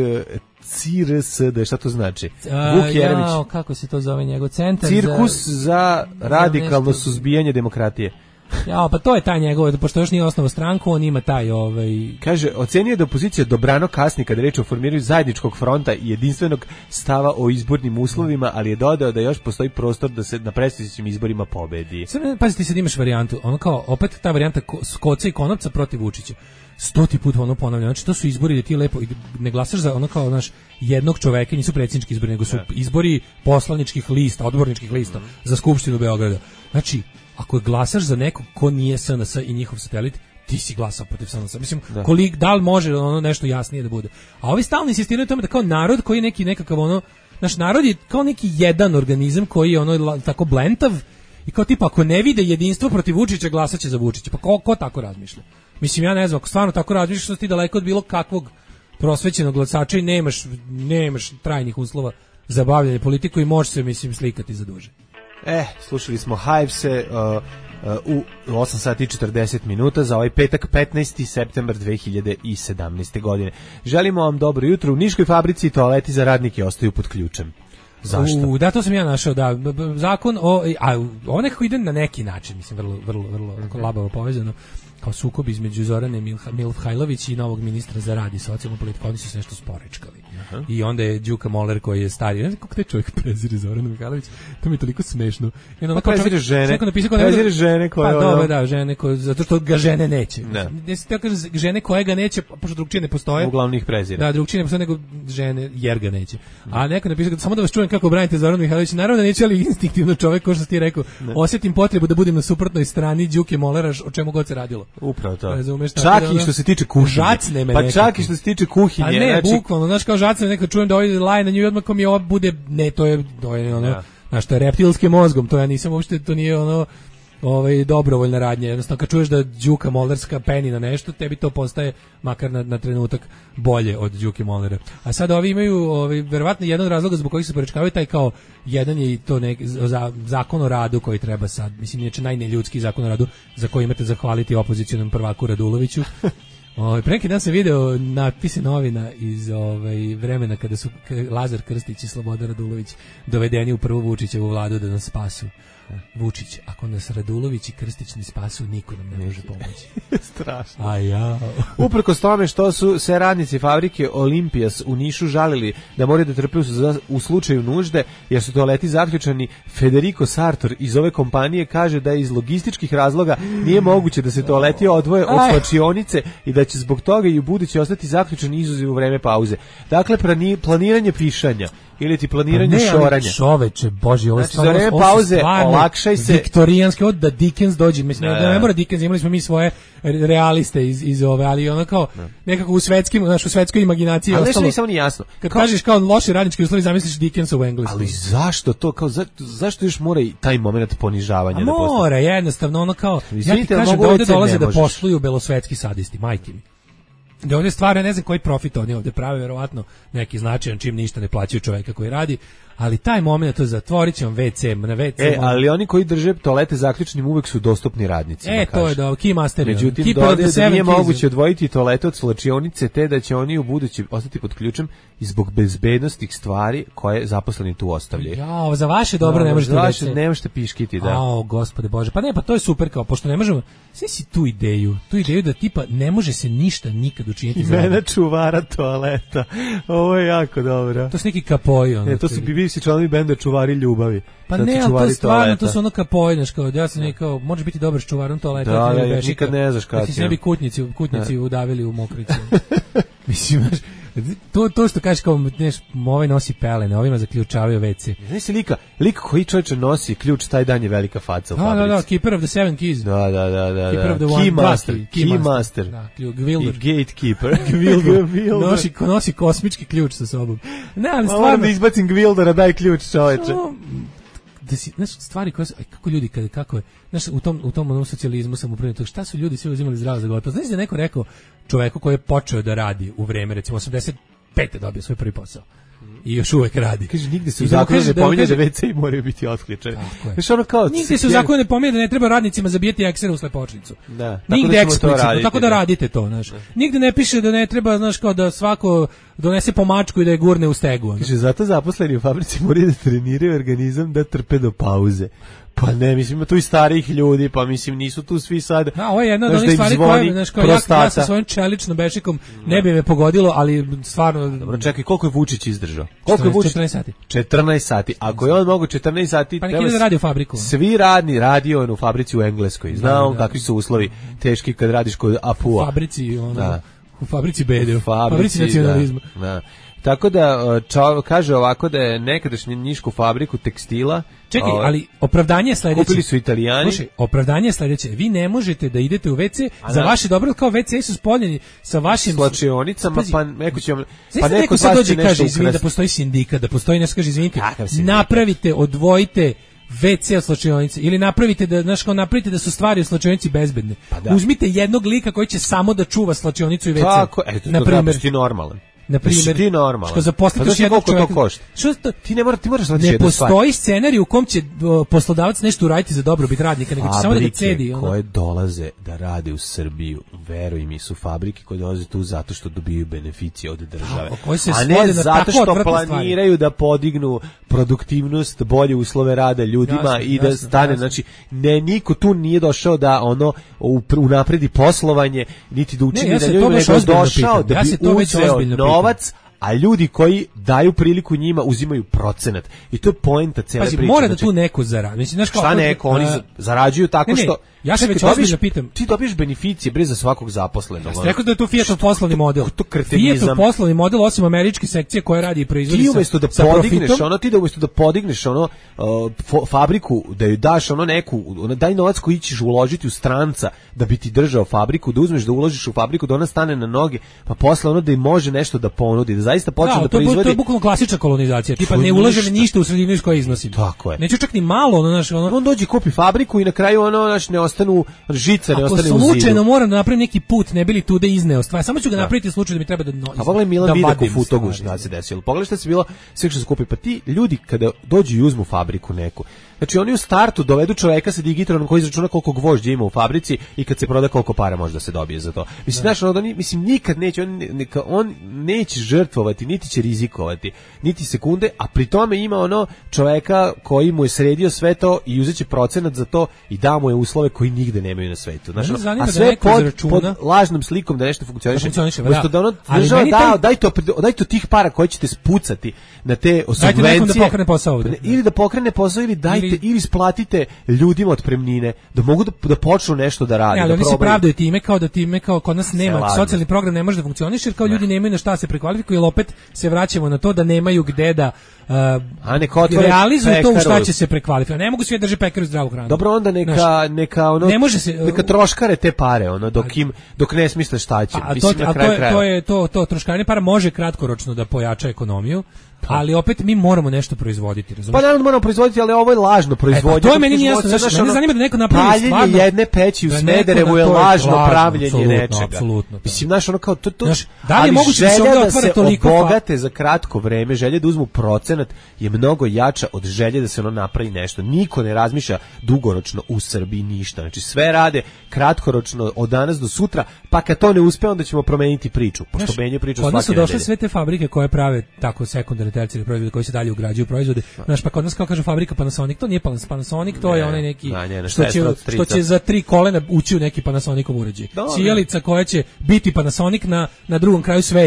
C R S D, šta to znači? A, Vuk Jeremić. Ja, kako se to zove njegov centar? Cirkus za, za radikalno nešto... suzbijanje demokratije. Ja, pa to je taj njegov, pošto još nije osnovao stranku, on ima taj ovaj... Kaže, ocenio da opozicija dobrano kasni kada reč o formiranju zajedničkog fronta i jedinstvenog stava o izbornim uslovima, ali je dodao da još postoji prostor da se na predstojećim izborima pobedi. Sad, pazite, sad imaš varijantu, ono kao, opet ta varijanta koca i konopca protiv Vučića. Stoti put ono ponavljam, znači to su izbori da ti lepo ne glasaš za ono kao, znaš, jednog čoveka, nisu predsjednički izbori, nego su izbori poslaničkih lista, odborničkih lista za Skupštinu Beograda. Znači, ako glasaš za nekog ko nije S N S i njihov satelit, ti si glasao protiv S N S. Mislim, da. Kolik, da li može ono nešto jasnije da bude? A ovi stalno insistiraju tome da kao narod koji je neki nekakav ono, naš narod je kao neki jedan organizam koji je ono tako blentav i kao tipa ako ne vide jedinstvo protiv Vučića, glasaće za Vučića. Pa ko, ko tako razmišlja? Mislim, ja ne znam, ako stvarno tako razmišljaš, što ti daleko od bilo kakvog prosvećenog glasača i nemaš, nemaš trajnih uslova za bavljanje politiku i možeš se, mislim, slikati za duže. Eh, slušali smo Hivese uh, uh, u osam sati i četrdeset minuta za ovaj petak petnaesti septembar dve hiljade sedamnaeste. godine. Želimo vam dobro jutro. U Niškoj fabrici toaleti za radnike ostaju pod ključem. Zašto? U, da, to sam ja našao, da. Zakon o... A, ovo nekako ide na neki način, mislim, vrlo, vrlo, vrlo mm-hmm. labavo povezano, kao sukob između Zorane Milhajlović i novog ministra za rad i socijalnu politiku. Oni su se nešto sporečkali. Uh-huh. I onda je Đuka Moler koji je stariji. Ne znam kako taj čovjek prezire Zoranu Mihajlović. To mi je toliko smešno. I onda pa prezire žene. Prezire žene koje... Pa dobro, da, žene koje... Zato što ga žene neće. Ne. Ne se te kaže žene koje ga neće, pošto drugčije ne postoje. Uglavnom ih prezire. Da, drugčije ne postoje nego žene jer ga neće. A neko napisao, samo da vas čujem kako branite Zoranu Mihajlović. Naravno da neće, ali instinktivno čovjek, ko što ti rekao, ne. Osjetim potrebu da budem na suprotnoj strani Đuke Molera, o čemu god se radilo. Upravo to. Razumeš, čak i što se tiče kuhinje. Pa nekako. čak i što se tiče kuhinje. A ne, znači... bukvalno, znaš, kao žacne neko čujem da ovaj laj na nju i odmah ko mi ovo bude, ne, to je, to je ono, ja. Znaš, to je reptilskim mozgom, to ja nisam uopšte, to nije ono, ovaj, dobrovoljna radnja. Jednostavno, kad čuješ da Đuka Molerska peni na nešto, tebi to postaje, makar na, na trenutak, bolje od Đuke Molera. A sad ovi imaju, ovaj, verovatno, jedan od razloga zbog kojih se porečkavaju, taj kao, jedan je i to nek, za, zakon o radu koji treba sad, mislim, inače najneljudski zakon o radu, za koji imate zahvaliti opozicionom prvaku Raduloviću. Ovaj pre neki dan sam video natpise novina iz ovaj vremena kada su Lazar Krstić i Slobodan Radulović dovedeni u prvu Vučićevu vladu da nas spasu. Vučić, ako nas Radulović i Krstić ne spasu, niko nam ne može pomoći. Strašno. A ja. Uprkos tome što su se radnici fabrike Olimpijas u Nišu žalili da moraju da trpe u slučaju nužde, jer su toaleti zaključani, Federico Sartor iz ove kompanije kaže da iz logističkih razloga nije moguće da se toaleti odvoje od slačionice i da će zbog toga i u buduće ostati zaključani izuzev u vreme pauze. Dakle, planiranje pišanja ili ti planiranje ne, šoranja. Čoveče, bože, ovo je znači, za vreme pauze olakšaj se. Viktorijanske, od da Dickens dođe, mislim, ne, da ne mora Dickens, imali smo mi svoje realiste iz, iz ove, ali ono kao, ne. Nekako u svetskim, znaš, u svetskoj imaginaciji je ostalo. Ali nešto nije jasno. Kad kao, kažeš kao loši radnički uslovi, zamisliš Dickensa u Englesku. Ali zašto to, kao, za, zašto još mora i taj moment ponižavanja? A da mora, jednostavno, ono kao, ja ti kažem da ovdje dolaze da posluju belosvetski sadisti, majke mi. Da ovdje stvari, ne znam koji profit oni ovdje prave, verovatno neki značajan čim ništa ne plaćaju čovjeka koji radi, ali taj moment, to zatvorit će vam ve ce, na ve ce. E, ali oni koji drže toalete zaključnim uvek su dostupni radnicima. E, to je da, keymaster. Međutim, dodaju da nije moguće odvojiti toalete od slačionice, te da će oni u budući ostati pod ključem i zbog bezbednostnih stvari koje zaposleni tu ostavljaju. Jao, za vaše dobro no, ne možete vaše, ne možete piškiti, da. Ao, gospode Bože, pa ne, pa to je super, kao, pošto ne možemo, sve si tu ideju, tu ideju da tipa ne može se ništa nikad učiniti. Imena čuvara toaleta, ovo je jako dobro. To su neki kapoji. Ono, ne, to su bivši članovi benda Čuvari ljubavi. Pa Sad su ne, ali to čuvari je stvarno, toaleta. to su ono kao pojneš, kao ja sam nekao, možeš biti dobar s čuvarom toaleta. Da, a ti da, ne beši, nikad kao, ne znaš kad da ti će. se ne bi kutnici, kutnici udavili u mokricu. Mislim, znaš, to, to što kažeš kao, neš, ovaj nosi pelene, ovima zaključavaju ve ce. Znaš si lika, lik koji čovječe nosi ključ, taj dan je velika faca u Da, fabrici. da, da, Keeper of the Seven Keys. Da, da, da, da. Keeper da. of the Key one, master, dva, key master. Da, Gwilder. I gatekeeper. Gwilder. Nosi, nosi kosmički ključ sa sobom. Ne, ali Ma moram stvarno... da izbacim Gwildera, daj ključ, čoveče. No, da si, znaš, stvari koje su, aj, kako ljudi, kada, kako je, znaš, u tom, u tom onom socijalizmu sam upravio to, šta su ljudi svi uzimali zdravo za gotovo. Znaš da je neko rekao čoveku koji je počeo da radi u vreme, recimo, osamdeset pete dobio svoj prvi posao. I još uvek radi. Kaže, nigde se I u da mu zakonu kaže- ne da mu pominje da kaže- ve ce moraju biti otključeni. Tako je. Znaš, ono kao... Nigde se u zakonu ne pominje da ne treba radnicima zabijeti eksere u slepočnicu. Da, tako Nigde da ćemo to eksplicitno, raditi, tako da da. radite to, znaš. Nigde ne piše da ne treba, znaš, kao da svako donese pomačku i da je gurne u stegu. ono. Kaže, zato zaposleni u fabrici moraju da treniraju organizam da trpe do pauze. Pa ne, mislim, ima tu i starijih ljudi, pa mislim, nisu tu svi sad... Da, ovo je jedna od znaš, onih da im stvari zvoni koje, znaš, kao ja, ja prostata. sa svojim čeličnom bešikom ne bi me pogodilo, ali stvarno... Dobro, čekaj, koliko je Vučić izdržao? Koliko je četrnaest Vučić? četrnaest sati. četrnaest sati. Ako je on mogu četrnaest sati... Pa nek treba ide da s- radi u fabriku. Svi radni radio on u fabrici u Engleskoj. Zna Da, on da. kakvi su uslovi teški kad radiš kod U Apua. fabrici, ono, Da. u fabrici bede, U u fabrici nacionalizma. Da, da. Tako da, čov, kaže ovako da je nekadašnju njišku fabriku tekstila... Čekaj, ovaj, ali opravdanje je sledeće. kupili su Italijani. Slušaj, opravdanje je sledeće. Vi ne možete da idete u ve ce A za da. vaše dobro, kao ve ce su spoljeni sa vašim... Slačionicama, Pazi, pa neko će vam... Znaš Pa da neko neko od sad vas dođe će i kaže, nešto izvini, da ukrasti. postoji sindikat, da postoji nešto, kaže, izvinite, Kakav sindikat? napravite, odvojite ve ce od slačionice ili napravite da, znaš, kao napravite da su stvari u slačionici bezbedne. Pa da. Uzmite jednog lika koji će samo da čuva slačionicu i ve ce. Tako, eto, na to da, primer. pa ti normalan. Na Pa si primer, ti normalan. što zaposlite Pa još znaš jednog koliko to čoveka. košta? Što to, Ti ne moraš, ti moraš znači ne jednu stvar. postoji scenarij u kom će o, poslodavac nešto uraditi za dobrobit radnika, nego će samo da ga Fabrike cedi. Ono. koje dolaze da rade u Srbiju, veruj mi, su fabrike koje dolaze tu zato što dobiju beneficije od države. Tako, koje se a svode ne na zato tako što odvratne stvari. planiraju da podignu produktivnost, bolje uslove rada ljudima Jasno, i da jasno, stane, jasno. znači ne niko tu nije došao da ono u- unapredi poslovanje, niti da učini ja da se to ljudima, baš nego je ozbiljno došao pitam. da Ja bi se to već uzeo ozbiljno pitam. novac, a ljudi koji daju priliku njima uzimaju procenat. I to je poenta cele Pazi, priče. mora da Znači, tu neko zaradi. Mislim, znaš kao, šta ako- neko, oni a, za- zarađuju tako ne, ne, što... ja se Čekaj, već dobiješ- ozbiljno pitam. Ti dobiješ beneficije, bre, za svakog zaposlenog. Ja sam ono. rekao da je to Fiatov poslovni model. to kretenizam. Fiatov poslovni model, osim američke sekcije koja radi i proizvodi Ti sa, umesto da sa podigneš profitom, ono, ti da umesto da podigneš ono uh, fo- fabriku, da joj daš ono neku, ono, daj novac koji ćeš uložiti u stranca da bi ti držao fabriku, da uzmeš da uložiš u fabriku, da ona stane na noge, pa posle ono da im može nešto da ponudi, da zaista počne da, da, to, je, bu- proizvodi. to je bukvalno klasična kolonizacija. Tipa To ne je ulažem ništa. ništa u sredinu iz koje iznosim. Tako je. Neću čak ni malo, ono, znaš, ono, On dođe kupi fabriku i na kraju ono naš ne ostanu žica, ne ako ostane u zidu. slučajno moram da napravim neki put, ne bi li tu da izneo stvar. Samo ću ga napraviti u slučaju da mi treba da no, A pogledaj Milan da Videk u vadim Futogu stvari. šta se desilo. Pogledaj šta se bilo, sve što se kupi. Pa ti ljudi kada dođu i uzmu fabriku neku, znači oni u startu dovedu čoveka sa digitronom koji izračuna koliko gvožđa ima u fabrici i kad se proda koliko para može da se dobije za to. Mislim, znaš, ono da ni, mislim, nikad neće, on, neka, on neće žrtvovati, niti će rizikovati, niti sekunde, a pri tome ima ono čoveka koji mu je sredio sve to i uzet će procenat za to i da mu je uslove koji nigde nemaju na svetu. Znaš, Mene ono, zanima a da sve neko pod, izračuna- pod lažnom slikom da nešto funkcioniše. Da funkcioniše, Umesto da. da ono Ali država meni da, taj- daj to, daj to tih para koje ćete spucati na te Dajte nekom subvencije. da pokrene posao ovde. Ili da pokrene posao ili dajte Ili- ili, isplatite ljudima otpremnine da mogu da, da počnu nešto da rade. Ne, ali da oni se probaju. pravdaju time kao da time kao kod nas nema lažno. socijalni program ne može da funkcioniše jer kao ljudi nemaju na šta se prekvalifikuju, ili opet se vraćamo na to da nemaju gde da uh, A neka otvore realizuju to u šta pekaru. će se prekvalifikovati. Ne mogu svi da drže pekaru zdravu hranu. Dobro, onda neka Znaš, neka ono ne može se- neka troškare te pare, ono dok im dok ne smisle šta će. a to, Mislim, na a to kraju je, krajeva. to je to to troškarine para može kratkoročno da pojača ekonomiju, ali opet mi moramo nešto proizvoditi, Pa razumiješ? naravno moramo proizvoditi, ali ovo je lažno proizvodnje. E, pa to je Dok meni ti nije jasno, život- znaš, znaš, mene ono, zanima da neko napravi paljenje stvarno- jedne peći u da neko Smederevu na je to je lažno lažno, pravljenje apsolutno, nečega. apsolutno, da. Mislim, znaš, ono kao to, to, Znaš, da li je ali moguće da se želja ovde da otvara se toliko fa- obogate za kratko vreme, želja da uzmu procenat je mnogo jača od želje da se ono napravi nešto. Niko ne razmišlja dugoročno u Srbiji ništa. Znači, sve rade kratkoročno od danas do sutra, pa kad to ne uspe, onda ćemo promeniti priču. Pošto Znaš, menjaju priču kod nas su svake došle nedelje. sve te fabrike koje prave tako sekundarne tercijarne proizvode koji se dalje ugrađuju u proizvode. Znaš, pa kod nas kao kaže fabrika Panasonic, to nije Panasonic, to Ne, je onaj neki da, njena što će, sestra od što strica. će za tri kolena ući u neki Panasonicov uređaj. Da, Sijalica koja će biti Panasonic na, na drugom kraju sveta.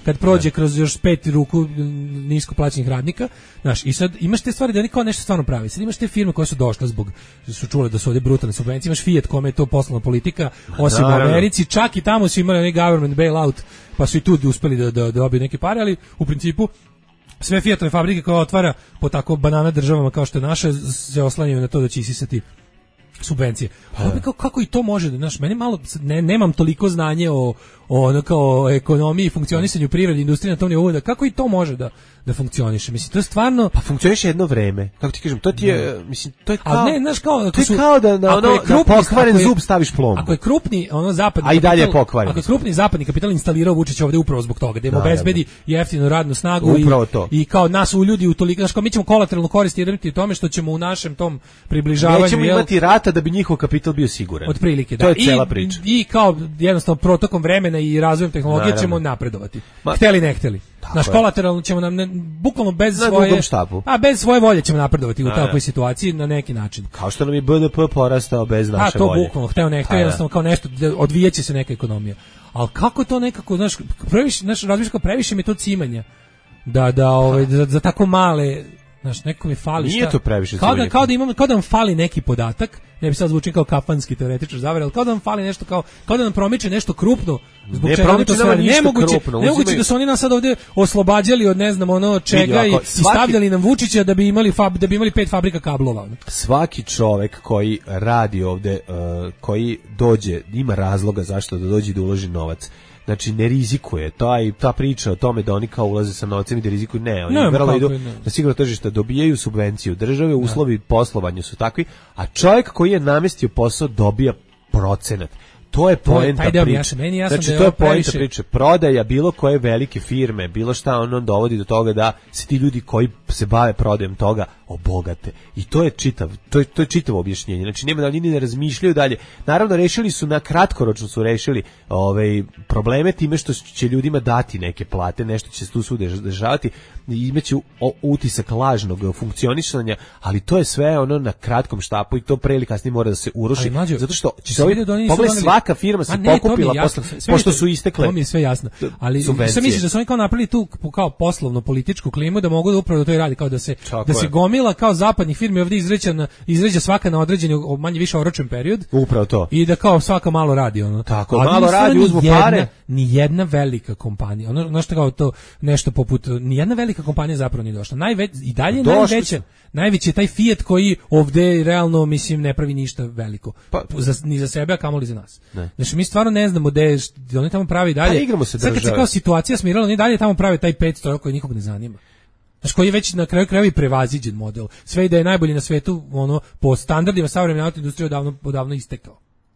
kad prođe kroz još pet ruku nisko plaćenih radnika, znaš, i sad imaš te stvari da oni kao nešto stvarno pravi. Sad imaš te firme koje su došle zbog, su čule da su ovdje brutalne subvencije, imaš Fiat kome je to poslovna politika, osim u Americi, čak i tamo su imali onaj government bailout, pa su i tu uspeli da, da, da dobiju neke pare, ali u principu sve Fiatove fabrike koje otvara po tako banana državama kao što je naša se oslanjaju na to da će isisati subvencije. Pa kako, kako i to može da, znaš, meni malo ne, nemam toliko znanje o o ono kao ekonomiji, funkcionisanju privrede, industrije na tom nivou, da kako i to može da da funkcioniše. Mislim, to je stvarno pa funkcioniše jedno vreme. Kako ti kažem, to ti je, no. mislim, to je kao a ne, znaš, kao, to je su, kao da na ono na pokvaren zub staviš plombu. Ako je krupni, ono zapadni a i dalje je pokvaren. Ako je krupni zapadni kapital instalirao Vučić ovde upravo zbog toga, da im obezbedi jeftinu radnu snagu i, i kao nas u ljudi u toliko, znaš, kao mi ćemo kolateralno koristiti u tome što ćemo u našem tom približavanju nećemo imati rata da bi njihov kapital bio siguran. Otprilike, da. To je cela priča. I, I kao jednostavno protokom vremena i razvojem tehnologije naravno ćemo napredovati. Ma, hteli ne hteli. Naš kolateralno ćemo nam ne, bukvalno bez na svoje a bez svoje volje ćemo napredovati u a, takvoj situaciji na neki način. Kao što nam je B D P porastao bez naše volje. A to volje. bukvalno hteo ne hteo, jednostavno kao nešto odvijaće se neka ekonomija. Al kako to nekako, znaš, previše naš razmišljam previše mi to cimanja. Da da ovaj za, za tako male, znaš, neko mi fali šta. Nije to previše. Kao da, kao da imam, kao da nam fali neki podatak, ne bi sad zvučio kao kafanski teoretičar zavere, ali kao da nam fali nešto, kao, kao da nam promiče nešto krupno, zbog ne čega to sve nemoguće, nemoguće da su oni nas sad ovdje oslobađali od ne znam ono čega i, svaki, i stavljali nam Vučića da bi imali fab, da bi imali pet fabrika kablova. Svaki čovek koji radi ovdje, uh, koji dođe, ima razloga zašto da dođe da uloži novac. Znači ne rizikuje, taj, ta priča o tome da oni kao ulaze sa novcem i da rizikuju, ne, oni vrlo idu na sigurno tržište, dobijaju subvenciju države, uslovi poslovanja su takvi, a čovjek koji je namestio posao dobija procenat. To je poenta priče. Znači to je poenta priče. Prodaja bilo koje velike firme, bilo šta ono dovodi do toga da se ti ljudi koji se bave prodajom toga obogate. I to je čitav, to je, to je čitavo objašnjenje. Znači nema da oni ne razmišljaju dalje. Naravno rešili su na kratkoročno su rešili ovaj probleme time što će ljudima dati neke plate, nešto će se tu svuda dešavati, imaće utisak lažnog funkcionisanja, ali to je sve ono na kratkom štapu i to pre ili kasnije mora da se uruši. Mađo, zato što će se svaka firma se pokupila posle, pošto su istekle. To mi je sve jasno. Ali sve misliš da su oni kao napravili tu kao poslovno političku klimu da mogu da upravo to i radi, kao da se Čako da se je. gomila kao zapadnih firmi ovdje izređa izređa svaka na određeni manje više oročen period. Upravo to. I da kao svaka malo radi ono. Tako, ali malo radi, uzmu pare. Ni jedna velika kompanija, ono ono što kao to nešto poput ni jedna velika kompanija zapravo nije došla. Najveć i dalje Došli najveća su. Najveći je taj Fiat koji ovdje realno mislim ne pravi ništa veliko. Pa, za, ni za sebe, a kamoli za nas. Ne. Znači mi stvarno ne znamo gde oni tamo pravi dalje. Pa igramo se države. Sad kad se kao situacija smirala, oni dalje tamo prave taj petsto koji nikog ne zanima. Znači koji je već na kraju krajeva i prevaziđen model. Sve da je najbolji na svetu, ono po standardima savremene autoindustrije odavno odavno istekao.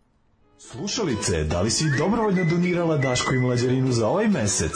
Slušalice, da li si dobrovoljno donirala Daško i Mlađarinu za ovaj mesec?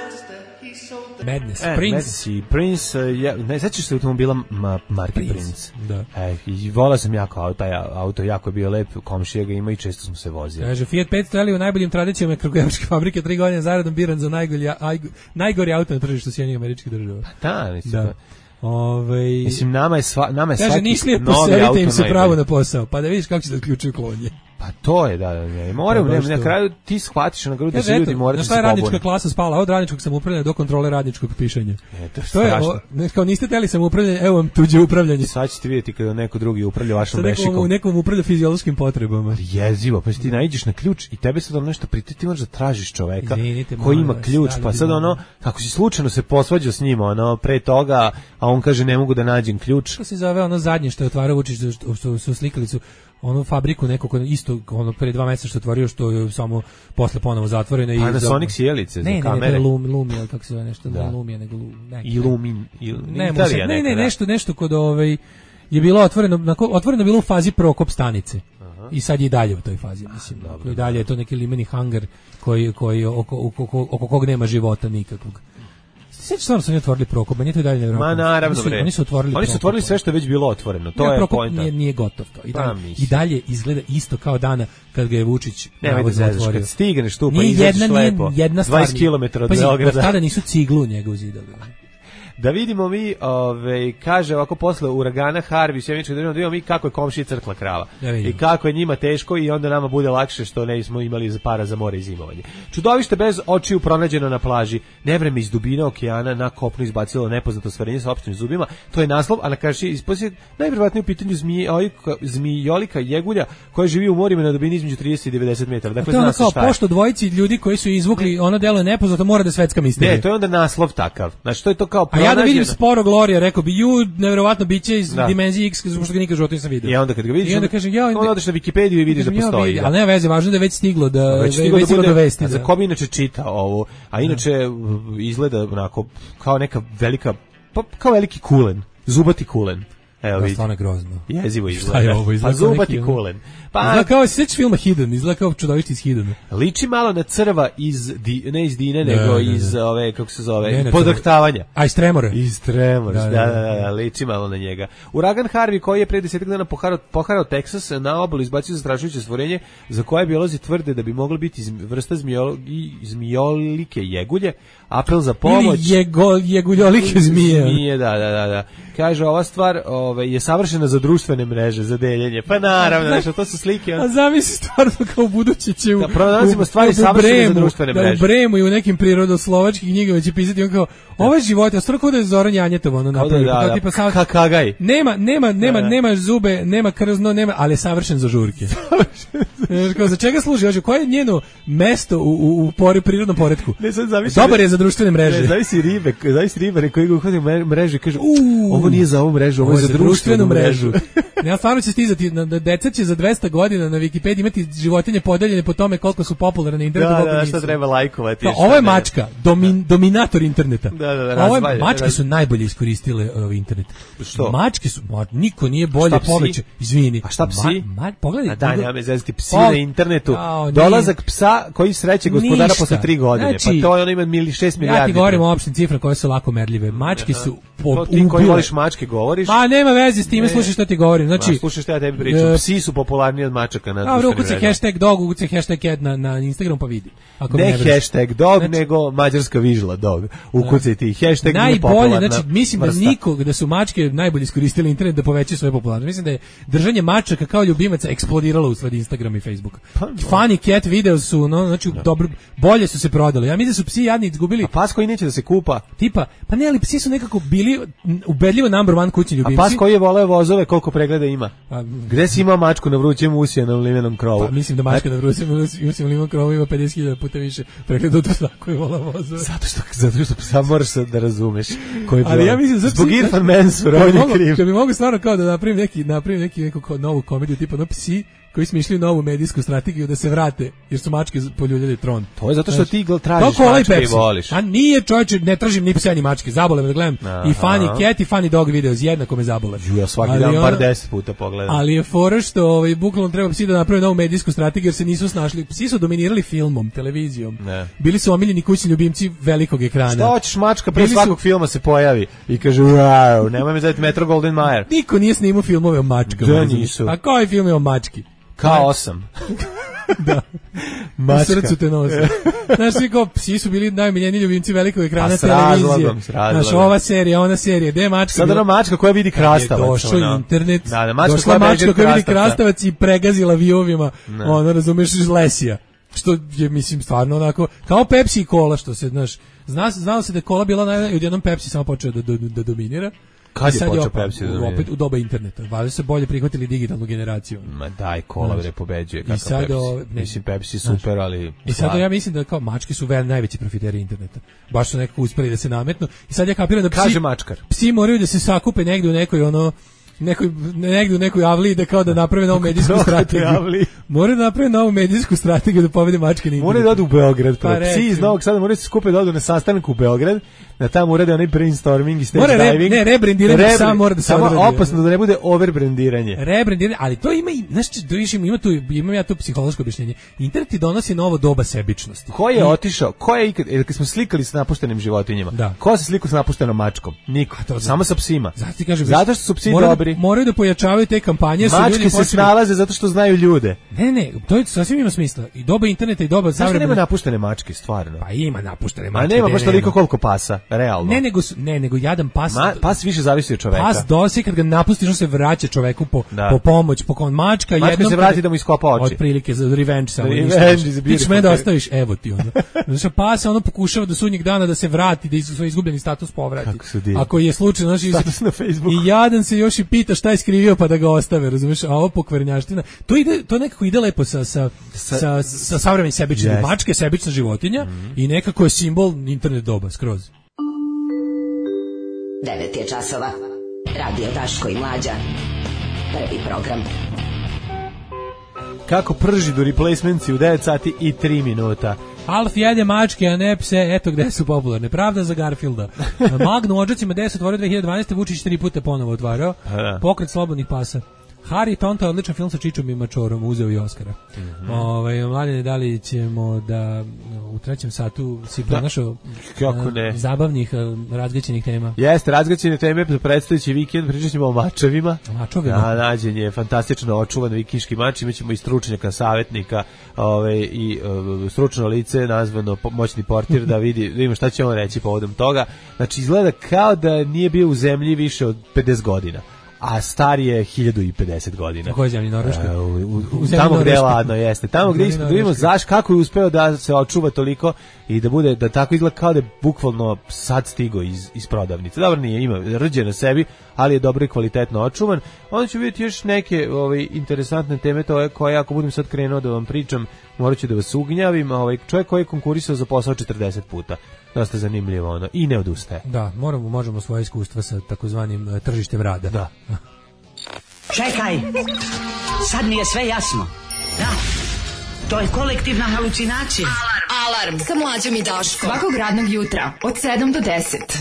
Madness, e, Prince. Madness i Prince, ja, ne sećaš se automobila ma, marke Prince. Prince. Da. E, i volao sam jako auto, taj auto jako je bio lep, komšija ga ima i često smo se vozili. Kaže, Fiat petsto je u najboljim tradicijama kragujevačke fabrike, tri godine zaredom biran za najgori, najgori auto na tržištu Sjedinjenih Američkih Država. Pa da, mislim. Da. Ove... Mislim, nama je, sva, nama je Kaže, svaki nišli novi auto im se pravo na posao, pa da vidiš kako će da odključuju klonje. Pa to je, da, da, ne, moramo, ne, na kraju ti shvatiš na grudu da se ljudi moraju da se pobune. Na šta je radnička klasa spala, od radničkog samoupravljanja do kontrole radničkog pišanja. E, to je to je, o, ne, kao niste teli samoupravljanje, evo vam tuđe upravljanje. Sad ćete vidjeti kada neko drugi upravlja vašom bešikom. Nekom, nekom upravlja fiziološkim potrebama. Jezivo, pa ti naiđeš na ključ i tebe sad ono nešto priti, ti možeš da tražiš čoveka Izvinite, koji ima ključ, pa sad ono, ako si slučajno se posvađao s njima, ono, pre toga, a on kaže ne mogu da nađem ključ. Kako se zove ono zadnje što je otvarao Vučić, što su slikali su onu fabriku nekog isto ono pre dva meseca što otvorio, što je samo posle ponovo zatvoreno i Panasonic sjelice za ne, kamere. Ne, ne, Lum, Lumia, kako se zove nešto, da. ne Lumia, nego neki. Illumin, il, ne, Italija, ne, ne, nešto, nešto kod ovaj je bilo otvoreno, otvoreno bilo u fazi Prokop stanice. Aha. I sad je i dalje u toj fazi, mislim. Dobro, i dalje je to neki limeni hangar koji koji oko oko, oko, oko kog nema života nikakvog. Sve stvarno su oni otvorili Prokop, meni to i dalje nevjerojatno. Ma naravno, oni su, oni su otvorili Oni su otvorili sve što je već bilo otvoreno. To ja, je Prokop poenta. Nije, nije gotov to. I dalje, i dalje izgleda isto kao dana kad ga je Vučić navodno otvorio. Kad stigneš tu pa izađeš lepo. Jedna stvar, dvadeset kilometara od Beograda. Beograda. Tada nisu ciglu njega uzidali. Da vidimo mi, ove, kaže ovako posle uragana Harvey, sjemenička država, da vidimo mi kako je komšiji crkla krava. I kako je njima teško i onda nama bude lakše što ne smo imali para za more i zimovanje. Čudovište bez očiju pronađeno na plaži. Nevreme iz dubine okeana na kopnu izbacilo nepoznato stvorenje sa opštim zubima. To je naslov, a na kraju isposlije najvjerovatnije u pitanju zmijolika, zmijolika jegulja koja živi u morima na dubini između trideset i devedeset metara. Dakle, to je zna ono se kao šta je. pošto dvojici ljudi koji su izvukli ono delo je nepoznato, mora da je svetska misterija. Ne, to je onda naslov takav. Znači, to je to kao A pronađeno. ja da vidim sporo Glorija, rekao bi, ju, nevjerovatno biće iz Da. dimenzije X, što ga nikad životu nisam vidio. I onda kad ga vidiš, I onda kažem, ja, onda odeš na Wikipediju i vidiš da kažem, ja postoji. vidim, da. ali nema veze, važno je da je već stiglo da Već već stiglo da stiglo bude, do vesti. a za da. ko bi inače čita ovo, a inače izgleda onako kao neka velika, pa kao veliki kulen, zubati kulen. Evo Da, vidi. stvarno je grozno. Jezivo Šta izgleda. je ovo? Izgleda Pa kao zubati neki, ono- kulen. Pa Izgleda kao seć filma Hidden, izgleda kao čudovište iz Hiddena. liči malo na crva iz di, ne iz Dine, Ne, nego ne, ne. iz ove kako se zove, Ne, ne, podrhtavanja. A iz Tremora. Iz Tremors, da, Da, da, da, da, da. da, liči malo na njega. Uragan Harvey koji je pre desetak dana poharao, poharao Teksas, na obalu izbacio zastrašujuće stvorenje za koje biolozi tvrde da bi moglo biti zm- vrsta zmijol, i- zmijolike jegulje. Apel za pomoć. Ili jego, jeguljolike zmije. Zmije, da, da, da, da. Kaže, ova stvar ove, je savršena za društvene mreže, za deljenje. Pa naravno, znači, to su slike. A zamisli stvarno kao buduće će u, Da pronalazimo u- stvari u savršene za Bremu, društvene da mreže. u Bremu i u nekim prirodoslovačkim knjigama će pisati on kao, ovo je život, a stvarno kao da je Zoran Janjetov ono Kao da, napravio. da, kao da, tipa sav- kakagaj. Nema, nema, nema, Da. nema zube, nema krzno, nema, ali je savršen za žurke. Znaš, kao, za čega služi? Hoće, koje je njeno mesto u, u, u pori, prirodnom poretku? Ne, sad zamisli- Dobar je za društvene mreže. Ne, zavisi ribe, zavisi ribare koji ga uhvati u mer- mrežu i kaže, Uuu. ovo nije za ovu mrežu, ovo je za društvenu mrežu. Ja stvarno će stizati, na, da deca će za dvesta godina na Wikipediji imati životinje podeljene po tome koliko su popularne na internetu. Da, koliko da, nisu. šta treba lajkovati. Kao, šta ovo je ne. mačka, domin, dominator interneta. Da, da, da, Ovo je, razvalja, mačke raz- su najbolje iskoristile uh, internet. Što? Mačke su, ma, niko nije bolje Šta psi? poveće. Izvini. A šta psi? Ma, ma, pogledaj. A da, Google- nema me zezati psi Pa, na internetu. kao, nije- Dolazak psa koji sreće gospodara Ništa. posle tri godine. Znači, pa to je ono ima mili, šest milijardi. Ja ti govorim o opštim ciframa koje su lako merljive. Mačke su po, To ti koji ubile- voliš mačke govoriš. Ma nema veze s time, Ne. slušaj šta ti govorim. Znači, Znači, slušaj šta ja tebi pričam. e, Psi su popularniji od mačaka na a društvenim ukucaj mrežama. hashtag dog, ukucaj hashtag cat na, na Instagram pa vidi. Ako mi Ne veruješ. hashtag dog, Znači- nego mađarska vižla dog. Ukucaj ti hashtag nije Najbolje, popularna znači mislim da vrsta. nikog, da su mačke najbolje iskoristili internet da povećaju svoje popularnost. Mislim da je držanje mačaka kao ljubimaca eksplodiralo usled Instagrama i Facebooka. Pa, Funny cat video su, no, znači dobro, bolje su se prodali. Ja mislim da su psi jadni izgubili A pas koji neće da se kupa. tipa, pa ne, ali psi su nekako bili m, ubedljivo number one kućni A ljubimci. pas koji je voleo vozove, koliko pregleda ima? A, Gde si imao mačku na vrućem usijenom limenom krovu? pa, mislim da mačka na Rusiju, Rusiju limon krovu ima pedeset hiljada puta više pregleda od svako je vola vozove. Zato što, zato što sam moraš sad da razumeš koji je Ali problem. ja mislim da Zbog psi- Irfan Mansur, Kad bi on je mogu- kriv. Kad bi mogu stvarno kao da napravim neki, napravim neki neku kao novu komediju tipa no psi koji smišljaju novu medijsku strategiju da se vrate jer su mačke poljuljali tron. To je zato što Znaš, ti to tražiš kola i mačke i Pepsi. voliš. A nije čovječe, ne tražim ni psa ni mačke, zabole me da gledam Aha. i Funny Cat i Funny Dog videos, jednako me zabole. Ju, ja svaki Ali dan bar ono- deset puta pogledam. Ali je fora što ovaj, bukvalno treba psi da naprave novu medijsku strategiju jer se nisu snašli. Psi su dominirali filmom, televizijom. Ne. Bili su omiljeni kućni ljubimci velikog ekrana. Šta hoćeš, mačka pre Bili su- svakog filma se pojavi i kaže wow, nemoj me zaviti Metro Golden Mayer. Niko nije snimao filmove o mačkama. Da, razumiješ? nisu. A koji film je o mački? Kao osam. Da. U Mačka. srcu te nose. Znaš, svi kao, psi su bili najmiljeniji ljubimci velikog ekrana A s televizije. razlogom, s razlogom. Znaš, ova serija, ona serija, gde je mačka? Sad bila? ona mačka koja vidi krastavac. Je došao ono. internet, Da, da, mačka došla koja beži mačka od koja vidi krastavca. krastavac i pregazila vijovima, ono, razumeš, iz lesija. Što je, mislim, stvarno onako, kao Pepsi i Cola, što se, znaš, zna, znalo se da je Cola bila naj... i odjednom Pepsi samo počeo da, da, da dominira. Kad I je sad počeo opet- Pepsi da u- dominira? Opet u doba interneta. Valjda su se bolje prihvatili digitalnu generaciju. Ma daj, kola bre pobeđuje kakav sad, Pepsi. o, ne. Mislim, Pepsi Znaš. super, ali... I sad ja mislim da kao mačke su vel najveći profiteri interneta. Baš su nekako uspeli da se nametnu. I sad ja kapiram da psi, Kaže mačkar. psi moraju da se sakupe negde u nekoj ono nekoj negde u nekoj avliji da kao da naprave novu medijsku Prokletoj strategiju. avliji. Moraju da naprave novu medijsku strategiju da pobede mačke na internetu. Moraju da odu u Beograd. Pa Pa psi iz recimo. Novog Sada moraju se skupe da odu na sastanak u Beograd, da tamo urade onaj brainstorming i stage Mora re- diving. ne, rebrandiranje Rebre- samo mora da se Samo odradi. opasno da ne bude overbrandiranje. Rebrandiranje, ali to ima i, znaš, da vidiš, ima tu, imam ja tu psihološko objašnjenje. Internet ti donosi novo doba sebičnosti. Ko je otišao? Ko je ikad, jer kad smo slikali sa napuštenim životinjama? Da. Ko se slikao sa napuštenom mačkom? Niko. A to- Samo sa psima. Zato ti kažem, Zato što su psi mora da dobri. dobri. Moraju da pojačavaju te kampanje. Su Mačke ljudi se počeli... snalaze zato što znaju ljude. Ne, ne, to je sasvim ima smisla. I doba interneta i doba Zašto savremena... nema napuštene mačke, stvarno? Pa ima napuštene A mačke. nema baš nema. toliko koliko pasa, realno. Ne, nego, su- ne, nego jadan pas... Ma, pas više zavisi od čoveka. Pas dosi kad ga napustiš, on se vraća čoveku po, Da. po pomoć, po kon mačka. Mačka jednom se vrati kada- da mu iskopa oči. Od prilike za revenge samo. Revenge ništa više. is a Ti ćeš me beautiful da thing. ostaviš, evo ti ono. Znači, pas ono pokušava do sudnjeg dana da se vrati, da iz svoj izgubljeni status povrati. Kako su divni. Ako je slučajno, znači, Status na Facebooku. i jadan se još i pita šta je skrivio pa da ga ostave, razumeš? A ovo pokvarnjaština, to ide, to nekako ide lepo sa sa sa, sa, sa savremenim sebičnim. Yes. Mačka je sebična životinja Mm-hmm. i nekako je simbol internet doba skroz. devet je časova. Radio Daško i Mlađa. Prvi program. Kako prži do replacementsi u devet sati i tri minuta. Alf jede mačke, a ne pse, eto gde su popularne. Pravda za Garfielda. Magnu u Odžacima gde se otvorio dve hiljade dvanaeste. Vučić tri puta ponovo otvarao. Da. Pokret slobodnih pasa. Harry Tonta, odličan film sa Čičom i Mačorom, uzeo i Oskara. Mm-hmm. Ovaj, Mladine, da li ćemo da u trećem satu si pronašao Kako eh, ne? zabavnih eh, razgaćenih tema? Jeste, razgaćene teme za predstojeći vikend, pričat ćemo o mačevima. Mačovima? A, nađen je fantastično očuvan vikinški mač, imaćemo i stručnjaka, savjetnika, ove, i e, stručno lice nazvano po- moćni portir da vidi, da vidimo šta će on reći povodom toga. Znači, izgleda kao da nije bio u zemlji više od pedeset godina. A star je hiljadu i pedeset godina. U kojoj zemlji, Norveškoj? E, u, u, u, U zemlji tamo gde je Norveškoj. ladno, jeste. Tamo gde U zemlji isto, da vidimo Norveškoj. zaš kako je uspeo da se očuva toliko i da bude, da tako izgleda kao da je bukvalno sad stigo iz, iz prodavnice. Dobro nije, ima rđe na sebi, ali je dobro i kvalitetno očuvan. Onda ću vidjeti još neke ovaj, interesantne teme, to je koje, ako budem sad krenuo da vam pričam, morat ću da vas ugnjavim. Ovaj, čovjek koji je konkurisao za posao četrdeset puta. Dosta zanimljivo ono. I ne odustaje. Da, moramo, možemo svoje iskustva sa takozvanim eh, tržištem rada. Da. Čekaj, sad mi je sve jasno. Da, to je kolektivna halucinacija. Alarm sa Mlađom i Daškom. Svakog radnog jutra od sedam do deset.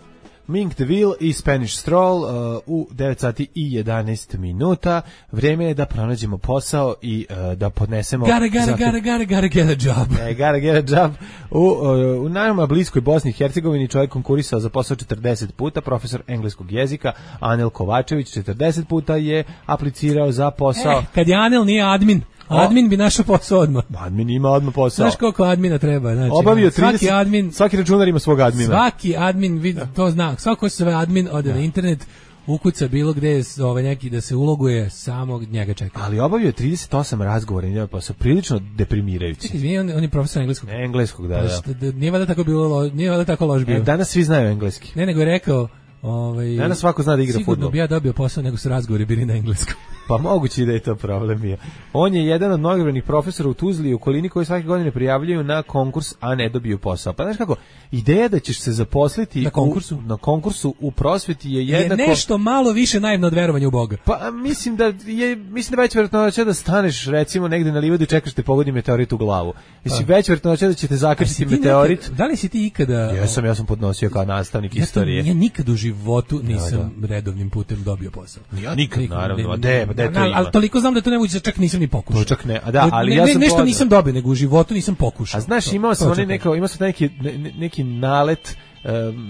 Mink the Wheel i Spanish Stroll uh, u devet sati i jedanaest minuta. Vreme je da pronađemo posao i uh, da podnesemo... Gotta, gotta, zahtev- gotta, gotta, gotta get a job. E, gotta get a job. U, uh, u nama bliskoj Bosni i Hercegovini čovjek konkurisao za posao četrdeset puta, profesor engleskog jezika Anel Kovačević četrdeset puta je aplicirao za posao. Eh, kad je Anel nije admin, admin bi našao posao odmah. Admin ima odmah posao. Znaš koliko admina treba? Znači, Obavio svaki trideset, admin, svaki računar ima svog admina. svaki admin, vid, to zna, svako ko se zove admin ode na internet, ukuca bilo gde je ovaj neki da se uloguje, samo njega čeka. Ali obavio je trideset osam razgovora i njega posao, prilično deprimirajući. Čekaj, izvini, on, on je profesor engleskog. Engleskog, da, Pa da. šta, da, nije valjda tako bilo, lo- nije valjda tako loš bio. E, danas svi znaju engleski. Ne, nego je rekao, ovaj, Danas svako zna da igra sigurno fudbal. bi ja dobio posao, nego su razgovori bili na engleskom. Pa moguće i da je to problem bio. On je jedan od mnogobrojnih profesora u Tuzli i okolini koji svake godine prijavljuju na konkurs, a ne dobiju posao. Pa znaš kako, ideja da ćeš se zaposliti Na konkursu? u, na konkursu u prosveti je jednako... Je nešto malo više naivno od verovanja u Boga. Pa mislim da je mislim da već verovatnoća da staneš recimo negde na livadi i čekaš te pogodi meteorit u glavu. Mislim već verovatnoća da će te A si zakrčiti ti meteorit. nekad- da li si ti ikada... Jesam, ja sam podnosio kao nastavnik Ja, to, istorije. ja nikad u životu nisam Da, redovnim putem dobio posao. Ja nikad, naravno, a ne- de, de to ali- ima. Ali toliko znam da to ne moguće, čak nisam ni pokušao. To čak ne, a da, ali ne, ja ne, sam nešto podneo. nisam dobio, nego u životu nisam pokušao. A znaš, To- imao to sam onaj čekam. neko, imao sam neki ne- ne- neki nalet um,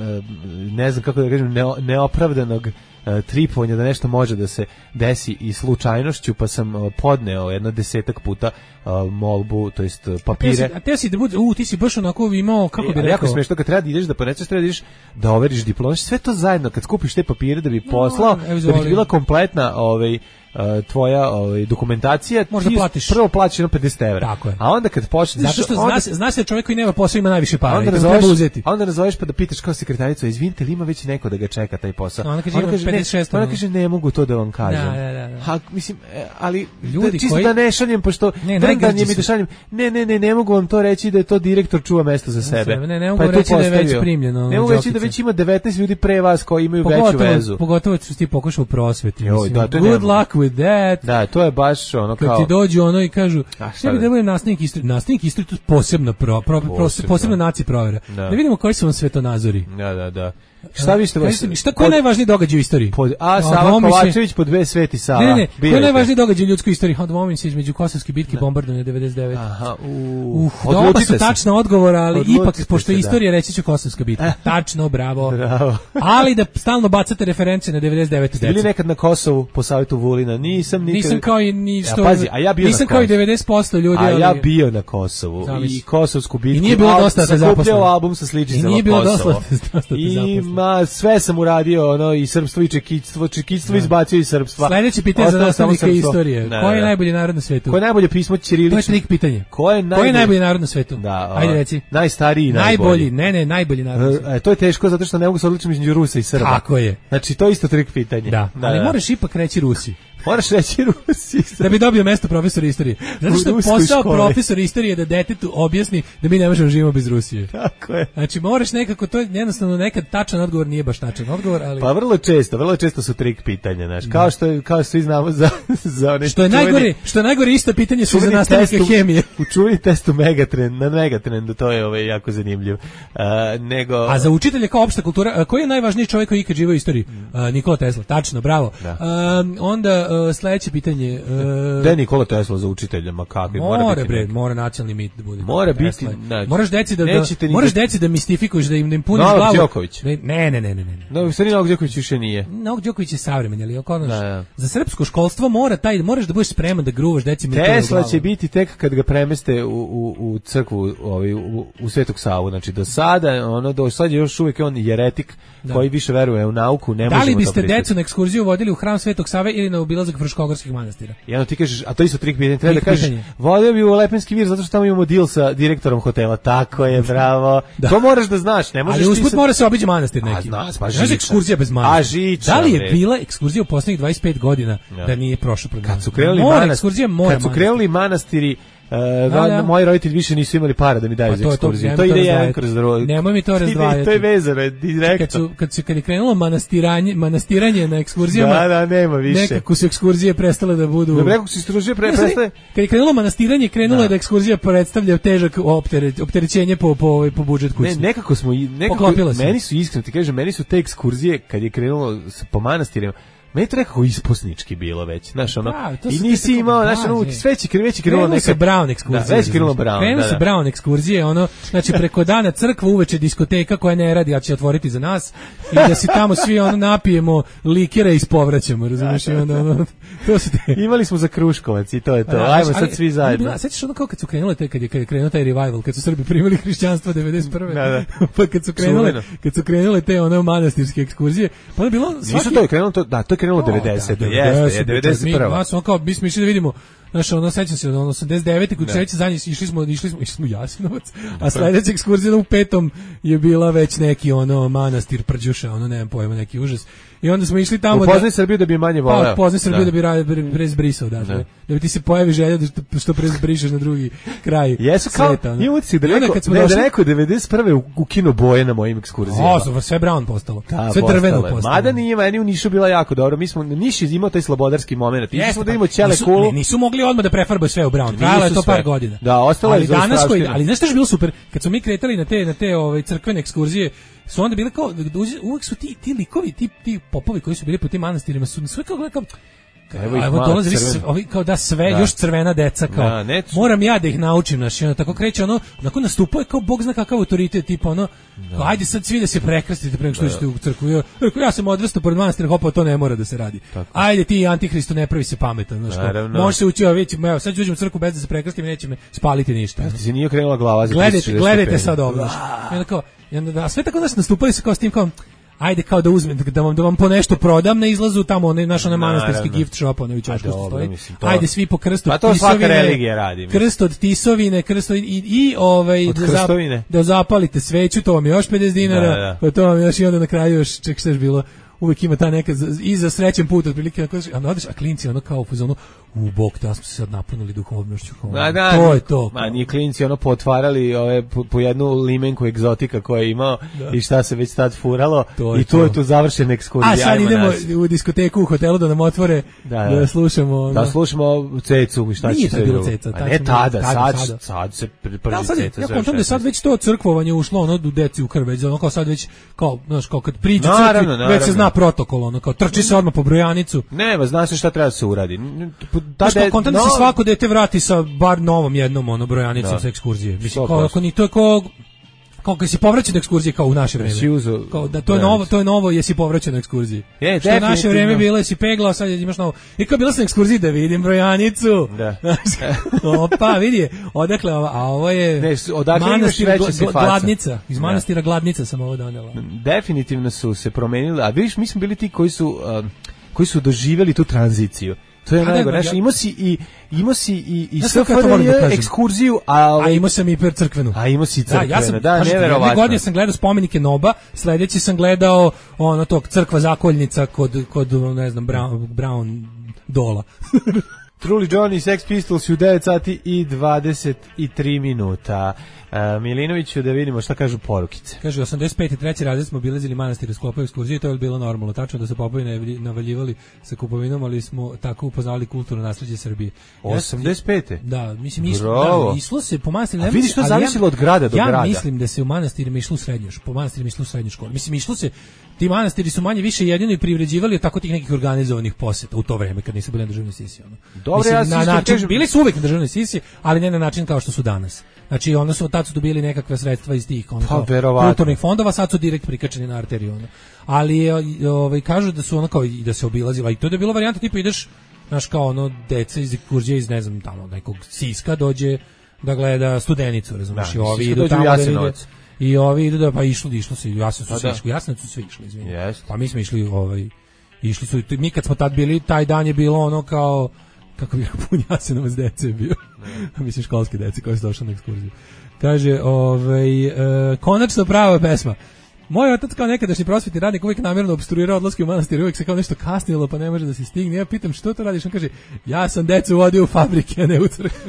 um, ne znam kako da kažem neo, neopravdanog uh, tripovanja da nešto može da se desi i slučajnošću, pa sam uh, podneo jedno desetak puta uh, molbu, to jest uh, A papire. te si, a te si da bude, u, ti si baš onako imao, kako E, bi ali jako rekao... smiješno kad treba da ideš da poneseš, treba da ideš da overiš diplomu, sve to zajedno kad skupiš te papire da bi poslao, evo, da bi izvoli. ti bila kompletna ovaj uh, tvoja ovaj dokumentacija, Možda ti platiš. prvo platiš jedno pedeset evra. Tako je. A onda kad počneš, Zato što onda, zna, se, zna se da čovjek koji nema posao ima najviše para. a onda i to nazoveš, treba uzeti. a onda nazoveš pa da pitaš kao sekretaricu, izvinite, li ima već neko da ga čeka taj posao? A ona kaže, ima pedeset šest, ne, ona ono. kaže, ne mogu to da vam kažem. Da, da, da, da. Ha, mislim, e, ali Ljudi da, čisto koji- da ne šaljem, pošto Ne, drndan najgrđi je mi su. da šaljem, ne, ne, ne, ne mogu vam to reći da je to direktor čuva mesto za sebe. sebe, ne, ne mogu Pa je to reći da je već postavio. primljeno, Ne mogu reći da Đokice. već ima devetnaest ljudi pre vas koji imaju veću Pogotovo, vezu. pogotovo što si ti pokušao u prosveti. Joj, mislim. da, to je Good nemoguće. luck with that. Da, to je baš ono Kad kao... ti dođu ono i kažu, A, šta šta bi da? da budem nastavnik istorije? Nastavnik istorije to je posebna pro, pro, pro, Posebno. posebna naci provera. Da. Da vidimo koji su vam svetonazori. Da, da, da. Šta vi ste vas? Šta koji je najvažniji događaj u istoriji? Pod A Sava Kovačević, pod B Sveti Sava. Ne, ne, ne. Koji je najvažniji događaj u ljudskoj istoriji? Odvomin se između Kosovske bitke, bombardovanje devedeset devete. Aha, u Oba su tačna odgovora, ali ipak pošto je istorija reći ću Kosovska bitka. Tačno, bravo. Bravo. Ali da stalno bacate reference na devedeset devete. Bili nekad na Kosovu po savjetu Vulina? Nisam nikad. Nisam kao i ni što. Ja, pazi, a ja bio nisam kao i devedeset posto ljudi, a ali ja bio na Kosovu i Kosovsku bitku. I nije bilo dosta da zaposleno. Album sa sličicama. I nije bilo dosta da I ma sve sam uradio, ono i srpstvo i čekitstvo, čekitstvo izbacio iz srpstva. Sledeće pitanje za nastavnika istorije. Ko je najbolji narod na svetu? Ko je najbolje pismo ćirilično? To je trik pitanje. Ko je najbolji, Ko je najbolji narod na svetu? Da, ajde reci. Najstariji, najbolji. Ne, ne, najbolji narod. E, to je teško zato što ne mogu se odlučiti između Rusa i Srba. Tako je. Znači to je isto trik pitanje. Da, da ali da. Moraš ipak reći Rusi. Moraš reći Rusi. Da bi dobio mesto profesora istorije. Zato što je posao profesora istorije da detetu objasni da mi ne možemo živimo bez Rusije. Tako je. Znači moraš nekako, to je jednostavno nekad tačan odgovor, nije baš tačan odgovor, ali... Pa vrlo često, vrlo često su trik pitanja, znaš. Kao što, kao što svi znamo za, za one što je čuveni, najgore, što je najgore isto pitanje su za nastavnike hemije. U čuveni testu Megatrend, na Megatrendu, to je ovaj jako zanimljiv. Uh, nego... A za učitelje kao opšta kultura, uh, koji je najvažniji čovjek koji ikad živio u istoriji? Uh, Nikola Tesla, tačno, bravo. Da. Uh, onda uh, sledeće pitanje. Uh, Da je Nikola Tesla za učitelja, ma kakvi mora, mora biti. Bre, mora nacionalni mit da bude. Mora biti. Ne, moraš deci da, da moraš deci da mistifikuješ, da im da im puniš Novak glavu. Đoković. Ne, ne, ne, ne, ne. No, stvarno Novak Đoković više nije. Novak Đoković je savremeni, ali okonoš. Za srpsko školstvo mora taj, moraš da budeš spreman da gruvaš deci mitove. Tesla će biti tek kad ga premeste u, u, u crkvu, ovaj, u, u Svetog Savu. Znači do sada, ono do sad je još uvijek on jeretik da. Koji više veruje u nauku, ne možemo to. Da li biste decu na ekskurziju vodili u hram Svetog Save ili na obilazak Fruškogorskih manastira? Jedno ti kažeš, a to isto trik pitanje, treba da kažeš, vodio bi u Lepenski vir zato što tamo imamo deal sa direktorom hotela. Tako je, bravo. Da. To moraš da znaš, ne možeš. Ali usput sad... mora se obići manastir neki. A znaš, pa Žiča. Ekskurzija bez manastira. Da li je bila ekskurzija u poslednjih dvadeset pet godina ja. Da nije prošlo program? Kad su krenuli manastiri, kad su krenuli manastiri Uh, da, da. Moji roditelji više nisu imali para da mi daju pa za ekskurziju. To, to, to ide jedan kroz drugi. Nemoj mi to razdvajati. To je vezano, direktno. Kad, su, kad, su, kad je krenulo manastiranje, manastiranje na ekskurzijama, da, da, nema više. Nekako su ekskurzije prestale da budu... Dobro, nekako su ekskurzije pre, prestale... Kad je krenulo manastiranje, krenulo je da. da ekskurzija predstavlja težak optere, opterećenje po, po, po budžet kućni. Ne, nekako smo... Nekako, meni su iskreno, ti kažem, meni su te ekskurzije, kad je krenulo po manastirima, meni je to nekako isposnički bilo već, znaš, ono, da, i nisi imao, znaš, ono, sve će krenulo, krenulo neka... se Brown ekskurzije. Da, već krenulo Brown, krenulo da, se da. Brown ekskurzije, ono, znači, preko dana crkva, uveče diskoteka koja ne radi, a će otvoriti za nas, i da se tamo svi, ono, napijemo likera i ispovraćamo, razumiješ, i onda, ono, to se te... Imali smo za Kruškovac i to je to, ajmo sad svi zajedno. Sećaš ono kao kad su krenule te, kad je, kad je krenuo taj revival, kad su Srbi primili hrišćanstvo devedeset prve. Da, da. Pa kad su krenule, kad su krenule te, ono, manastirske ekskurzije, pa je bilo svaki... Nisu to je krenulo, to, da, to je krenulo devedesete. Jeste, je devedeset prva. Mi smo kao mi smo išli da vidimo, znaš, ono sećam se, ono osamdeset devete kod treće zadnje išli smo, išli smo, išli smo u Jasenovac, a sledeća ekskurzija u petom je bila već neki ono manastir Prđuša, ono nemam pojma, neki užas. I onda smo išli tamo upoznaj da Srbiju da bi manje voleo. Pa upoznaj Srbiju da, da bi prezbrisao, da, da. Da bi ti se pojavi želja da što prezbrišeš na drugi kraj. Jesu kao, sveta, ne utisak da neko, ne, došli... da neko devedeset prve u, u kino boje na mojim ekskurzijama. O, sve brown postalo. Da, sve drveno postalo. Mada nije, meni u Nišu bila jako dobro. Mi smo, Niš je imao taj slobodarski moment. Išli smo da imamo ćele kulu. Ne, nisu mogli odmah da prefarbaju sve u brown. Trajalo je to par godina. Da, ostalo je za strašno. Ali znaš što je bilo super? Kad smo mi kretali na te, na te ove, crkvene ekskurzije, su onda bile kao, uvek su ti, ti likovi, ti, ti popovi koji su bili po tim manastirima, su sve kao, kao Evo, evo dolaze ovi kao da sve da. Još crvena deca kao da, moram ja da ih naučim, znači ono tako kreće ono onako nastupuje kao bog zna kakav autoritet tipa ono da. Kao, ajde sad svi da se prekrstite pre nego što ćete u crkvu. Ja, ja sam odrastao pored manastira, hopa, to ne mora da se radi. Tako. Ajde ti antikristo, ne pravi se pametan, znači može se ući, već evo sad uđem u crkvu bez da se prekrstim i neće me spaliti ništa. Ja, ti se nije krenula glava za gledajte, gledajte sad ovo. I onda kao, i onda da sve tako da nastupaju se kao s tim kao ajde kao da uzmem da vam da vam po nešto prodam na izlazu tamo onaj naš onaj manastirski gift shop onaj u Ćošku stoji. To... Ajde svi po krstu. Pa to svaka religija radi. Krst od tisovine, krst od, i, i ovaj od da, zap, da zapalite sveću, to vam je još pedeset dinara, da, da. Pa to vam još i onda na kraju još ček šta je bilo uvek ima ta neka i za srećen put otprilike, a odeš, a klinci ono kao u fazonu, u bok, da smo se sad napunili duhovnošću, kao, Ma, da, to je to. Ma, nije klinci ono potvarali ove, po, po jednu limenku egzotika koja je imao da. I šta se već tad furalo to i to je tu završena ekskurzija. A sad idemo nas. U diskoteku u hotelu da nam otvore da, da. da slušamo ono. Da slušamo cecu i šta će se bilo ceca, a ne tada, sad, sad, sad se prži da, ceca. Ja kontam da sad već to crkvovanje ušlo ono u deci u krv, već ono kao sad već kao, znaš, kao kad priđu crkvi, već se zna protokol, ono kao trči se odmah po brojanicu. Ne, zna se šta treba da se uradi. Ta de, kontam no, da se svako dete vrati sa bar novom jednom ono brojanicom da. Sa ekskurzije. Mislim kao ako ni to je kao kao kad si povraćen na ekskurzije kao u naše vreme. Uzo, kao da to je novo, to je novo jesi povraćen na ekskurziji. Je, što je naše vreme bilo jesi peglao, sad imaš novo. I kao bila sam na ekskurziji da vidim brojanicu. Da. Opa, vidi, odakle ova, a ovo je ne, odakle manastir gl, Gladnica. Iz manastira da. Gladnica sam ovo donela. Definitivno su se promenili, a vidiš, mi smo bili ti koji su uh, koji su doživjeli tu tranziciju. To je najgore, znači imao si i imao si i i S F R J ekskurziju, a a imao sam i per crkvenu. A imao si crkvenu, da, ja sam, da neverovatno. Jedne godine sam gledao spomenike Noba, sledeći sam gledao ono tog crkva zakoljnica kod kod ne znam Brown, Brown Dola. Truly John i Sex Pistols u devet sati i dvadeset tri minuta. Uh, Milinoviću, da vidimo šta kažu porukice. Kaže, osamdeset pete treći razred smo obilazili manastir u sklopu ekskurzije, to je bilo normalno. Tačno da se popovi navaljivali sa kupovinom, ali smo tako upoznali kulturno nasleđe Srbije. osamdeset pete Da, mislim, išlo, da, išlo se po manastirima. A vidiš, to zavisilo ja, od grada do ja grada. Ja mislim da se u manastirima išlo u srednju, po manastirima išlo u srednju školu. Mislim, išlo se, ti manastiri su manje više jedino i privređivali od tako tih nekih organizovanih poseta u to vreme kad nisu bili na državnoj sisi. Ono. Dobre, mislim, ja na način, kažem... Bili su uvek na državnoj sisi, ali ne na način kao što su danas. Znači, ono su, tad su dobili nekakve sredstva iz tih ono, pa, kulturnih fondova, sad su direkt prikačeni na arteriju. Ono. Ali ovaj, kažu da su ono kao i da se obilazila i to da je bila varijanta tipa ideš, znaš kao ono, deca iz ekskurzije iz ne znam tamo nekog Siska dođe da gleda Studenicu, razumiješ, da, i ovi idu tamo da vide. I ovi idu da, pa išlo, išlo se, Jasenovac su svi išli, Jasenovac su svi išli, izvini. Yes. Pa mi smo išli, ovaj, išli su, mi kad smo tad bili, taj dan je bilo ono kao, kako bih pun Jasenovac dece je bio, mislim školske dece koji su došli na ekskurziju. Kaže, ovaj, e, konačno prava pesma. Moj otac kao nekadašnji prosvetni radnik uvijek namjerno opstruirao odlaske u manastir, uvijek se kao nešto kasnilo pa ne može da se stigne. Ja pitam što to radiš, on kaže, ja sam decu vodio u fabrike, a ne u crkve.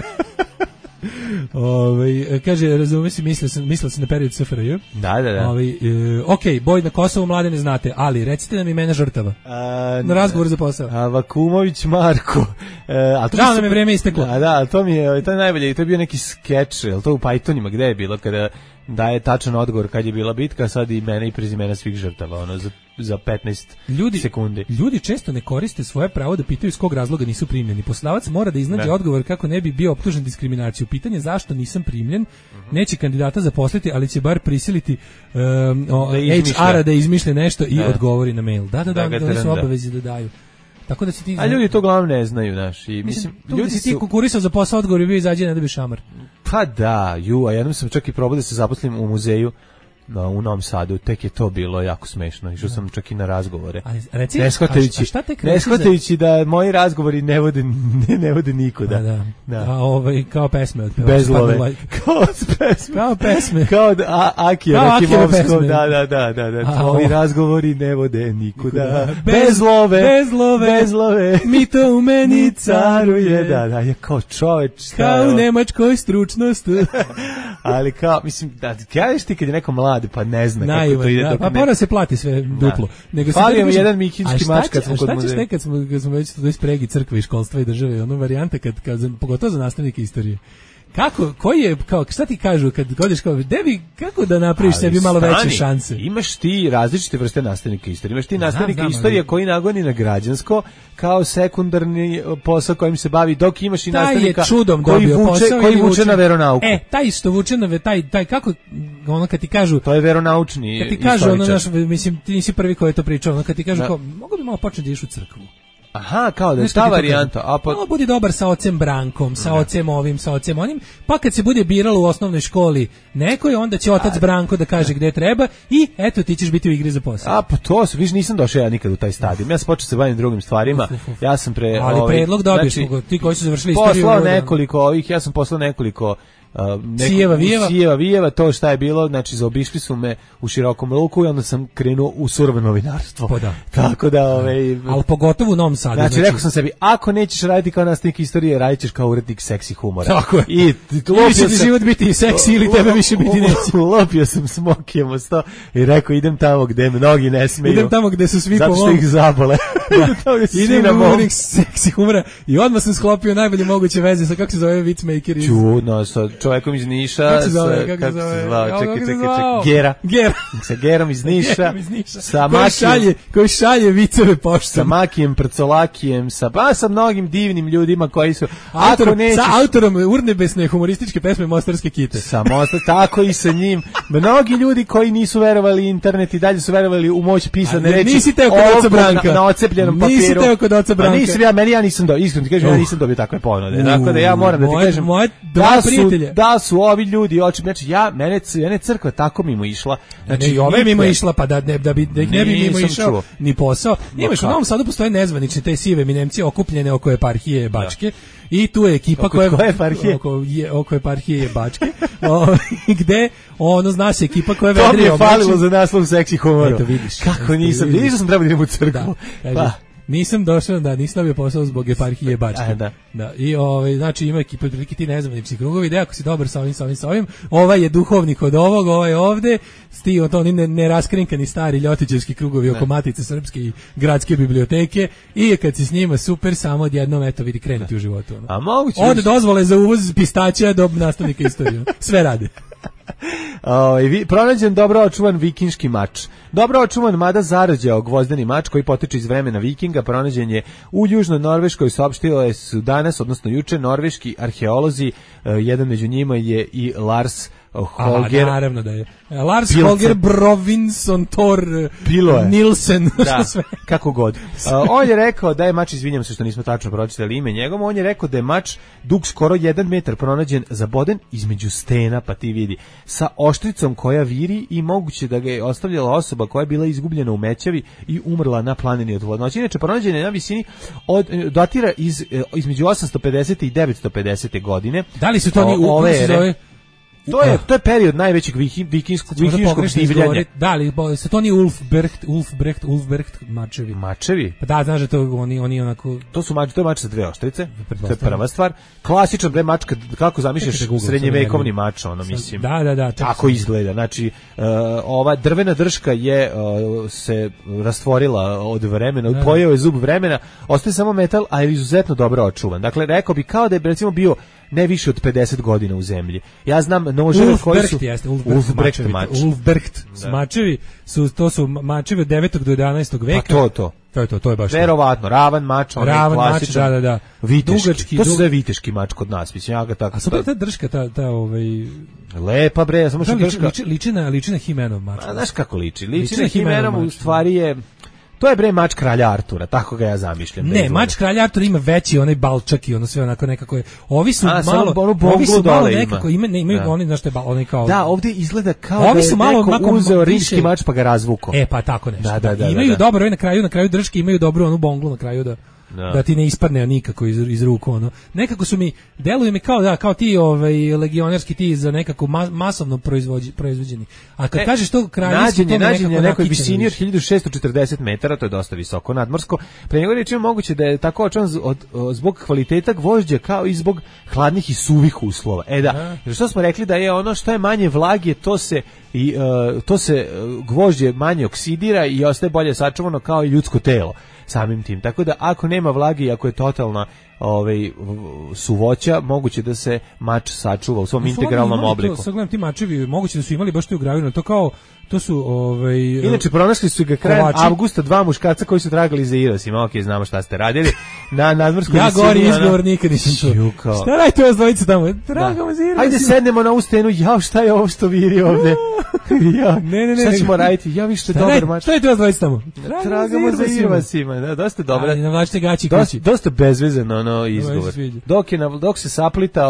Ove, kaže, razume si, mislio sam, mislio sam na period S F R J. Da, da, da. Ove, e, ok, boj na Kosovu mlade ne znate, ali recite nam imena žrtava. A, na razgovor za posao. A, Vakumović Marko. E, a to Žao nam je vreme isteklo. Da, da, to mi je, to je najbolje, to je bio neki skeč, je li to u Pythonima, gde je bilo, kada daje tačan odgovor kad je bila bitka, sad i imena i prezimena svih žrtava, ono, za, za petnaest ljudi, sekundi. Ljudi često ne koriste svoje pravo da pitaju iz kog razloga nisu primljeni. Poslodavac mora da iznađe ne. odgovor kako ne bi bio optužen diskriminaciju. Pitanje zašto nisam primljen uh-huh. neće kandidata zaposliti, ali će bar prisiliti um, o, H R-a da izmišlja nešto i ne. odgovori na mail. Da, da, da, da, da, da su obavezi da daju. Tako da si ti A ljudi to glavno ne znaju, znaš, i mislim, mislim ljudi si ti su... konkurisao za posao, odgovor i bio izađe ne dobiš šamar. Pa da, ju, a jednom sam čak i probao da se zaposlim u muzeju no, u Novom Sadu, tek je to bilo jako smešno, išao sam čak i na razgovore. Ali, reci, ne shvatajući, a šta tek ne shvatajući da moji razgovori ne vode, ne, ne vode nikuda. A, da. Da. A ovaj, kao pesme od Bezlove. Kao pesme. Kao pesme. Kao da, a, Akija Rakimovskog, da, da, da, da, da. A, tvoji razgovori ne vode nikuda. Bezlove, bezlove, bezlove. Mi to u meni caruje. Da, da, je kao čoveč. Kao u nemačkoj stručnost. Ali kao, mislim, da, kažeš ti kad je neko mlad pa ne zna Naivan, kako to ide. Da, pa ne... mora se plati sve duplo. Nego Fali vam jedan mihinski mač kad smo kod muzeja. A šta ćeš nekad smo, kad smo već tu spregi crkve i školstva i države, ono varijanta kad, kad, pogotovo za nastavnike istorije. Kako, koji je, kao, šta ti kažu kad godiš kao, debi, kako da napraviš sebi malo stani, veće šanse? Imaš ti različite vrste nastavnika istorije. Imaš ti nastavnika istorije koji nagoni na građansko kao sekundarni posao kojim se bavi, dok imaš i taj nastavnika koji vuče, koji vuče na veronauku. E, taj isto vuče na, taj, taj, kako, ono kad ti kažu... To je veronaučni kad ti kažu, ono, naš, mislim, ti nisi prvi koji je to pričao, ono kad ti kažu, kao, mogu bi malo početi da iš u crkvu. Aha, kao da je ta varijanta. A pa... Malo budi dobar sa ocem Brankom, sa ne. ocem ovim, sa ocem onim, pa kad se bude biralo u osnovnoj školi neko je, onda će otac Branko da kaže gde treba i eto ti ćeš biti u igri za posao. A pa to, viš nisam došao ja nikad u taj stadijum. Ja sam počeo se baviti drugim stvarima. Ja sam pre... Ali ovaj, predlog dobiješ, znači, ti koji su završili istoriju. Poslao nekoliko ovih, ja sam poslao nekoliko Neko, Sijeva Vijeva. Sijeva Vijeva, to šta je bilo, znači zaobišli su me u širokom luku i onda sam krenuo u surovo novinarstvo. Pa da. Tako da, ovaj, ali pogotovo u Novom Sadu. Znači, znači, rekao sam sebi, ako nećeš raditi kao nastavnik istorije, radit ćeš kao urednik seksi humora. Tako je. I ili će ti život biti seksi ili tebe više biti neće. Lopio sam smokijem o sto i rekao, idem tamo gde mnogi ne smeju. Idem tamo gde su svi zato po što mom. ih zabole. Da. Idem u urednik seksi humora i odmah sam sklopio najbolje moguće veze sa, kako se zove, Vicmaker iz... Čudno, sa čovjekom iz Niša. Kako se zove? Kako, kako kako se se zove? zvao? Čekaj, Kako se čekaj, zvao? čekaj. Gera. Gera. Sa Gerom iz Niša. Gerom iz Niša. Sa koji šalje, koji šalje viceve poštom. Sa Makijem, Prcolakijem, sa, pa sa mnogim divnim ljudima koji su... Autorom, ako nećeš, sa autorom urnebesne humorističke pesme Mostarske kite. Sa Mostar, tako i sa njim. Mnogi ljudi koji nisu verovali internet i dalje su verovali u moć pisane reči. Nisi teo kod oca Branka. Na, na ocepljenom papiru. Nisi teo kod oca Branka. A nisam ja, meni ja nisam dobio, iskreno ti kažem, uh. ja nisam dobio takve ponude. Dakle, da ja moram da ti moje, kažem, moje da, su, prijatelje. da su ovi ljudi, oči, znači ja, mene, mene crkva tako mimo išla. Znači, ne, i ove mimo išla, pa da, ne, da, bi, da ih ne bi mimo išao čuo. ni posao. Imaš, u Novom Sadu postoje nezvanične te sive eminencije okupljene oko eparhije Bačke. Da. I tu je ekipa oko koja koje eparhije? Oko je oko eparhije Bačke. O, gde ono zna se ekipa koja vedri. To mi je falilo za naslov seksi humora. Eto vidiš. Kako nisam, vidiš da sam trebao da idem u crkvu. Da, pa. Nisam došao, da, nisam dobio posao zbog eparhije Bačke. A, da. Da. I ovaj, znači ima ekipa prilike ti nezvanični krugovi, da ako si dobar sa ovim, sa ovim, sa ovim, ovaj je duhovnik od ovog, ovaj je ovde, sti od oni ne, neraskrinkani stari ljotićevski krugovi oko Matice Srpske i gradske biblioteke i kad si s njima super, samo odjednom eto vidi krenuti da. U životu. Ono. A moguće... Od dozvole za uvoz pistaća do nastavnika istorije. Sve rade. O, i vi, pronađen dobro očuvan vikinški mač. Dobro očuvan, mada zarađao gvozdeni mač koji potiče iz vremena vikinga, pronađen je u Južnoj Norveškoj, saopštilo su danas, odnosno juče, norveški arheolozi, uh, jedan među njima je i Lars Holger. Aha, naravno da je. Lars Pilce. Holger Brovinson Thor Nilsen. Da, kako god. Uh, on je rekao da je mač, izvinjam se što nismo tačno pročitali ime njegovom, on je rekao da je mač dug skoro jedan metar pronađen zaboden između stena, pa ti vidi, sa oštricom koja viri i moguće da ga je ostavljala osoba koja je bila izgubljena u Mećavi i umrla na planini od hladnoće. Inače, pronađen je na visini od, datira iz, između osamsto pedesete i devetsto pedesete godine. Da li su to oni ove ere? To je to je period najvećeg vikinskog vikinškog divljanja. Da li se to ni Ulfbrecht, Ulfbrecht, Ulfbrecht mačevi. Mačevi? Pa da, znaš da to oni oni onako to su mač, to je mač sa dve oštrice. To je prva stvar. Klasičan bre mač, kako zamišljaš srednjevekovni mač, ono mislim. Da, da, da. Tako izgleda. Znači, uh, ova drvena drška je uh, se rastvorila od vremena, pojeo je zub vremena, ostaje samo metal, a je izuzetno dobro očuvan. Dakle, rekao bi kao da je recimo bio ne više od pedeset godina u zemlji. Ja znam noževe koji su jeste, Ulfbrecht mač. Ulfbrecht da. Mačevi su to su mačevi od devetog do jedanaestog veka. Pa to to. To je to, to je baš. Verovatno, ravan mač, onaj ravan klasičan. Mač, da, da, da. Viteški. Dugački, to su dug... sve viteški mač kod nas, mislim, ja ga tako. A super ta drška, ta ta ovaj lepa bre, samo što drška. Liči, liči na liči na Himenov mač. A znaš kako liči? Liči, liči na Himenov, u stvari je to je bre mač kralja Artura, tako ga ja zamišljam. Ne, mač kralja Artura ima veći onaj balčak i ono sve onako nekako je. Ovi su A, malo, ovi su malo nekako ima, ne imaju da. Oni znaš šta je onaj kao. Da, ovdje izgleda kao ovi da je su malo, neko mako, uzeo više, rimski mač pa ga razvuko. E pa tako nešto. Da, da, da, imaju da, da. dobro, ovi na kraju, na kraju drške imaju dobru onu bonglu na kraju da Da. da ti ne ispadne nikako iz, iz ruku ono. Nekako su mi deluju mi kao da kao ti ovaj legionarski ti za nekako ma, masovno proizvođeni. A kad e, kažeš to kraljevski to nađen je nekoj visini od hiljadu šessto četrdeset metara, to je dosta visoko nadmorsko. Pre njega reći moguće da je tako očan od, od, zbog kvaliteta gvožđa kao i zbog hladnih i suvih uslova. E da, jer što smo rekli da je ono što je manje vlage, to se i uh, to se uh, gvožđe manje oksidira i ostaje bolje sačuvano kao i ljudsko telo. Samim tim. Tako da ako nema vlage i ako je totalna ovaj suvoća, moguće da se mač sačuva u svom no, integralnom obliku. Sad gledam ti mačevi, moguće da su imali baš tu gravinu, to kao to su ovaj inače pronašli su ga krajem avgusta dva muškarca koji su tragali za Irosima. Okej, znamo šta ste radili. Na nadmorskom ja gori izgovor nikad nisam čuo. Šta radite vas dvojica tamo? Tragamo za Irosima. Ajde sednemo na ustenu. Ja šta je ovo što viri ovde? Ja. Ne, ne, ne. Šta ćemo raditi? Ja vi što je dobar mač. Šta je to vas dvojica tamo? Tragamo za Irosima. Da, dosta dobro. Navlačite gaći kući. Dosta bezvezano ono izgovor. Dok je dok se saplitao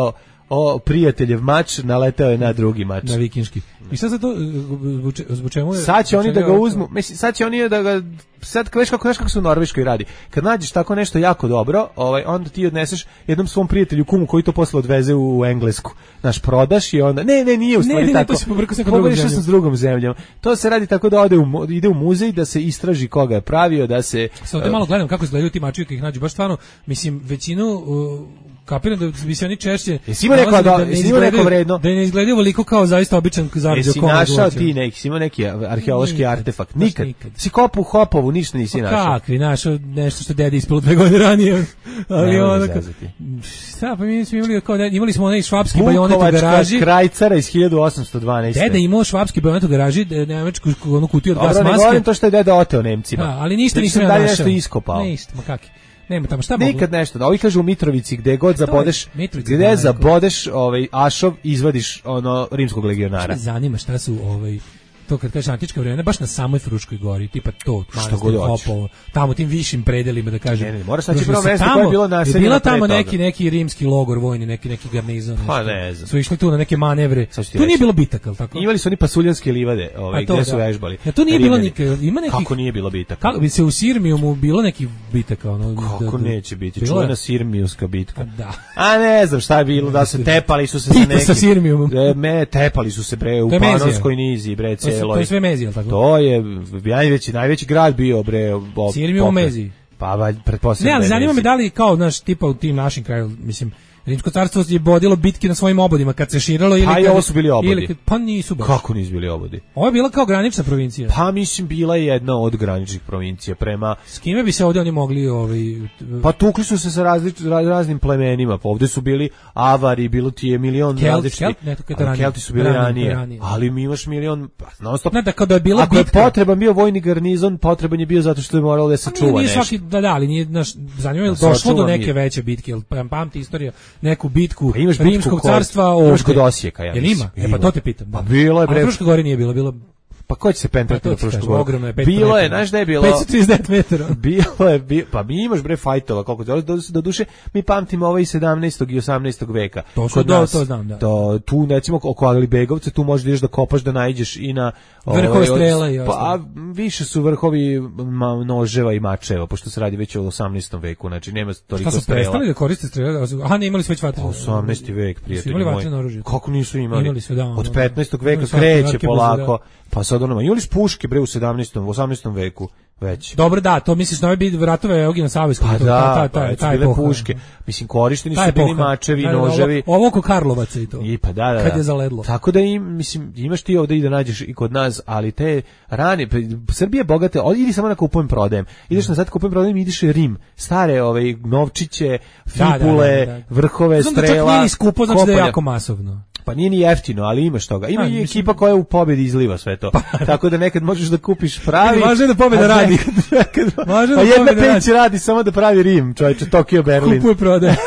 o prijateljev mač, naleteo je na drugi mač. Na vikinški. I sad za to, zbog čemu je... Sad će oni da ga uzmu, mislim, sad će oni da ga, sad veš kako, veš kako se u Norveškoj radi. Kad nađeš tako nešto jako dobro, ovaj, onda ti odneseš jednom svom prijatelju kumu koji to posle odveze u Englesku. Znaš, prodaš i onda, ne, ne, nije u stvari ne, ne, tako. Ne, to se pobrka sa drugom zemljom. S drugom zemljom. To se radi tako da ode u, ide u muzej, da se istraži koga je pravio, da se... Sad ovdje malo gledam kako izgledaju ti mačevi kad ih nađu, baš stvarno, mislim, većinu... Uh, kapiram da bi se oni češće jesi ima neko da, da jesi ima neko vredno da ne izgledaju veliko kao zaista običan zarđe jesi našao ti neki si ima neki arheološki nikad, artefakt nikad. nikad si kopu Hopovu ništa nisi našao kakvi našao nešto što dedi ispalo dve godine ranije ali ono šta pa mi smo imali kao imali smo onaj švapski bajonet u garaži krajcara iz hiljadu osamsto dvanaeste deda imao švapski bajonet u garaži nemačku onu kutiju od gas maske ne govorim to što je deda oteo Nemcima da, ali ništa nisam ja našao nešto iskopao ništa ma kakvi nema tamo šta mogu. Nikad nešto. Da ovi kažu u Mitrovici gde god zabodeš, gde zabodeš ovaj ašov izvadiš ono rimskog legionara. Šta zanima šta su ovaj to kad kažeš antička vremena baš na samoj Fruškoj gori, tipa to, manastir Hopovo, tamo tim višim predelima da kažem. Ne, ne, mora sad prvo mesto koje je bilo naseljeno. Bila tamo neki neki rimski logor vojni, neki neki garnizon. Pa ne znam. Su išli tu na neke manevre. Tu nije bilo bitaka, al tako. Imali su oni pasuljanske livade, ovaj gde su vežbali. Ja tu nije bilo nikad, ima neki. Kako nije bilo bitaka? Kako bi se u Sirmijumu bilo neki bitaka, ono. Kako neće biti? Čuvena Sirmijska bitka. Da. A ne znam šta je bilo, da se tepali su se sa nekim. Sa Sirmijumom. Me tepali su se bre u Panonskoj nizi, bre celoj. To je sve Mezija. To je najveći najveći grad bio bre Sirmiju u Meziji. Pa valj pretpostavljam. Ne, ali zanima me da li kao naš tipa u tim našim kraju, mislim Rimsko carstvo je vodilo bitke na svojim obodima kad se širilo ili pa i ovo su bili obodi. Ili, pa nisu baš. Kako nisu bili obodi? Ovo je bila kao granična provincija. Pa mislim bila je jedna od graničnih provincija prema s kime bi se ovdje oni mogli ovaj pa tukli su se sa različ, raznim plemenima. Pa ovdje su bili Avari, bilo ti je milion Kelt, različitih. Kelt, Kelti su bili ranije, ranije, ranije. Ali mi imaš milion pa non stop. Ne, da kada je bila ako bitka, je potreban bio vojni garnizon, potreban je bio zato što je moralo da se pa, čuva nije nešto. Svaki, da, da, ali nije naš zanimljivo da došlo do neke veće bitke, jel pamti istorija neku bitku pa imaš Rimskog carstva ovdje. Kod Osijeka, ja mislim. Jel ima? E pa to te pitam. Pa bilo je bre. A Fruška gori nije bilo, bilo pa ko će se pentrati na Frušku goru? Ogromno je, bilo je, znaš da je bilo? petsto trideset devet metara. Bilo je, bi, pa mi imaš bre fajtova, koliko do, do, do duše, mi pamtimo ovaj sedamnaestog i osamnaestog veka. To su do, to znam, da. To, tu, recimo, oko Alibegovca, tu možeš da ideš da kopaš, da naiđeš i na... Vrhove strela i pa, više su vrhovi ma, noževa i mačeva, pošto se radi već u osamnaestom veku, znači nema toliko strela. Šta su prestali da koriste strela? Aha, ne imali su već vatreno. osamnaesti vek, prijatelji moji. Imali vatreno oružje? Kako nisu imali? Imali su, da. Od petnaestog veka kreće polako. Pa sad ono, imali puške bre u sedamnaestom, osamnaestom veku već. Dobro, da, to misliš na ove bi vratove Eugena Savojskog. Pa da, ta, ta, taj puške. Mislim, korišteni su bili mačevi, da, noževi. Ovo, ovo oko Karlovaca i to. I pa da, da, kad je zaledlo. Tako da im, mislim, imaš ti ovde i da nađeš i kod nas, ali te rane, Srbija je bogate, idi samo na kupujem prodajem. Ideš na sad kupujem prodajem, ideš u Rim. Stare ovaj novčiće, fibule, da, da, da, da. vrhove, znam strela. Znam da čak nije skupo, znači da je jako masovno. Pa nije ni jeftino, ali imaš toga. Ima i ekipa koja u pobedi izliva sve to. Pa, tako da nekad možeš da kupiš pravi. Važno je da pobeda radi. Važno da jedna peć radi samo da pravi Rim, čovječe, Tokio, Berlin. Kupuje prodaje.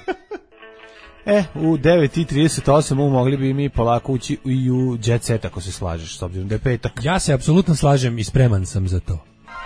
E, u devet i trideset osam mogli bi mi polako ući i u jet set ako se slažeš, s obzirom da je petak. Ja se apsolutno slažem i spreman sam za to.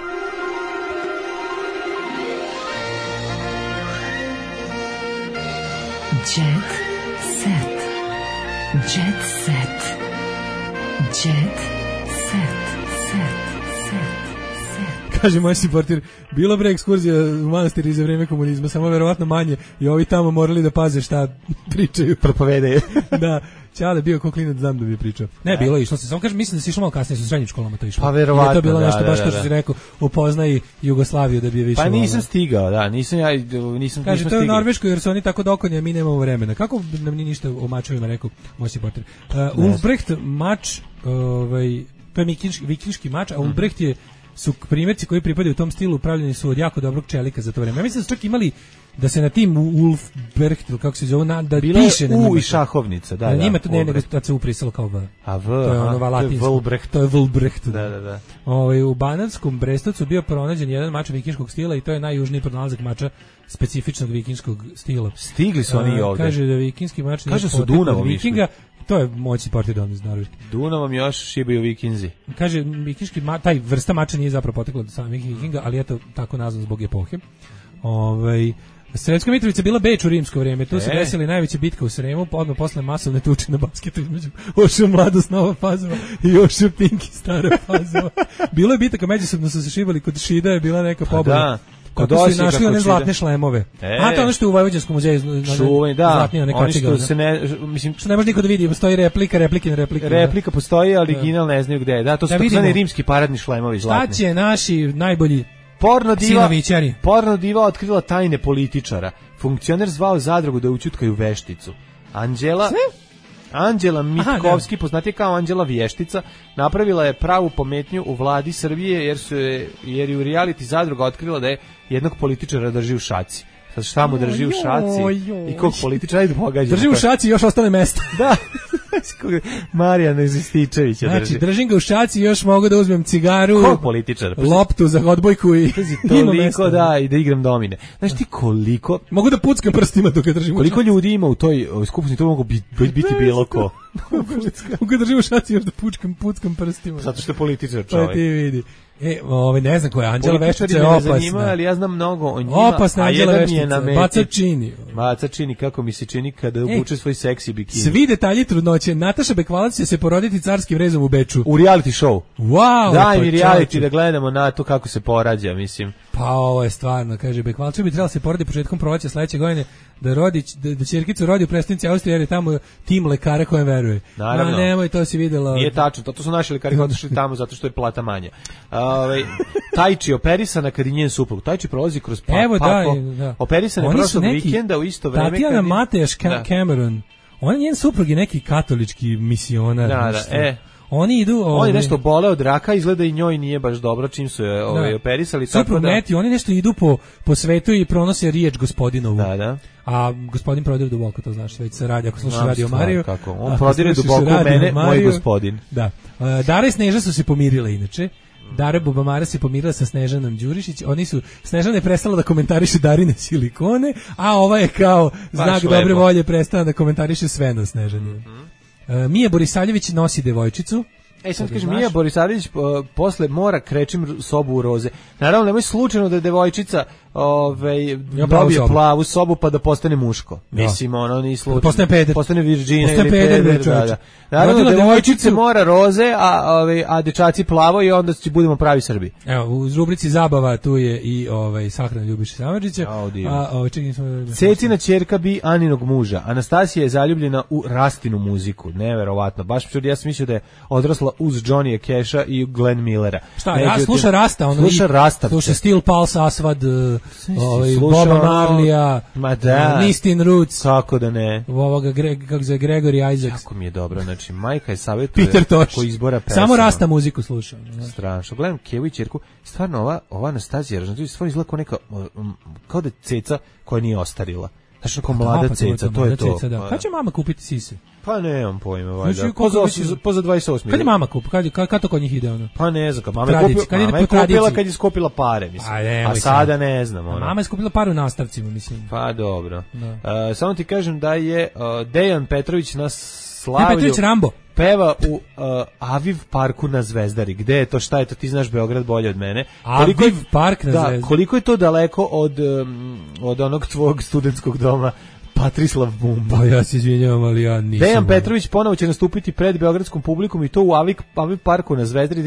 Jet set. Jet set. Jet set. Set. Set. Kaže moj supporter, bila bre ekskurzija u manastir za vreme komunizma, samo verovatno manje i ovi tamo morali da paze šta pričaju. Propovedaju. Da, Ćale bio ko klinac, znam da bi pričao. Ne, bilo je, išlo se, samo kažem, mislim da se išlo malo kasnije, su u srednjim školama to išlo. Pa verovatno, je to bilo nešto da, baš da, kao što si rekao, upoznaj Jugoslaviju da bi je više. Pa nisam stigao, da, nisam ja, nisam Kaže, nisam to je u stigao. Norveškoj jer su oni tako dokonja, mi nemamo vremena. Kako nam ni ništa o mačevima rekao moj supporter. Uh, Ulbrecht mač, ovaj, to je vikinški, vikinški mač, a Ulbrecht je su primjerci koji pripadaju u tom stilu pravljeni su od jako dobrog čelika za to vreme. Ja mislim da su čak imali da se na tim Ulfbercht ili kako se zove, na, da bila piše na njima. U i šahovnica, da, na da. Njima to ne, nego da se uprisalo kao V. A V, to je ono latinsko. Vulbrecht. To je Vulbrecht. Da, da, da. Ovaj u Banatskom Brestovcu bio pronađen jedan mač vikinškog stila i to je najjužniji pronalazak mača specifičnog vikinškog stila. Stigli su oni ovde. Kaže da vikinski mač nije Kaže su Dunavom vikinga. To je moći portir iz Norveške. Dunavom još šibaju vikinzi. Kaže, vikinški ma, taj vrsta mača nije zapravo potekla od samih vikinga, ali eto tako nazvan zbog epohe. Ovaj Sremska Mitrovica bila Beč u rimsko vrijeme. Tu e. se desila najveća bitka u Sremu, odmah posle masovne tuče na basketu između Oša Mladost Nova Pazova i Oša Pinki Stara Pazova. Bilo je bitaka, međusobno su se šibali, kod Šida je bila neka pobuna. Kod Kako su našli one zlatne šlemove. E. A to ono što je u Vojvođanskom muzeju. Čuvaj, da. Zlatni, one oni što kačige, se ne, mislim, što ne može niko da vidi, postoji replika, replike na replike. Replika postoji, ali original ne znaju gde je. Da, to su da takozvani rimski paradni šlemovi zlatni. Šta će naši najbolji porno diva, sinovićari? Porno diva otkrila tajne političara. Funkcioner zvao zadrugu da ućutkaju vešticu. Anđela... Sve? Anđela Mitkovski, poznati kao Anđela Vještica, napravila je pravu pometnju u vladi Srbije jer su je, jer je u reality zadruga otkrila da je jednog političara drži u šaci. Sad šta mu drži u šaci i kog političara, ajde pogađa. Drži u šaci i još ostale mesta. Da. Marijana Izističevića drži. Znači, držim ga u šaci i još mogu da uzmem cigaru, kog političara? Loptu za odbojku i toliko da, i da igram domine. Znaš ti koliko... Mogu da puckam prstima dok ga držim u šaci. Koliko ljudi ima u toj skupštini, to mogu biti, biti bilo ko. Mogu da držim u šaci još da pučkam, puckam prstima. Zato što je političar čovjek. Pa ti vidi. E, ovaj ne znam ko je Anđela Veštica, je opasna. Zanima, ali ja znam mnogo o njima. Opasna Anđela Veštica, Bacačini. Bacačini, kako mi se čini kada obuče e, svoj seksi bikini. Svi detalji trudnoće. Nataša Bekvalac će se poroditi carskim rezom u Beču. U reality show. Wow. Daj mi reality da gledamo na to kako se porađa, mislim. Pa ovo je stvarno, kaže Bekvalac bi trebalo se poroditi početkom proleća sledeće godine, da rodi da, da ćerkicu rodi u prestonici Austrije, jer je tamo tim lekara kojem veruje. Naravno. Ma nemoj, to si videla. Nije tačno, to, to su naši lekari koji otišli tamo zato što je plata manja. Ovaj Tajči operisana kad je njen suprug. Tajči prolazi kroz pa, Evo, pako. Da, da. Operisana je prošlog vikenda u isto vreme. Tatjana Matejaš Ka Cameron. On njen suprug je neki katolički misionar. Da, da, e. Oni idu, ovaj, oni nešto bole od raka, izgleda i njoj nije baš dobro čim su je ovaj operisali, suprug tako da neti, oni nešto idu po po svetu i pronose riječ gospodinovu. Da, da. A gospodin prodire duboko, to znaš, već se radi, ako slušaš Radio Mariju. Kako? On prodire duboko u mene, moj gospodin. Da. Uh, Dara i Sneža su se pomirile inače. Dara Bubamara se pomirila sa Snežanom Đurišić. Oni su, Snežana je prestala da komentariše Darine silikone, a ova je kao znak baš dobre lepo. Volje prestala da komentariše sve na Snežani. Mm-hmm. uh, Mija Borisavljević nosi devojčicu. Ej, sad kažem, Mija Borisavljević uh, posle mora krečim sobu u roze. Naravno, nemoj slučajno da je devojčica ovaj, ja dobije sobu. Plavu sobu pa da postane muško. Ja. Mislim, ono ni slučajno. Postane peder. Postane Virgina postane ili peder. peder da, da. Naravno, da devojčice mora roze, a, ovaj, a dečaci plavo i onda će budemo pravi Srbi. Evo, u rubrici zabava tu je i ovaj, sahrana Ljubiša Samardžića. A, ovaj, čekaj, smo... Cecina ćerka bi Aninog muža. Anastasija je zaljubljena u Rastinu muziku. Neverovatno. Baš ja sam mislio da je odrasla uz Johnny'a Casha i Glenn Millera. Šta, Međutim, sluša Rasta, ono sluša Rasta. Sluša Steel Pulse, Aswad, ovaj Boba Marlija, da. Nistin Roots. Kako da ne? Ovoga Greg, kako se Gregory Isaacs. Kako mi je dobro, znači majka je savjetuje ko izbora pesama. Samo Rasta muziku sluša. Strašno. Gledam Kevu i ćerku, stvarno ova ova Anastasija, znači stvarno izgleda kao neka kao da ceca koja nije ostarila. Znači kao mlada ceca, to je to. Kad će mama kupiti sise? Pa nemam pojma, valjda. Po za dvadeset osam. Kad je mama kupi? Kad, kad, kad to kod njih ide ono? Pa ne znam, mama je kupila, kad mama je kupila kad je skupila pare, mislim. A, ne, a sada ne znam. Ono. Mama je skupila pare u nastavcima, mislim. Pa dobro. Uh, samo ti kažem da je uh, Dejan Petrović na slavlju... Dejan Petrović Rambo. Peva u uh, Aviv parku na Zvezdari. Gde je to, šta je to, ti znaš Beograd bolje od mene. Aviv je, park na da, Zvezdari. Koliko je to daleko od, um, od onog tvog studentskog doma Patrislav Bumba. Pa ja se izvinjavam, ali ja nisam. Dejan Petrović ponovo će nastupiti pred beogradskom publikom i to u Aviv, Aviv parku na Zvezdari.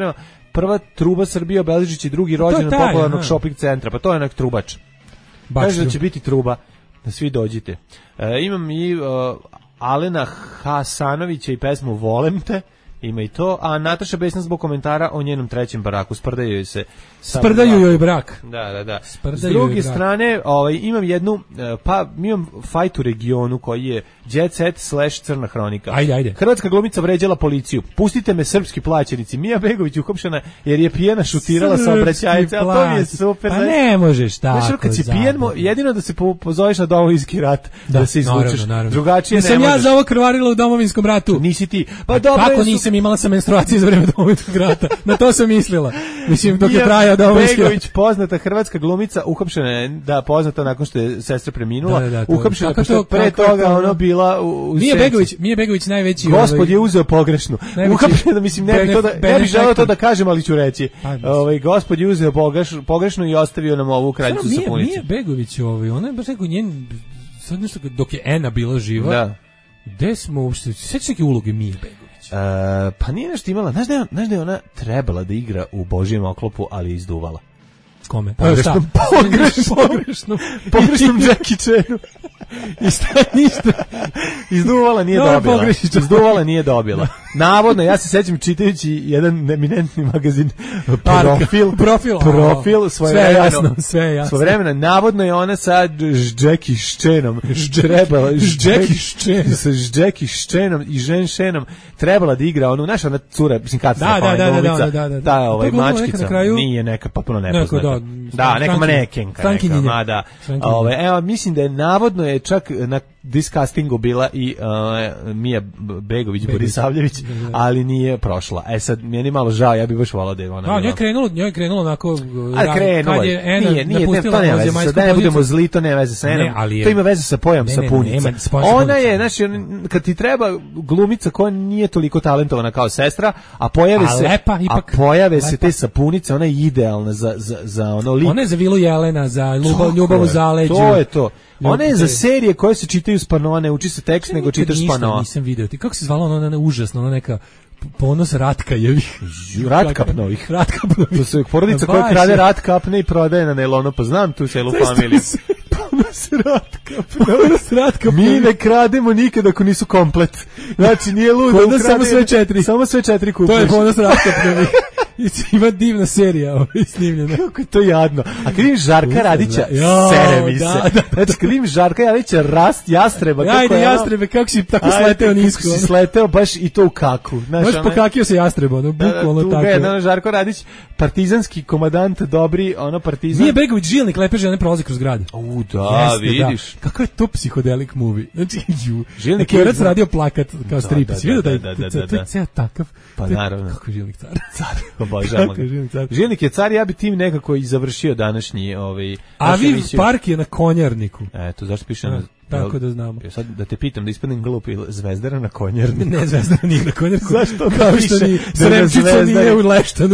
Prva truba Srbije obeležići drugi rođendan popularnog shopping centra. Pa to je onak trubač. Kaže da će biti truba. Da svi dođite. E, imam i uh, Alena Hasanovića i pesmu Volem te. Ima i to, a Nataša besna zbog komentara o njenom trećem braku, sprdaju joj se. Sprdaju joj brak. Da, da, da. Sprdaju S druge strane, ovaj, imam jednu, pa imam fight u regionu koji je Jet Set slash Crna hronika. Ajde, ajde. Hrvatska glumica vređala policiju. Pustite me srpski plaćenici. Mija Begović uhapšena jer je pijena šutirala saobraćajce, a to mi je super. Pa ne možeš tako. Znaš, kad si pijen, jedino da se pozoveš na domovinski rat, da, da se izvučeš. Naravno, naravno. Drugačije ne možeš. Nisam ja za ovo krvarila u domovinskom ratu. Nisi ti. Pa dobro, kako nisam sam imala sa menstruacije za vreme Domovinskog rata. Na to sam mislila. Mislim, dok je trajao Domovinski rat. Begović, poznata hrvatska glumica, uhapšena je, da, poznata nakon što je sestra preminula, da, da, to, uhapšena pošto to, pre toga to, ono bila u, u Mije senci. Begović, Mije Begović najveći... Gospod ovaj, je uzeo pogrešnu. Uhapšena, mislim, ne bih to da, ne bih želeo to da kažem, ali ću reći. Ovaj, Gospod je uzeo pogreš, pogrešnu i ostavio nam ovu kraljicu sapunicu. Mije Begović, ovaj, ona je baš neko njen... Sad nešto, dok je Ena bila živa, da. Gde smo uopšte... Sveći neke uloge Mije Begović? Uh, pa nije nešto imala. Znaš da, je, znaš da je ona trebala da igra u Božjem oklopu, ali izduvala. Kome? Pogrešnom, pogrešnom, pogrešnom, pogrešnom Jackie Chanu. I šta ništa. Izduvala nije no, dobila. Izduvala nije dobila. Navodno, ja se sećam čitajući jedan eminentni magazin Profil. Profil. Profil svoje sve vremeno. Jasno, sve jasno. Svoje vremena. Navodno je ona sa Jackie Chanom trebala. Jackie Chan. Sa Jackie Chanom i Jen Shenom trebala da igra onu, naša ona cura, mislim kad se da, da, da, da, da, da. Ta ovaj mačkica nije neka potpuno nepoznata. Da, neka manekenka, neka, ma da. Ove, evo, mislim da je navodno je čak na discastingu bila i uh, Mija Begović, Borisavljević, ali nije prošla. E sad, meni je malo žao, ja bih baš volao da je ona. A, njoj je krenulo, njoj je krenulo onako... A, krenulo je. Nije, nije, ne, to nema veze, sad da ne budemo zli, to nema veze sa Enom. To ima veze sa pojam sapunica. Ona je, znači, kad ti treba glumica koja nije toliko talentovana kao sestra, a pojave se, lepa, ipak, a pojave se te sapunice, ona je idealna za, za, za ono lik. Ona je za Vilu Jelena, za ljubav, ljubav u zaleđu. To je to. Ona je za serije koje se čitaju s panona, ne uči se tekst, nego čitaš s panona. Nisam video. Ti kako se zvala ona, ona užasno, ona neka ponos Ratkajevih. Ratkapnovih. Ratkapnovih. To su porodica koja krade Ratkapne i prodaje na najlono, pa znam tu celu familiju. Ponos Ratkapne. Ponos Ratkapne. Mi ne krademo nikad ako nisu komplet. Znači nije ludo. Kod samo sve četiri. Samo sve četiri kupuješ. To je ponos Ratkapne. Ima divna serija ovaj snimljena. Kako je to jadno. A kad vidim Žarka Radića, jo, sere mi se. Da, da. Znači kad vidim Žarka Radića, rast jastreba. Ajde, kako je jastrebe, kako si tako ajde, sleteo nisko. Kako si sleteo baš i to u kaku. Znaš, baš pokakio se jastreba, ono, bukvalno da, tako. Da, da, Žarko Radić, partizanski komandant, dobri, ono partizan. Nije Begović žilnik, lepe žene prolaze kroz grad. U, da, jeste, vidiš. Da. Kako je to psihodelik movie. Znači, ju. Žilnik je Kjerac radio plakat kao strip. Da, da, si vidio da, da, da, da, to je ceo takav. Pa naravno. Kako je žilnik car? Car, obožavam ga. Žilnik je car, ja bi tim nekako i završio današnji ovaj. A Viv Park je na Konjarniku. Eto, zašto piše na tako da znamo. Sad da te pitam, da ispadnem glup, ili Zvezdara na Konjarniku? Ne, Zvezdara nije na Konjarniku. Zašto kao što ni Sremčica nije u Leštanu?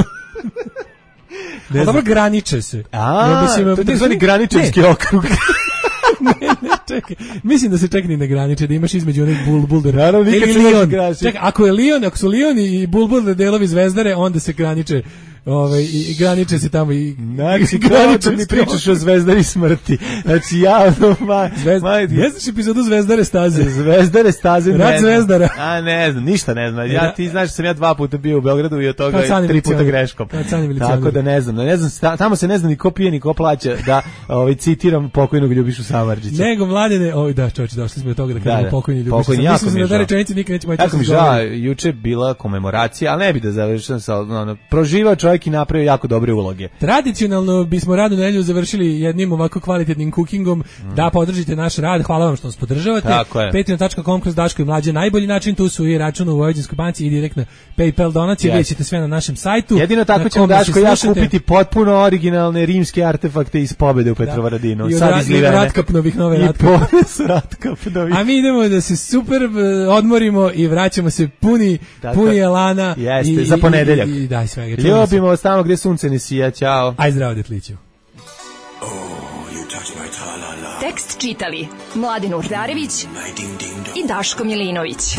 A dobro, graniče se. A, ja, mislim, to je zvani graničarski okrug. ne, ne, čekaj. Mislim da se čak ni ne graniče, da imaš između onih bul, bulder. Naravno, nikad se Lion. graniče. Čekaj, ako je Lion, ako su Lion i bulbulder delovi Zvezdare, onda se graniče. Ove, i, i graniče se tamo i znači graniče mi pričaš o Zvezdari smrti. Znači ja ma, Zvezda, ma, ne znaš epizodu Zvezdare staze. Zvezdare staze. Rad Zvezdara. A ne znam, ništa ne znam. Ja ti znaš sam ja dva puta bio u Beogradu i od toga je tri puta greškom. Tako da ne znam, ne znam, tamo se ne zna ni ko pije ni ko plaća, da ovaj citiram pokojnog Ljubišu Samardžića. Nego Mladene, oj da, čoveče, došli smo do toga da kažemo da, da. pokojni Ljubiša. Mislim da da rečenice nikad nećemo moći. Jako mi žao, juče bila komemoracija, al ne bi da završim sa ono proživao čovjek i napravio jako dobre uloge. Tradicionalno bismo radnu nedelju završili jednim ovako kvalitetnim cookingom, mm. da podržite naš rad. Hvala vam što nas podržavate. patreon dot com kroz Daško i Mlađa, najbolji način, tu su i račun u Vojvođanskoj banci i direktna PayPal donacije, yes. Vidjet ćete sve na našem sajtu. Jedino tako ćemo Daško i ja kupiti potpuno originalne rimske artefakte iz pobede u Petrovaradinu. Da. Sad izlivene. I od Ratkapnovih nove Ratkapnovih. A mi idemo da se super odmorimo i vraćamo se puni, tako, puni elana. Jeste, i, za ponedeljak. I, i, i daj svega. Ljubimo vas tamo gdje sunce ne sija, ćao. Aj zdravo, Detliću. Oh, you touch my tra-la-la. Tekst čitali Mladin Urdarević i Daško Milinović.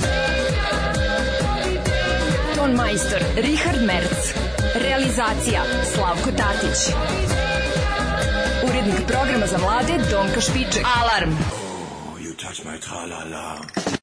Ton majstor Richard Merc. Realizacija Slavko Tatić. Urednik programa za mlade Donka Špiček. Alarm! Oh, you touch my tra-la-la.